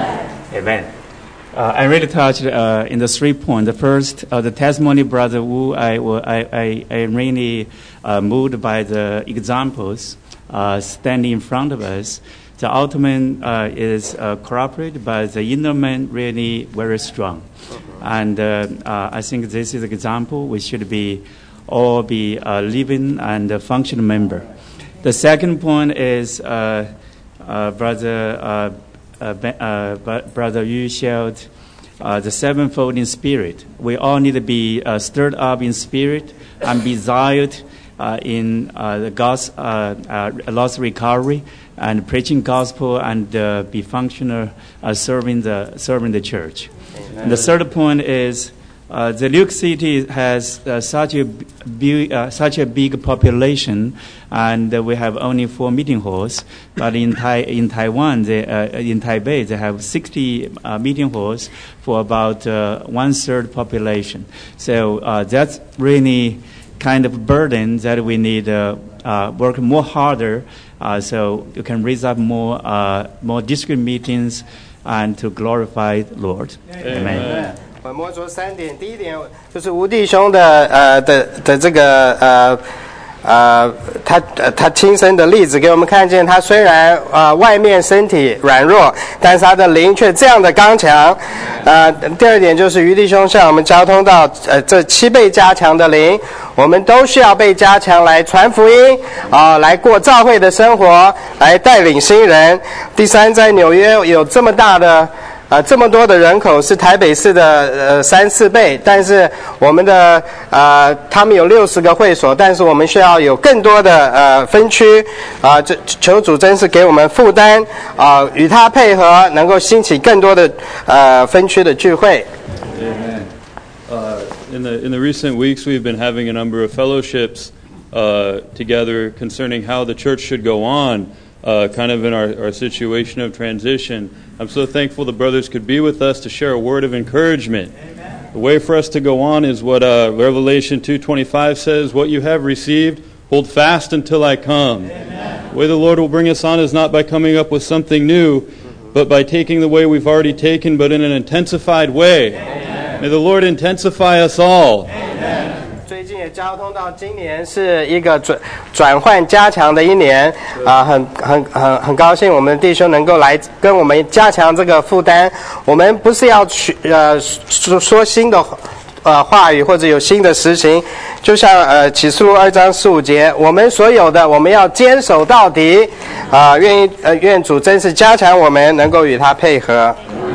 Amen. Uh, I'm really touched uh, in the three points. The first, uh, the testimony, Brother Wu, I, I, I, I really uh, moved by the examples uh, standing in front of us. The outer man uh, is uh, corporate, but the inner man really very strong. And uh, uh, I think this is an example we should be all be a living and a functional member. The second point is uh, uh, Brother uh, uh, uh, Brother Yu shared uh, the sevenfold in spirit. We all need to be uh, stirred up in spirit and be desired uh, in uh, the God's uh, uh, lost recovery and preaching gospel and uh, be functional uh, serving the serving the church. And the third point is uh, the New York City has uh, such a bu- uh, such a big population, and uh, we have only four meeting halls. But in Tai- in Taiwan, they, uh, in Taipei, they have sixty uh, meeting halls for about uh, one third population. So uh, that's really kind of burden that we need uh, uh, work more harder, uh, so you can raise up more uh, more district meetings and to glorify the Lord. Amen. Amen. 我摸着三点，第一点就是吴弟兄的呃的的这个呃呃他呃他亲身的例子给我们看见，他虽然呃外面身体软弱，但是他的灵却这样的刚强。呃，第二点就是于弟兄向我们交通到呃这七倍加强的灵，我们都需要被加强来传福音啊、呃，来过教会的生活，来带领新人。第三，在纽约有这么大的。啊，这么多的人口是台北市的呃三四倍，但是我们的呃他们有六十个会所，但是我们需要有更多的呃分区啊，这求主真是给我们负担啊，与他配合，能够兴起更多的呃分区的聚会。 Amen. Uh, in the in the recent weeks, we've been having a number of fellowships uh, together concerning how the church should go on, uh, kind of in our, our situation of transition. I'm so thankful the brothers could be with us to share a word of encouragement. Amen. The way for us to go on is what uh, Revelation two twenty-five says, what you have received, hold fast until I come. Amen. The way the Lord will bring us on is not by coming up with something new, but by taking the way we've already taken, but in an intensified way. Amen. May the Lord intensify us all. Amen. 最近也交通到今年是一个转转换加强的一年啊、呃，很很很很高兴我们的弟兄能够来跟我们加强这个负担。我们不是要去呃说说新的呃话语或者有新的实行，就像呃启示录二章十五节，我们所有的我们要坚守到底啊、呃，愿意呃愿主真是加强我们，能够与他配合。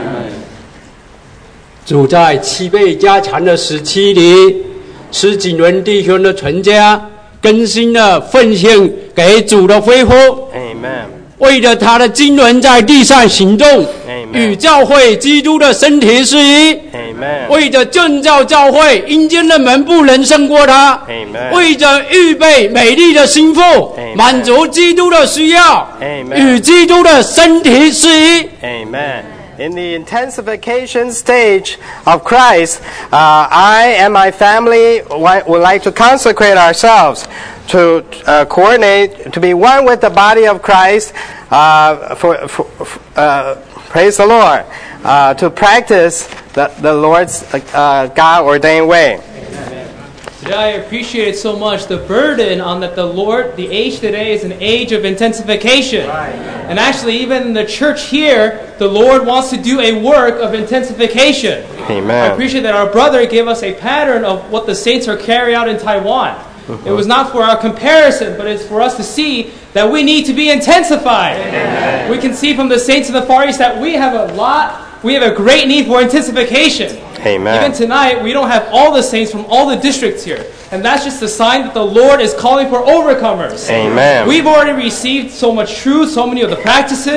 主在七倍加强的时期里。使景伦弟兄的全家更新了奉献给主的恢复 Amen. 为了他的经纶在地上行动 Amen. 与教会基督的身体是一 Amen. 为着建造教会阴间的门不能胜过他 Amen. 为着预备美丽的心腹 满足基督的需要 Amen. 与基督的身体是一 Amen. In the intensification stage of Christ, uh, I and my family would like to consecrate ourselves to uh, coordinate, to be one with the body of Christ, uh, for, for uh, praise the Lord, uh, to practice the, the Lord's uh, God-ordained way. Today I appreciate so much the burden on that the Lord, the age today is an age of intensification. Right. And actually even in the church here, the Lord wants to do a work of intensification. Amen. I appreciate that our brother gave us a pattern of what the saints are carrying out in Taiwan. Mm-hmm. It was not for our comparison, but it's for us to see that we need to be intensified. Amen. We can see from the saints in the Far East that we have a lot, we have a great need for intensification. Amen. Even tonight, we don't have all the saints from all the districts here. And that's just a sign that the Lord is calling for overcomers. Amen. We've already received so much truth, so many of the practices,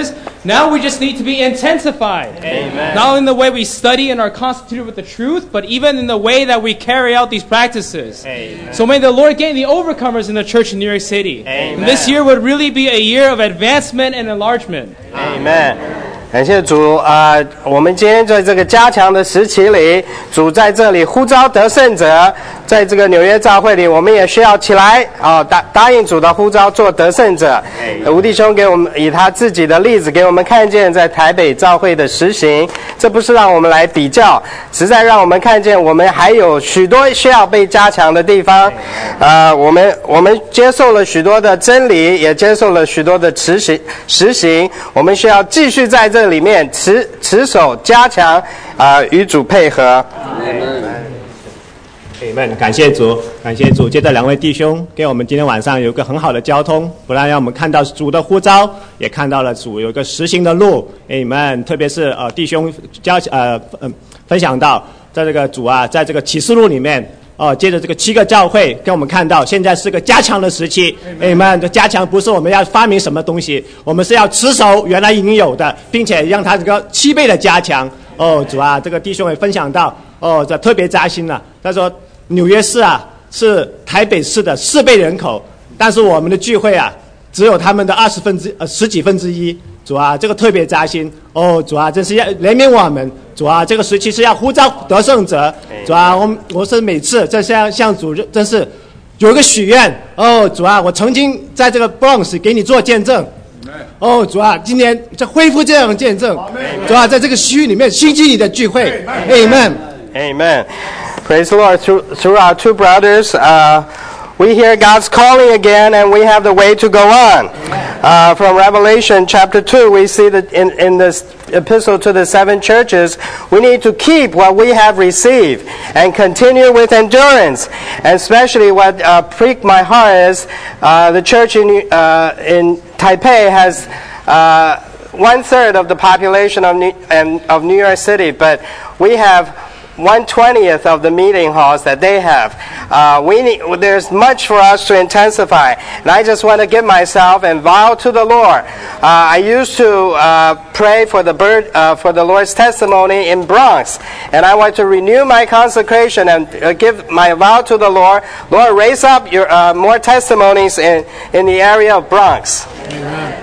Now we just need to be intensified. Amen. Not only in the way we study and are constituted with the truth, but even in the way that we carry out these practices. Amen. So may the Lord gain the overcomers in the church in New York City. Amen. And this year would really be a year of advancement and enlargement. Amen. 感谢主啊、呃！我们今天在这个加强的时期里，主在这里呼召得胜者，在这个纽约教会里，我们也需要起来啊、呃、答答应主的呼召，做得胜者。吴弟兄给我们以他自己的例子给我们看见在台北教会的实行，这不是让我们来比较，实在让我们看见我们还有许多需要被加强的地方。啊、呃，我们我们接受了许多的真理，也接受了许多的实行实行，我们需要继续在这里面持持守加强啊、呃，与主配合。 Amen， 感谢主，感谢主。接着两位弟兄给我们今天晚上有一个很好的交通，不但让我们看到主的呼召，也看到了主有一个实行的路。Amen， 特别是呃弟兄交呃呃分享到，在这个主啊，在这个启示录里面。哦，接着这个七个教会跟我们看到，现在是个加强的时期。Amen， 这加强不是我们要发明什么东西，我们是要持守原来已经有的，并且让它这个七倍的加强。哦，主啊，这个弟兄也分享到，哦，这特别扎心了。他说，纽约市啊是台北市的四倍人口，但是我们的聚会啊只有他们的二十分之呃十几分之一。主啊，这个特别扎心。哦，主啊，真是要怜悯我们。主啊，这个时期是要呼召得胜者。主啊，我我是每次这向向主真是有一个许愿。哦，主啊，我曾经在这个 Bronx 给你做见证。哦，主啊，今年再恢复这样的见证。主啊，在这个区域里面兴起你的聚会。Amen. Amen. Praise the Lord. Through, through our two brothers, uh, we hear God's calling again, and we have the way to go on. Uh, from Revelation chapter two, we see that in, in this epistle to the seven churches, we need to keep what we have received and continue with endurance. And especially what uh, pricked my heart is uh, the church in, uh, in Taipei has uh, one third of the population of New, um, of New York City, but we have one twentieth of the meeting halls that they have. Uh, we need, there's much for us to intensify. And I just want to give myself and vow to the Lord. Uh, I used to uh, pray for the bird, uh, for the Lord's testimony in Bronx. And I want to renew my consecration and uh, give my vow to the Lord. Lord, raise up your uh, more testimonies in, in the area of Bronx. Amen.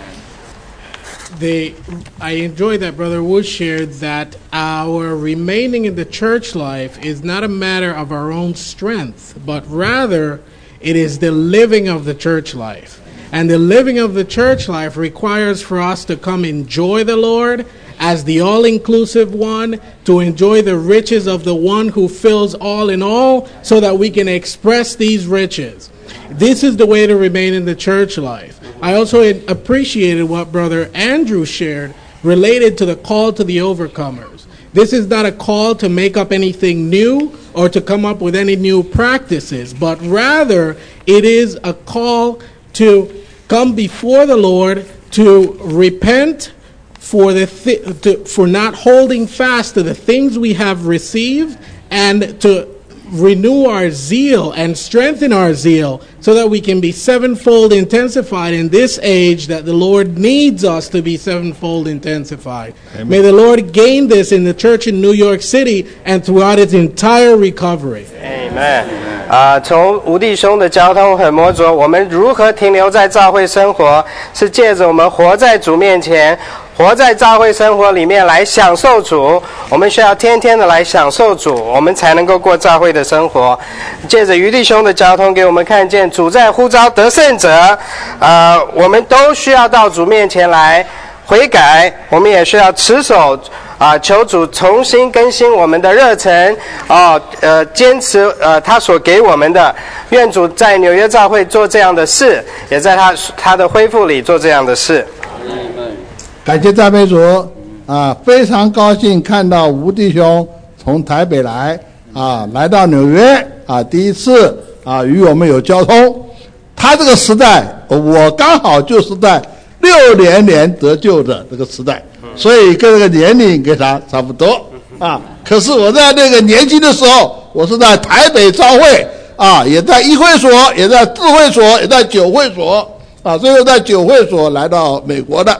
They, I enjoy that Brother Wu shared that our remaining in the church life is not a matter of our own strength, but rather it is the living of the church life. And the living of the church life requires for us to come enjoy the Lord as the all-inclusive one, to enjoy the riches of the one who fills all in all, so that we can express these riches. This is the way to remain in the church life. I also appreciated what Brother Andrew shared related to the call to the overcomers. This is not a call to make up anything new or to come up with any new practices, but rather it is a call to come before the Lord, to repent for the th- to, for not holding fast to the things we have received, and to renew our zeal and strengthen our zeal so that we can be sevenfold intensified in this age that the Lord needs us to be sevenfold intensified. Amen. May the Lord gain this in the church in New York City and throughout its entire recovery. Amen. 啊、呃，从吴弟兄的交通很摸着，我们如何停留在教会生活，是借着我们活在主面前。活在教会生活里面来享受主，我们需要天天的来享受主，我们才能够过教会的生活。借着余弟兄的交通给我们看见主在呼召得胜者，呃，我们都需要到主面前来悔改，我们也需要持守啊、呃，求主重新更新我们的热忱啊，呃，坚持呃他所给我们的。愿主在纽约教会做这样的事，也在他他的恢复里做这样的事。 感谢赞美主啊！非常高兴看到吴弟兄从台北来啊，来到纽约啊，第一次啊与我们有交通。他这个时代，我刚好就是在六年年得救的这个时代，所以跟这个年龄跟他差不多啊。可是我在那个年轻的时候，我是在台北教会啊，也在一会所，也在智慧所，也在九会所啊，最后在九会所来到美国的。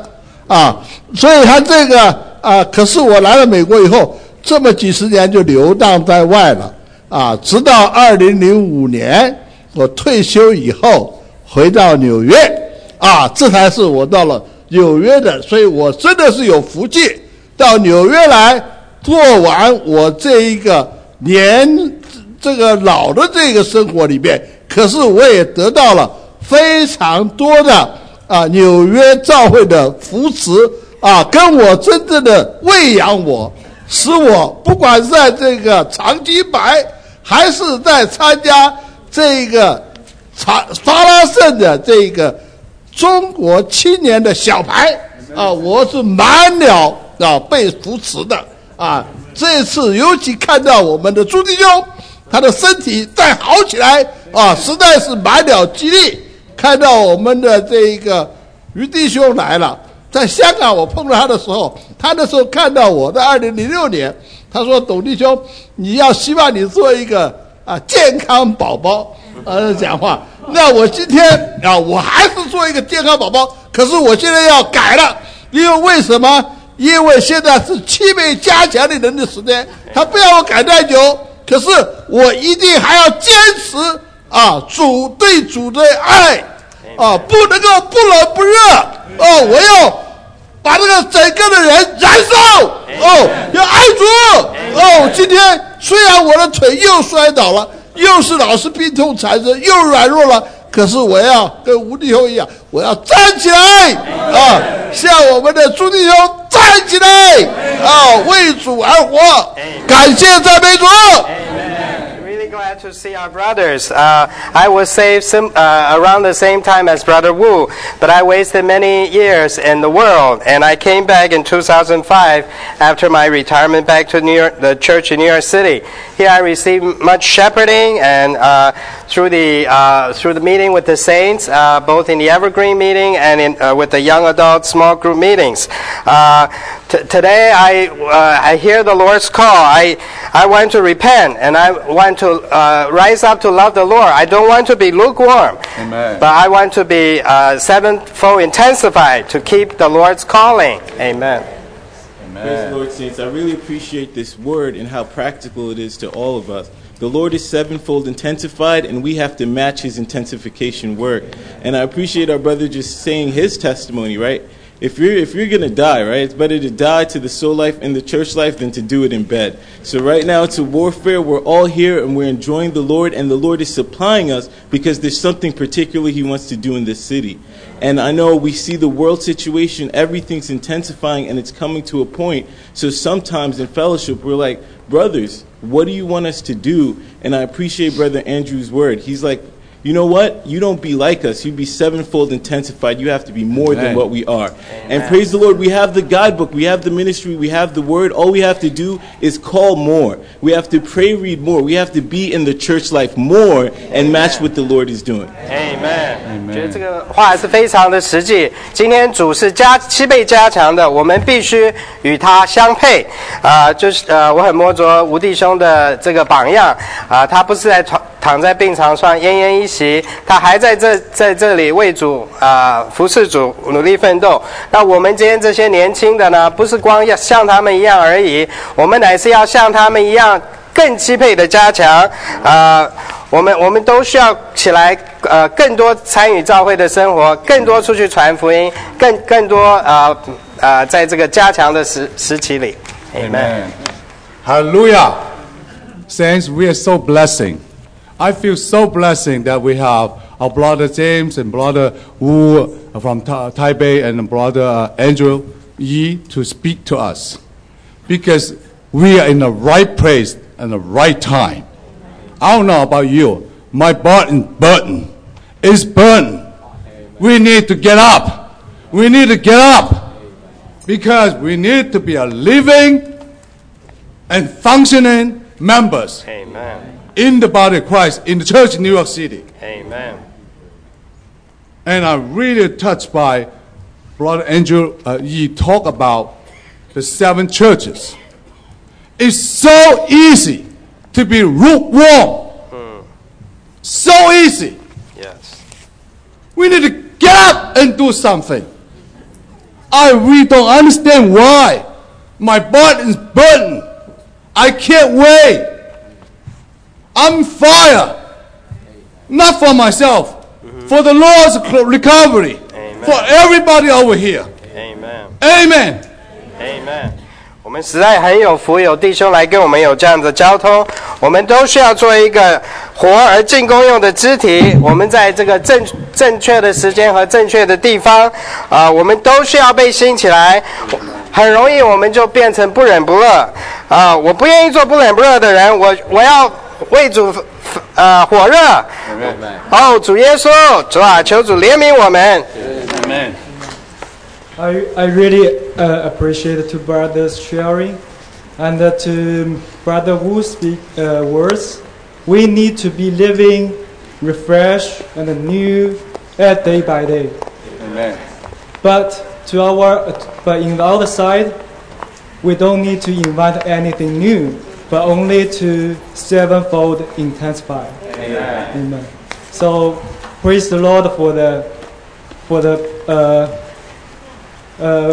啊，所以他这个啊，可是我来了美国以后，这么几十年就流荡在外了啊，直到二零零五年我退休以后回到纽约啊，这才是我到了纽约的，所以我真的是有福气到纽约来做完我这一个年这个老的这个生活里面，可是我也得到了非常多的啊纽约教会的扶持啊，跟我真正的喂养我，使我不管是在这个长期白，还是在参加这个查发拉盛的这个中国青年的小牌啊，我是满了啊被扶持的啊。这次尤其看到我们的朱弟兄，他的身体再好起来啊，实在是满了激励。看到我们的这个于弟兄来了，在香港我碰到他的时候，他那时候看到我在二零零六年，他说董弟兄，你要希望你做一个啊健康宝宝，呃讲话。那我今天啊，我还是做一个健康宝宝，可是我现在要改了，因为为什么？因为现在是七倍加强的人的时间，他不要我改太久，可是我一定还要坚持啊，主对主的爱啊，不能够不冷不热哦，我要把这个整个的人燃烧哦，要爱主哦。今天虽然我的腿又摔倒了，又是老是病痛缠身，又软弱了，可是我要跟吴弟兄一样，我要站起来啊，像我们的朱弟兄站起来啊，为主而活。感谢赞美主。 Glad to see our brothers. Uh, I was saved some, uh, around the same time as Brother Wu, but I wasted many years in the world, and I came back in two thousand five after my retirement back to New York, the church in New York City. Here I received much shepherding, and uh, through the uh, through the meeting with the saints, uh, both in the Evergreen meeting and in, uh, with the young adult small group meetings. Uh, t- today I uh, I hear the Lord's call. I I want to repent, and I want to uh, rise up to love the Lord. I don't want to be lukewarm, Amen. But I want to be uh, sevenfold intensified to keep the Lord's calling. Amen. Praise the Lord, saints. I really appreciate this word and how practical it is to all of us. The Lord is sevenfold intensified, and we have to match His intensification work. And I appreciate our brother just saying his testimony, right? If you're if you're gonna die, right, it's better to die to the soul life and the church life than to do it in bed. So right now it's a warfare. We're all here and we're enjoying the Lord, and the Lord is supplying us because there's something particular He wants to do in this city. And I know we see the world situation, everything's intensifying and it's coming to a point. So sometimes in fellowship we're like, brothers, what do you want us to do? And I appreciate Brother Andrew's word. He's like, you know what? You don't be like us. You be sevenfold intensified. You have to be more Amen. Than what we are. Amen. And praise the Lord, we have the guidebook. We have the ministry. We have the word. All we have to do is call more. We have to pray, read more. We have to be in the church life more and match what the Lord is doing. Amen. 觉得这个话是非常的实际。今天主是加七倍加强的，我们必须与他相配。啊、呃，就是呃，我很摸着吴弟兄的这个榜样啊、呃，他不是在躺躺在病床上奄奄一息，他还在这在这里为主啊、呃、服侍主努力奋斗。那我们今天这些年轻的呢，不是光要像他们一样而已，我们乃是要像他们一样更七倍的加强啊。呃我们我们都需要起来，呃，更多参与教会的生活，更多出去传福音，更更多呃呃，在这个加强的时时期里 ，Amen. Hallelujah, saints, we are so blessing. I feel so blessing that we have our brother James and brother Wu from Ta- Taipei and brother uh, Andrew Yi to speak to us, because we are in the right place and the right time. I don't know about you. My button, button is burning. We need to get up. We need to get up because we need to be a living and functioning members Amen. In the body of Christ, in the church in New York City. Amen. And I'm really touched by Brother Andrew uh, Yi talk about the seven churches. It's so easy to be lukewarm. Hmm. So easy. Yes. We need to get up and do something. I really don't understand why. My butt is burning. I can't wait. I'm fire. Not for myself. For the Lord's recovery. Amen. For everybody over here. Amen. Amen. Amen. 我们实在很有福，有弟兄来跟我们有这样的交通。我们都需要做一个活而进功用的肢体。我们在这个正正确的时间和正确的地方，啊、呃，我们都需要被兴起来。很容易我们就变成不冷不热啊、呃！我不愿意做不冷不热的人，我我要为主呃火热。哦，主耶稣，主啊，求主怜悯我们。 Amen. I, I really uh, appreciate the two brothers sharing and uh, to Brother Wu speak uh, words. We need to be living refreshed and new uh, day by day. Amen. But to our, but in the other side, we don't need to invent anything new, but only to sevenfold intensify. Amen. Amen. So praise the Lord for the for the uh, uh,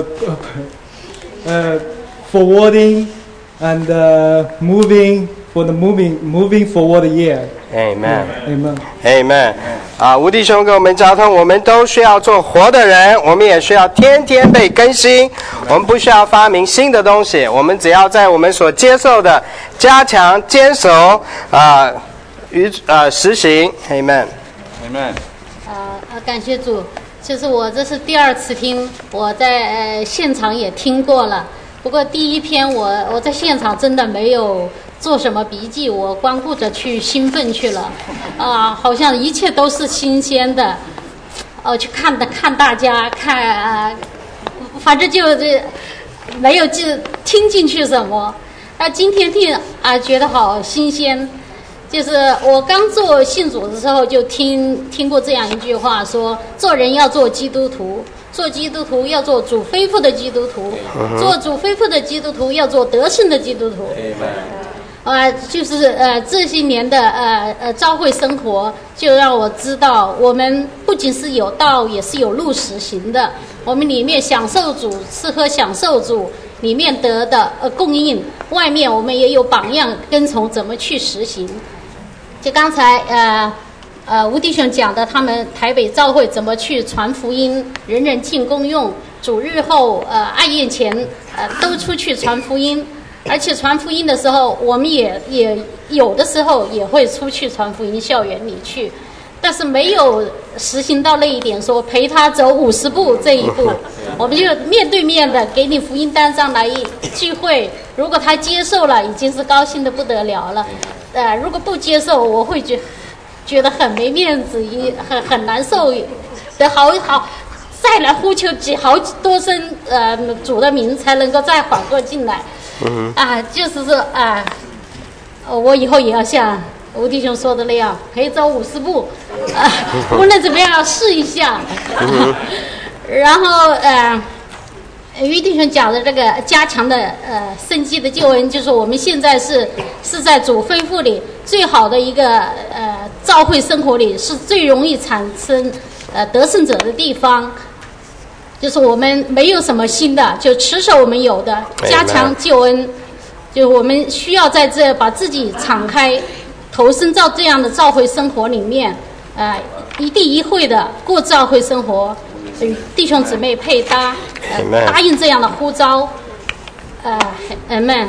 uh, forwarding and uh, moving for the moving moving forward year. Amen. Amen. Amen. 啊，吴弟兄跟我们交通，我们都需要做活的人，我们也需要天天被更新。我们不需要发明新的东西，我们只要在我们所接受的加强、坚守啊与啊实行。Amen. Amen. 呃呃，感谢主，就是我这是第二次听，我在呃现场也听过了。不过第一篇我我在现场真的没有做什么笔记，我光顾着去兴奋去了，啊、呃，好像一切都是新鲜的，呃，去看的看大家看啊、呃，反正就是没有记听进去什么。啊，今天听啊、呃，觉得好新鲜。就是我刚做信主的时候，就听听过这样一句话说：做人要做基督徒，做基督徒要做主恢复的基督徒，做主恢复的基督徒要做得胜的基督徒。呃，就是呃这些年的呃呃教会生活，就让我知道，我们不仅是有道，也是有路实行的。我们里面享受主，吃喝享受主里面得的呃供应，外面我们也有榜样跟从，怎么去实行。就刚才呃呃吴弟兄讲的，他们台北教会怎么去传福音，人人尽公用，主日后呃爱宴前呃都出去传福音。而且传福音的时候，我们也也有的时候也会出去传福音，校园里去，但是没有实行到那一点，说陪他走五十步这一步，我们就面对面的给你福音单上来聚会。如果他接受了，已经是高兴的不得了了。呃，如果不接受，我会觉觉得很没面子，也很很难受，得好好再来呼求几好多声呃主的名，才能够再缓过劲来。嗯、啊，就是说啊，我以后也要像吴弟兄说的那样，陪走五十步，啊，无论怎么样要试一下。嗯、然后呃，于弟兄讲的这个加强的呃生机的救恩，就是我们现在是是在主恢复里最好的一个呃教会生活里，是最容易产生呃得胜者的地方。就是我们没有什么新的，就持守我们有的，加强救恩。就我们需要在这把自己敞开，投身到这样的教会生活里面，呃，一地一会的过教会生活，与弟兄姊妹配搭，呃，答应这样的呼召。呃 ，Amen。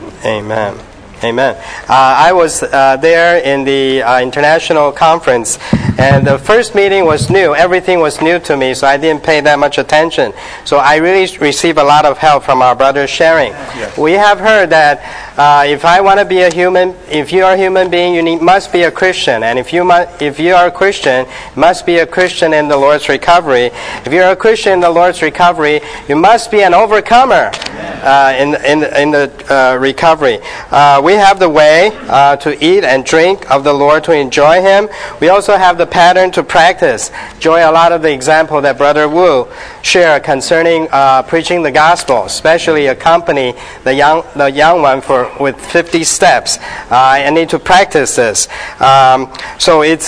Amen. Amen. Uh, I was uh, there in the uh, international conference, and the first meeting was new. Everything was new to me, so I didn't pay that much attention. So I really received a lot of help from our brothers sharing. Yes. We have heard that uh, if I want to be a human, if you are a human being, you need, must be a Christian. And if you, mu- if you are a Christian, you must be a Christian in the Lord's recovery. If you're a Christian in the Lord's recovery, you must be an overcomer uh, in, in, in the uh, recovery. Uh, We have the way uh, to eat and drink of the Lord, to enjoy Him. We also have the pattern to practice. Enjoy a lot of the example that Brother Wu shared concerning uh, preaching the gospel, especially accompany the young the young one for with fifty steps. Uh, I need to practice this. Um, so it's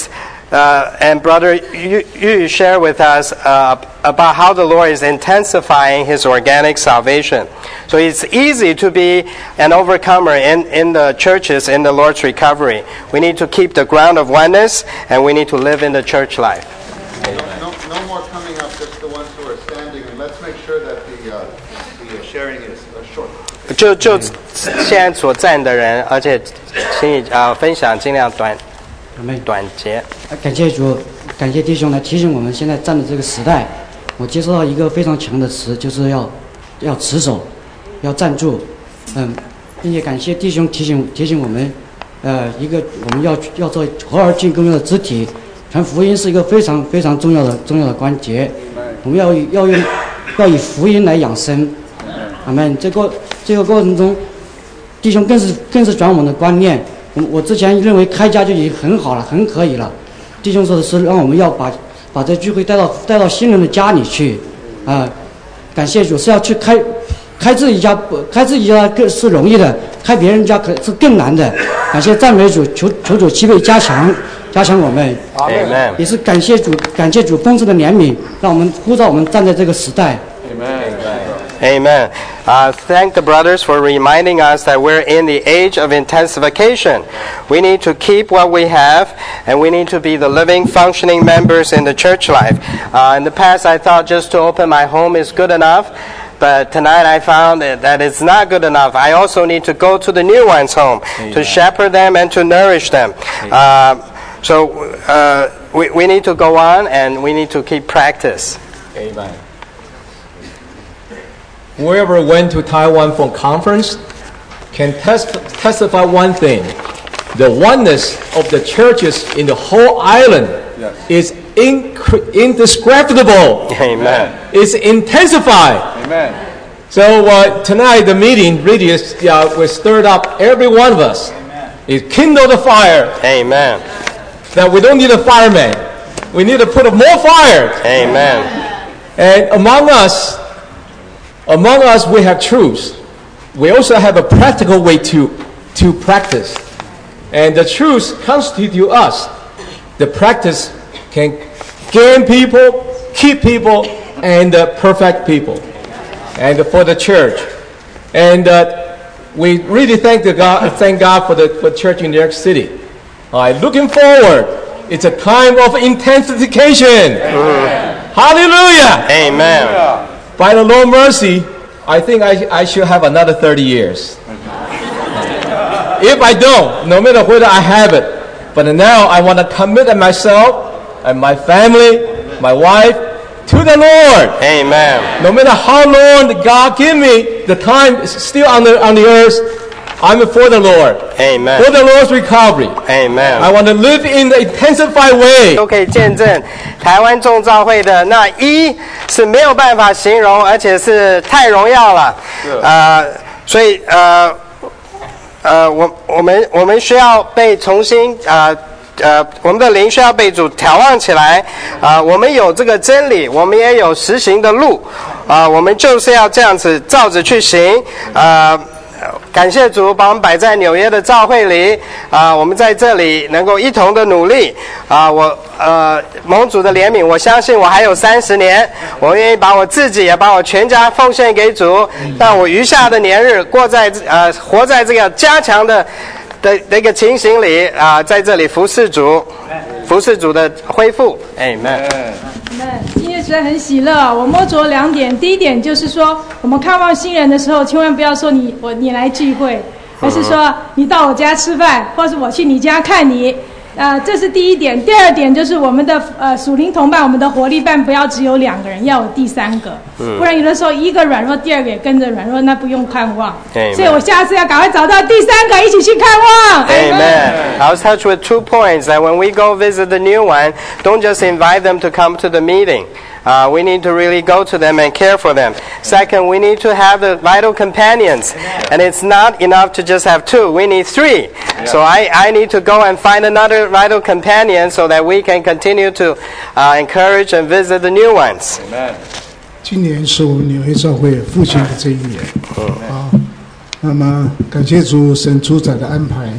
Uh, and brother, you, you share with us uh, about how the Lord is intensifying His organic salvation. So it's easy to be an overcomer in, in the churches, in the Lord's recovery. We need to keep the ground of oneness, and we need to live in the church life. No, no more coming up, just the ones who are standing, and let's make sure that the, uh, the sharing is uh, short. 就就现在所站的人，而且请你呃分享尽量短短节。 感谢主，感谢弟兄来提醒我们，现在站的这个时代，我接受到一个非常强的词，就是要要持守，要站住，嗯，并且感谢弟兄提醒提醒我们，呃，一个我们要要做合而进功用的肢体，传福音是一个非常非常重要的重要的关节，我们要要用要以福音来养生，阿们。这个这个过程中，弟兄更是更是转我们的观念。我我之前认为开家就已经很好了，很可以了。弟兄说的是让我们要把把这聚会带到带到新人的家里去，啊、呃，感谢主，是要去开开自己家，开自己家更是容易的，开别人家可是更难的。感谢赞美主，求求主七倍加强加强我们， Amen. 也是感谢主感谢主丰盛的怜悯，让我们呼召我们站在这个时代。 Amen. Uh, thank the brothers for reminding us that we're in the age of intensification. We need to keep what we have, and we need to be the living, functioning members in the church life. Uh, in the past, I thought just to open my home is good enough. But tonight I found that it's not good enough. I also need to go to the new ones' home, Amen. To shepherd them and to nourish them. Uh, so uh, we, we need to go on, and we need to keep practice. Amen. Whoever went to Taiwan for conference can test, testify one thing. The oneness of the churches in the whole island yes. is incre- indescribable. Amen. It's intensified. Amen. So uh, tonight the meeting really is, uh, will stir up every one of us. Amen. It kindled the fire. Amen. That we don't need a fireman. We need to put more fire. Amen. And among us, Among us, we have truths. We also have a practical way to, to practice. And the truths constitute us. The practice can gain people, keep people, and uh, perfect people. And for the church. And uh, we really thank, the God, thank God for the for church in New York City. Uh, looking forward, it's a time of intensification. Amen. Hallelujah. Amen. By the Lord's mercy, I think I, I should have another thirty years. If I don't, no matter whether I have it, but now I want to commit myself and my family, my wife, to the Lord. Amen. No matter how long God give me, the time is still on the on the earth, I'm for the Lord. Amen. For the Lord's recovery. Amen. I want to live in the intensified way. 都可以见证台湾众召会的那一是没有办法形容，而且是太荣耀了。呃，所以呃呃，我我们我们需要被重新呃。呃，我们的灵需要被主眺望起来啊、呃！我们有这个真理，我们也有实行的路啊、呃！我们就是要这样子照着去行啊！呃感谢主把我们摆在纽约的召会里啊、呃！我们在这里能够一同的努力啊、呃！我呃蒙主的怜悯，我相信我还有三十年，我愿意把我自己也把我全家奉献给主，让我余下的年日过在呃活在这个加强的。的的一个情形里啊、呃，在这里服侍主，服侍主的恢复 ，Amen。 今天实在很喜乐，我摸着两点，第一点就是说，我们看望新人的时候，千万不要说你我你来聚会，而是说你到我家吃饭，或是我去你家看你。呃，这是第一点。第二点就是我们的呃属灵同伴，我们的活力伴不要只有两个人，要有第三个，嗯、不然有的时候一个软弱，第二个也跟着软弱，那不用看望。所以我下次要赶快找到第三个一起去看望。 Amen. I was touched with two points that when we go visit the new one, don't just invite them to come to the meeting. Uh, we need to really go to them and care for them. Second, we need to have the vital companions. And it's not enough to just have two. We need three. So I, I need to go and find another vital companion so that we can continue to uh, encourage and visit the new ones. Amen. 今年是我们纽约教会复兴的这一年啊，那么感谢主神主宰的安排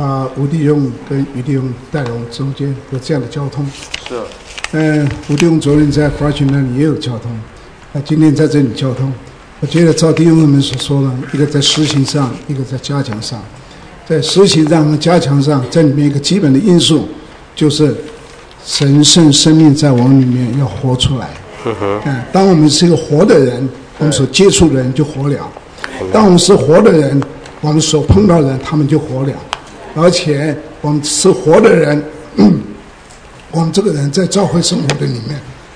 啊，吴弟兄跟于弟兄带领中间有这样的交通。 是。 嗯，吴弟兄昨天在华群那里也有交通，那今天在这里交通。我觉得照弟兄们所说的，一个在实行上，一个在加强上。在实行上和加强上，这里面一个基本的因素就是神圣生命在我们里面要活出来。嗯，当我们是一个活的人，我们所接触的人就活了；当我们是活的人，我们所碰到的人他们就活了。而且我们是活的人，嗯、我们这个人在教会生活的里面，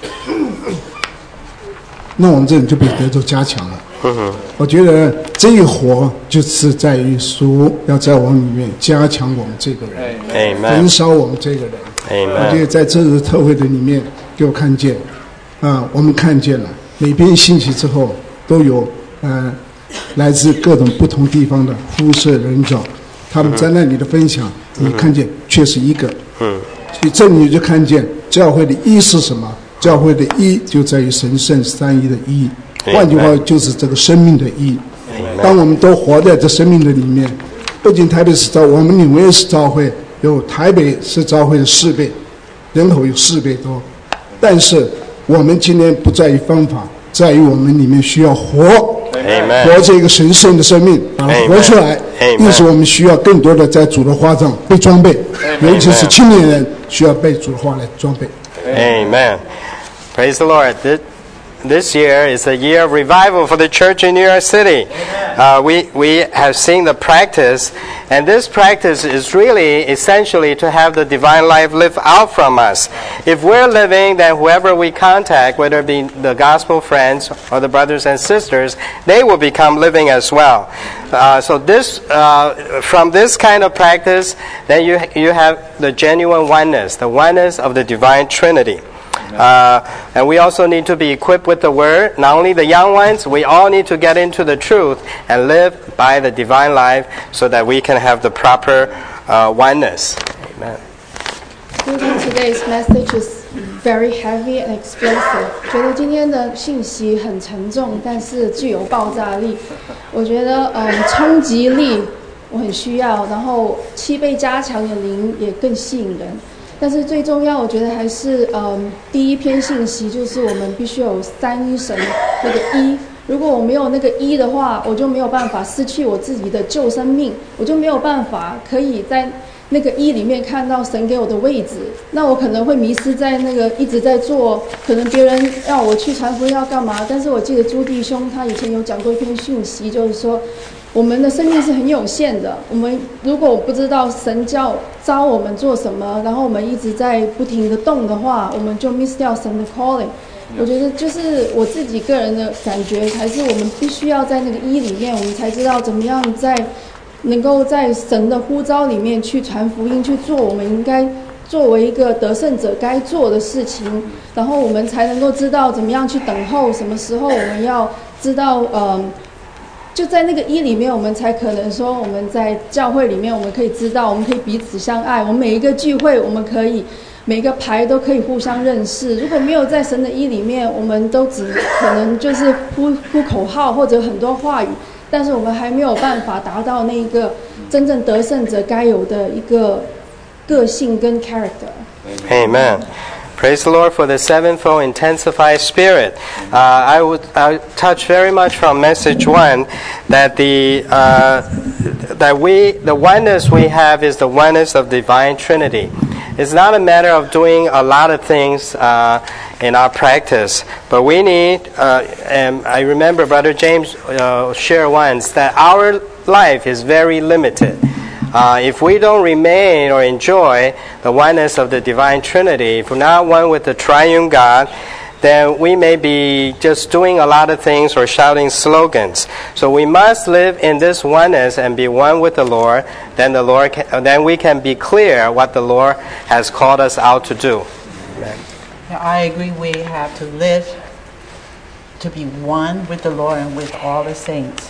那我们这人就被得着加强了。我觉得这一活就是在于主要在我们里面加强我们这个人，焚烧我们这个人。我觉得在这次特会的里面，给我看见，啊，我们看见了每篇信息之后都有呃来自各种不同地方的肤色人种，他们在那里的分享，你看见却是一个。所以这里你就看见教会的一是什么？教会的一就在于神圣三一的一。换句话就是这个生命的意义。当我们都活在这生命的里面，不仅台北市教我们纽约市教会有台北市教会的四倍，人口有四倍多，但是我们今天不在于方法，在于我们里面需要活，活这个神圣的生命，把它活出来。因此我们需要更多的在主的话上被装备，尤其是青年人需要被主的话来装备。 Amen. Praise the Lord. This year is a year of revival for the church in New York City. Uh, we, we have seen the practice, and this practice is really essentially to have the divine life live out from us. If we're living, then whoever we contact, whether it be the gospel friends or the brothers and sisters, they will become living as well. Uh, so this, uh, from this kind of practice, then you, you have the genuine oneness, the oneness of the divine Trinity. Uh, and we also need to be equipped with the Word. Not only the young ones, we all need to get into the truth and live by the divine life so that we can have the proper uh, oneness. Amen. Today's message is very heavy and explosive. 觉得今天的信息很沉重，但是具有爆炸力。我觉得，嗯，冲击力我很需要，然后七倍加强的灵也更吸引人。但是最重要，我觉得还是嗯，第一篇信息就是我们必须有三一神那个一。如果我没有那个一的话，我就没有办法失去我自己的旧生命，我就没有办法可以在那个一里面看到神给我的位置。那我可能会迷失在那个一直在做，可能别人要我去传福音要干嘛？但是我记得朱弟兄他以前有讲过一篇讯息，就是说。我们的生命是很有限的，我们如果不知道神叫召我们做什么，然后我们一直在不停的动的话，我们就 miss 掉神的 calling。我觉得就是我自己个人的感觉，还是我们必须要在那个一里面，我们才知道怎么样在能够在神的呼召里面去传福音，去做我们应该作为一个得胜者该做的事情，然后我们才能够知道怎么样去等候，什么时候我们要知道，嗯。就在那个一里面，我们才可能说我们在教会里面，我们可以知道，我们可以彼此相爱。我们每一个聚会，我们可以每个排都可以互相认识。如果没有在神的一里面，我们都只可能就是呼呼口号或者很多话语，但是我们还没有办法达到那一个真正得胜者该有的一个个性跟 character。 Amen. Praise the Lord for the sevenfold intensified spirit. Uh, I would I would touch very much from message one that the uh, that we the oneness we have is the oneness of divine Trinity. It's not a matter of doing a lot of things uh, in our practice, but we need. Uh, and I remember Brother James uh, shared once that our life is very limited. Uh, if we don't remain or enjoy the oneness of the divine Trinity, if we're not one with the triune God, then we may be just doing a lot of things or shouting slogans. So we must live in this oneness and be one with the Lord. Then the Lord, can, then we can be clear what the Lord has called us out to do. Amen. I agree. We have to live to be one with the Lord and with all the saints.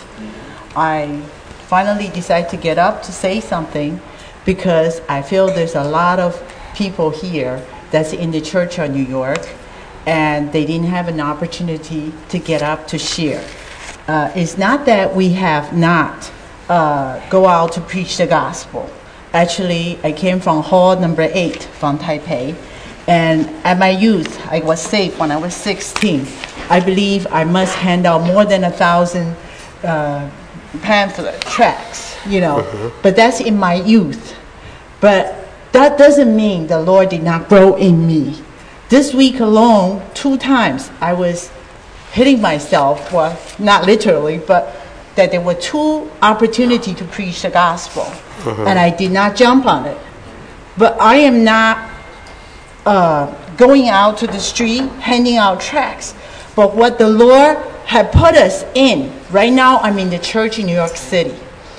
I finally decide to get up to say something because I feel there's a lot of people here that's in the church of New York and they didn't have an opportunity to get up to share. Uh, it's not that we have not uh, go out to preach the gospel. Actually, I came from hall number eight from Taipei. And at my youth, I was saved when I was sixteen. I believe I must hand out more than a thousand uh, pamphlet tracts, you know. Mm-hmm. But that's in my youth. But that doesn't mean the Lord did not grow in me. This week alone, two times, I was hitting myself, well, not literally, but that there were two opportunities to preach the gospel. Mm-hmm. And I did not jump on it. But I am not uh, going out to the street, handing out tracts. But what the Lord had put us in, right now I'm in the church in New York City.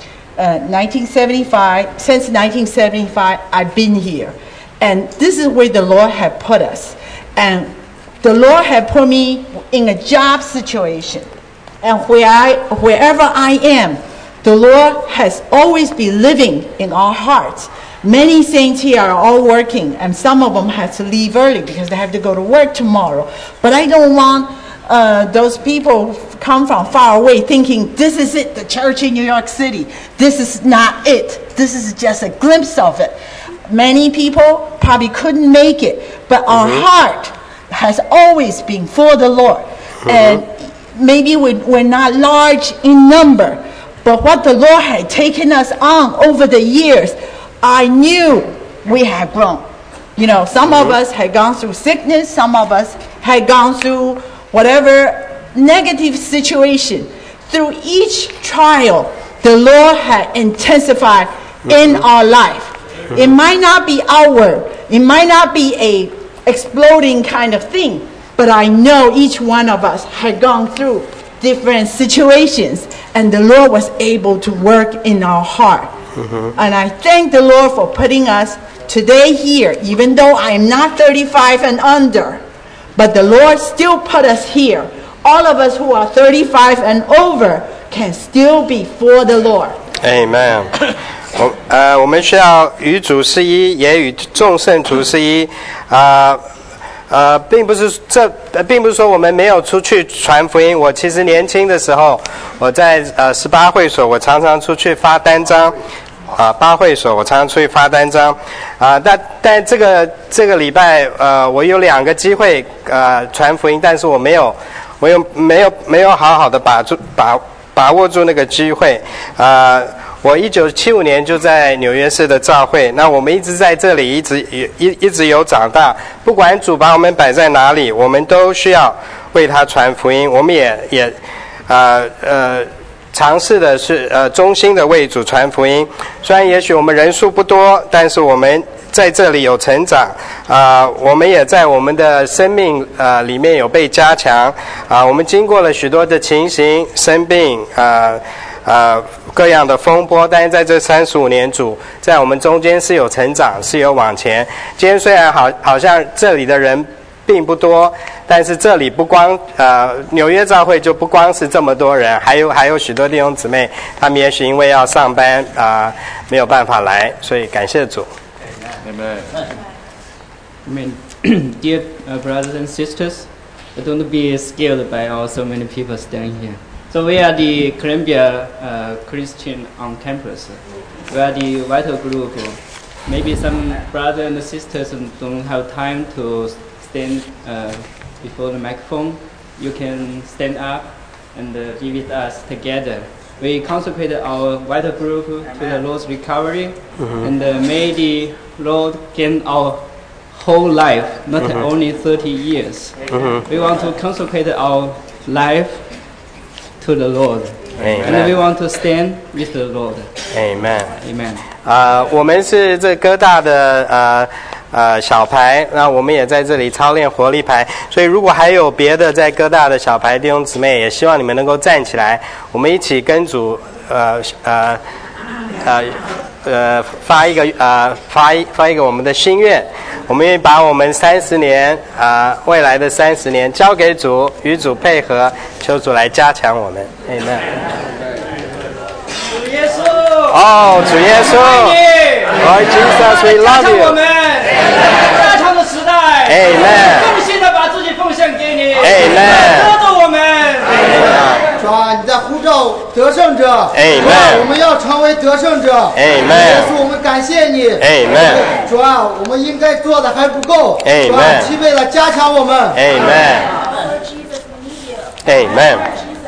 Uh, nineteen seventy-five, since nineteen seventy-five, I've been here. And this is where the Lord had put us. And the Lord had put me in a job situation. And where I, wherever I am, the Lord has always been living in our hearts. Many saints here are all working, and some of them have to leave early because they have to go to work tomorrow. But I don't want uh, those people come from far away thinking, this is it, the church in New York City. This is not it. This is just a glimpse of it. Many people probably couldn't make it, but mm-hmm. our heart has always been for the Lord. Mm-hmm. And maybe we're, we're not large in number, but what the Lord had taken us on over the years, I knew we had grown. You know, some mm-hmm. of us had gone through sickness, some of us had gone through whatever negative situation. Through each trial, the Lord had intensified mm-hmm. in our life. Mm-hmm. It might not be outward, it might not be a exploding kind of thing, but I know each one of us had gone through different situations, and the Lord was able to work in our heart. Mm-hmm. And I thank the Lord for putting us today here, even though I am not thirty-five and under, but the Lord still put us here. All of us who are thirty-five and over can still be for the Lord. Amen. 我呃，我们需要与主是一，也与众圣徒是一。啊 呃, 呃，并不是这，并不是说我们没有出去传福音。我其实年轻的时候，我在呃十八会所，我常常出去发单张。啊，八会所我常常出去发单张。啊，但但这个这个礼拜，呃，我有两个机会呃传福音，但是我没有，我又没有没有好好的把住把把握住那个机会。啊。我一九七五年就在纽约市的教会，那我们一直在这里，一直一一直有长大。不管主把我们摆在哪里，我们都需要为他传福音。我们也也呃呃尝试的是呃忠心的为主传福音。虽然也许我们人数不多，但是我们在这里有成长啊、呃，我们也在我们的生命呃里面有被加强啊、呃。我们经过了许多的情形，生病啊。呃呃，各样的风波，但是在这三十五年，主在我们中间是有成长，是有往前。今天虽然好，好像这里的人并不多，但是这里不光呃纽约教会就不光是这么多人，还有还有许多弟兄姊妹，他们也许因为要上班啊、呃、没有办法来，所以感谢主。 Amen. Dear uh, brothers and sisters, don't be scared by all so many people standing here. So we are the Columbia uh, Christian on campus. We are the vital group. Maybe some brothers and sisters don't have time to stand uh, before the microphone. You can stand up and uh, be with us together. We consecrate our vital group to the Lord's recovery, mm-hmm. and uh, may the Lord gain our whole life, not mm-hmm. only thirty years. Mm-hmm. We want to consecrate our life to the Lord. Amen. And we want to stand with the Lord. Amen. Amen. 呃，我们是这哥大的呃呃小排，那我们也在这里操练活力排。所以如果还有别的在哥大的小排弟兄姊妹，也希望你们能够站起来，我们一起跟主呃呃呃呃发一个呃发一发一个我们的心愿。我们愿意把我们三十年啊、呃、未来的三十年交给主，与主配合，求主来加强我们。Amen。 主耶稣， 哦，主耶稣 ，Lord Jesus, we love you。 我们加强的时代 ，Amen。 更新的把自己奉献给你 ，Amen。 得着我们。 主啊，你在呼召得胜者者 Amen 我们要成为得胜者 Amen 耶稣，我们感谢你 Amen 主啊，我们应该做的还不够 Amen 主啊，祈为了加强我们 Amen Amen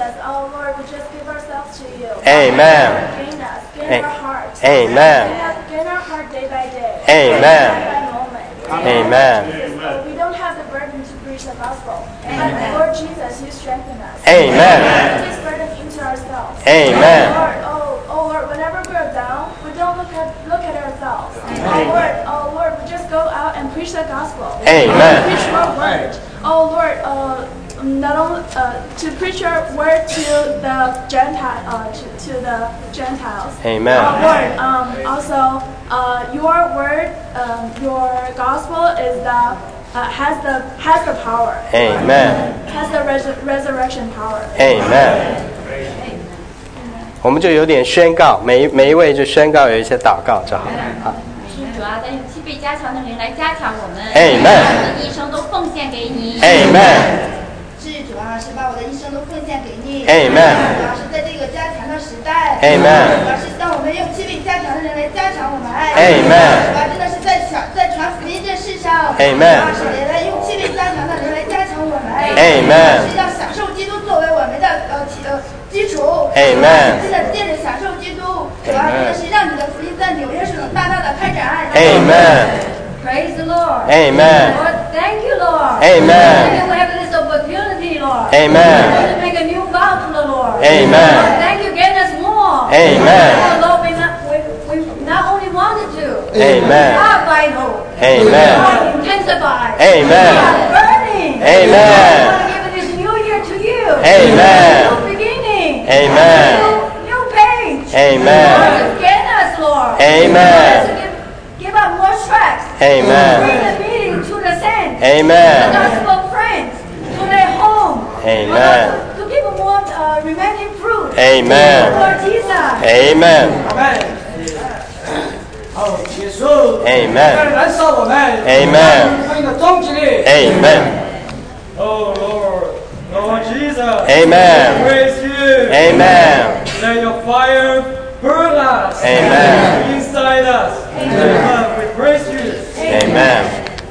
Oh Lord, we just give ourselves to you. Amen Gain us, gain our hearts. Amen Gain our heart day by day. Amen Moment by moment. Amen Jesus, we don't have the burden to preach the gospel. But Lord Jesus, you strengthen us. Amen Put this burden into ourselves. Amen Lord, oh, oh Lord, whenever we're down, we don't look at look at ourselves. Oh Lord, oh Lord, we just go out and preach the gospel. Amen. Preach your word. Oh Lord, uh, not only uh, to preach your word to the Gentile, uh, to, to the Gentiles. Amen. Uh, Lord, um, also, uh, your word, um, your gospel is the uh, has the has the power. Amen Has the res- resurrection power. Amen 我们就有点宣告，每一每一位就宣告有一些祷告就好了。好是主啊，在用七倍加强的灵来加强我们， Amen 把我们的一生都奉献给你。 Amen 是主啊，是把我的一生都奉献给你。 Amen 主啊，是在这个加强的时代。 Amen 主啊，是让我们用七位加强的人来加强我们。 Amen 主啊，真的是在传在传福音这事上。 Amen 主啊，是来用七位加强的人来加强我们。 Amen 是让享受基督作为我们的呃基呃基础。 Amen 真的借着享受基督，主啊，真的是让你的福音在纽约市大大的开展。 Amen Praise the Lord. Amen Lord, thank you, Lord. Amen Thank you for having this opportunity, Lord. Amen To make a new vow to the Lord. Amen Lord, thank you, give us more. Amen Oh, Lord, we not, we, we not only wanted to. Amen We are vital. Amen We are intensified. Amen We are burning. Amen We want to give this new year to you. Amen New beginning. Amen New, new page. Amen Lord, get us, Lord. Amen Give, give us more strength. Amen Bring the meeting to the saints. Amen The gospel friends to their home. Amen Lord, to, to give more uh, remaining fruit. Amen Lord Jesus. Amen 好，耶稣 Amen 燃烧我们 Amen 福音的终极力 Amen Oh Lord, Lord Jesus. Amen. Praise you. Amen. Let your fire burn us. Amen. Inside us. Amen. We praise you. Amen.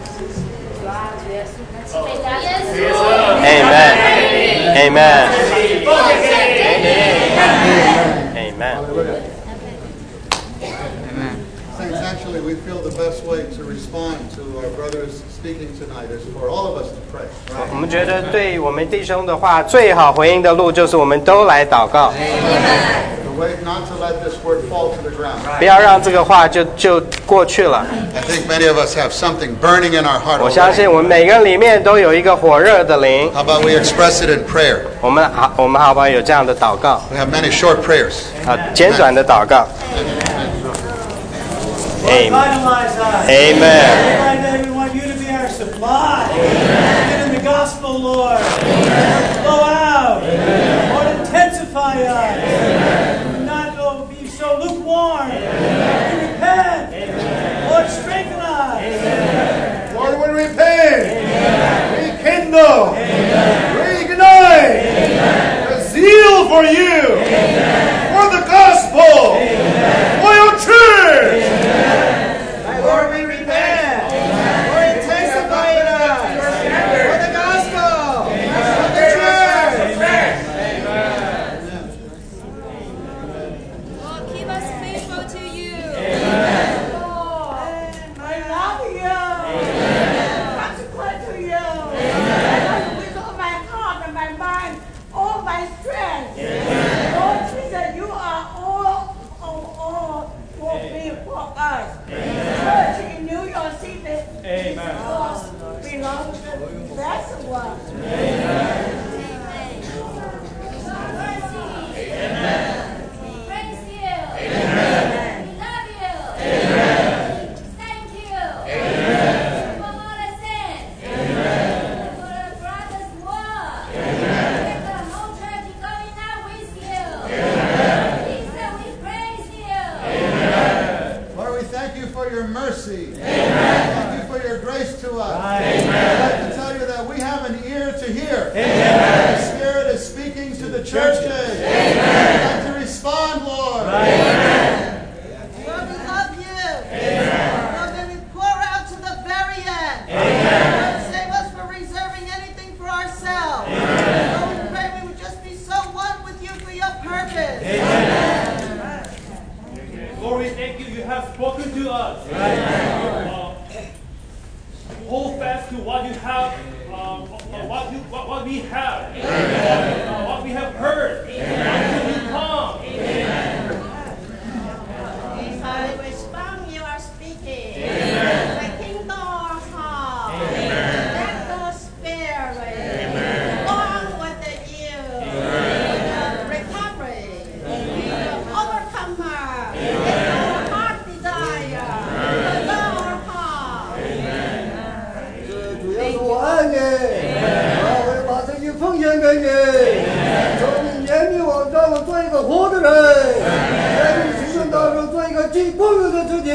Amen. Amen. Amen. Saints, actually, we feel the best way to respond to our brothers speaking tonight is for all of us to pray. 我们觉得对我们弟兄的话，最好回应的路就是我们都来祷告。 The way not to let this word fall to the ground. 不要让这个话就就过去了。 I think many of us have something burning in our heart. 我相信我们每个人里面都有一个火热的灵。 How about we express it in prayer? 我们好，我们好不好有这样的祷告？ We have many short prayers. 啊，简短的祷告。 Amen. Vitalize us. Amen. Lord, we want you to be our supply. Get in the gospel, Lord. Flow out. Lord, intensify us. Do not oh, be so lukewarm. We repent. Lord, strengthen us. Lord, we repent. Rekindle. Reignite. A zeal for you. For the gospel. For your church. Lord, we repent. Lord, intensify in us. For the gospel. For the church. Lord, keep us faithful to you. Lord, I love you. Consequent to you. With all my heart and my mind, all my strength. Lord Jesus, you are all, all, what we have, uh, what we have heard, until you come. I respond, you are speaking. The kingdom of God. Let the spirit along with the you. The recovery. The overcomer. The heart desire. The Lord heart. 主要是我爱你，我会把这些奉献给你，求你怜悯我，让我做一个活的人，在你行动当中做一个尽供用的自己。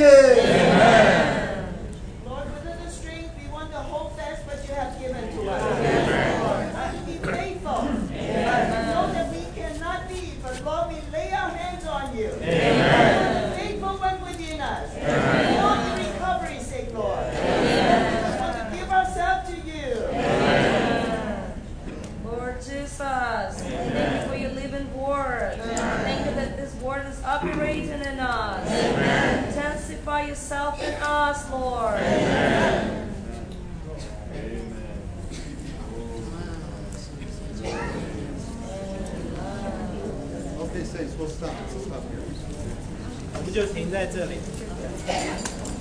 Lord, within the strength, we want to hold fast what you have given to us. We want to be faithful. We know that we cannot be, but Lord, we lay our hands on you. The faithful one within us. We want the recovery's sake, Lord. We just want to give ourselves to you. Lord Jesus, thank you for your living word. Thank you that this word is operating in us. Intensify yourself in us, Lord. Okay, saints, we'll stop. We'll stop here. 我们就停在这里。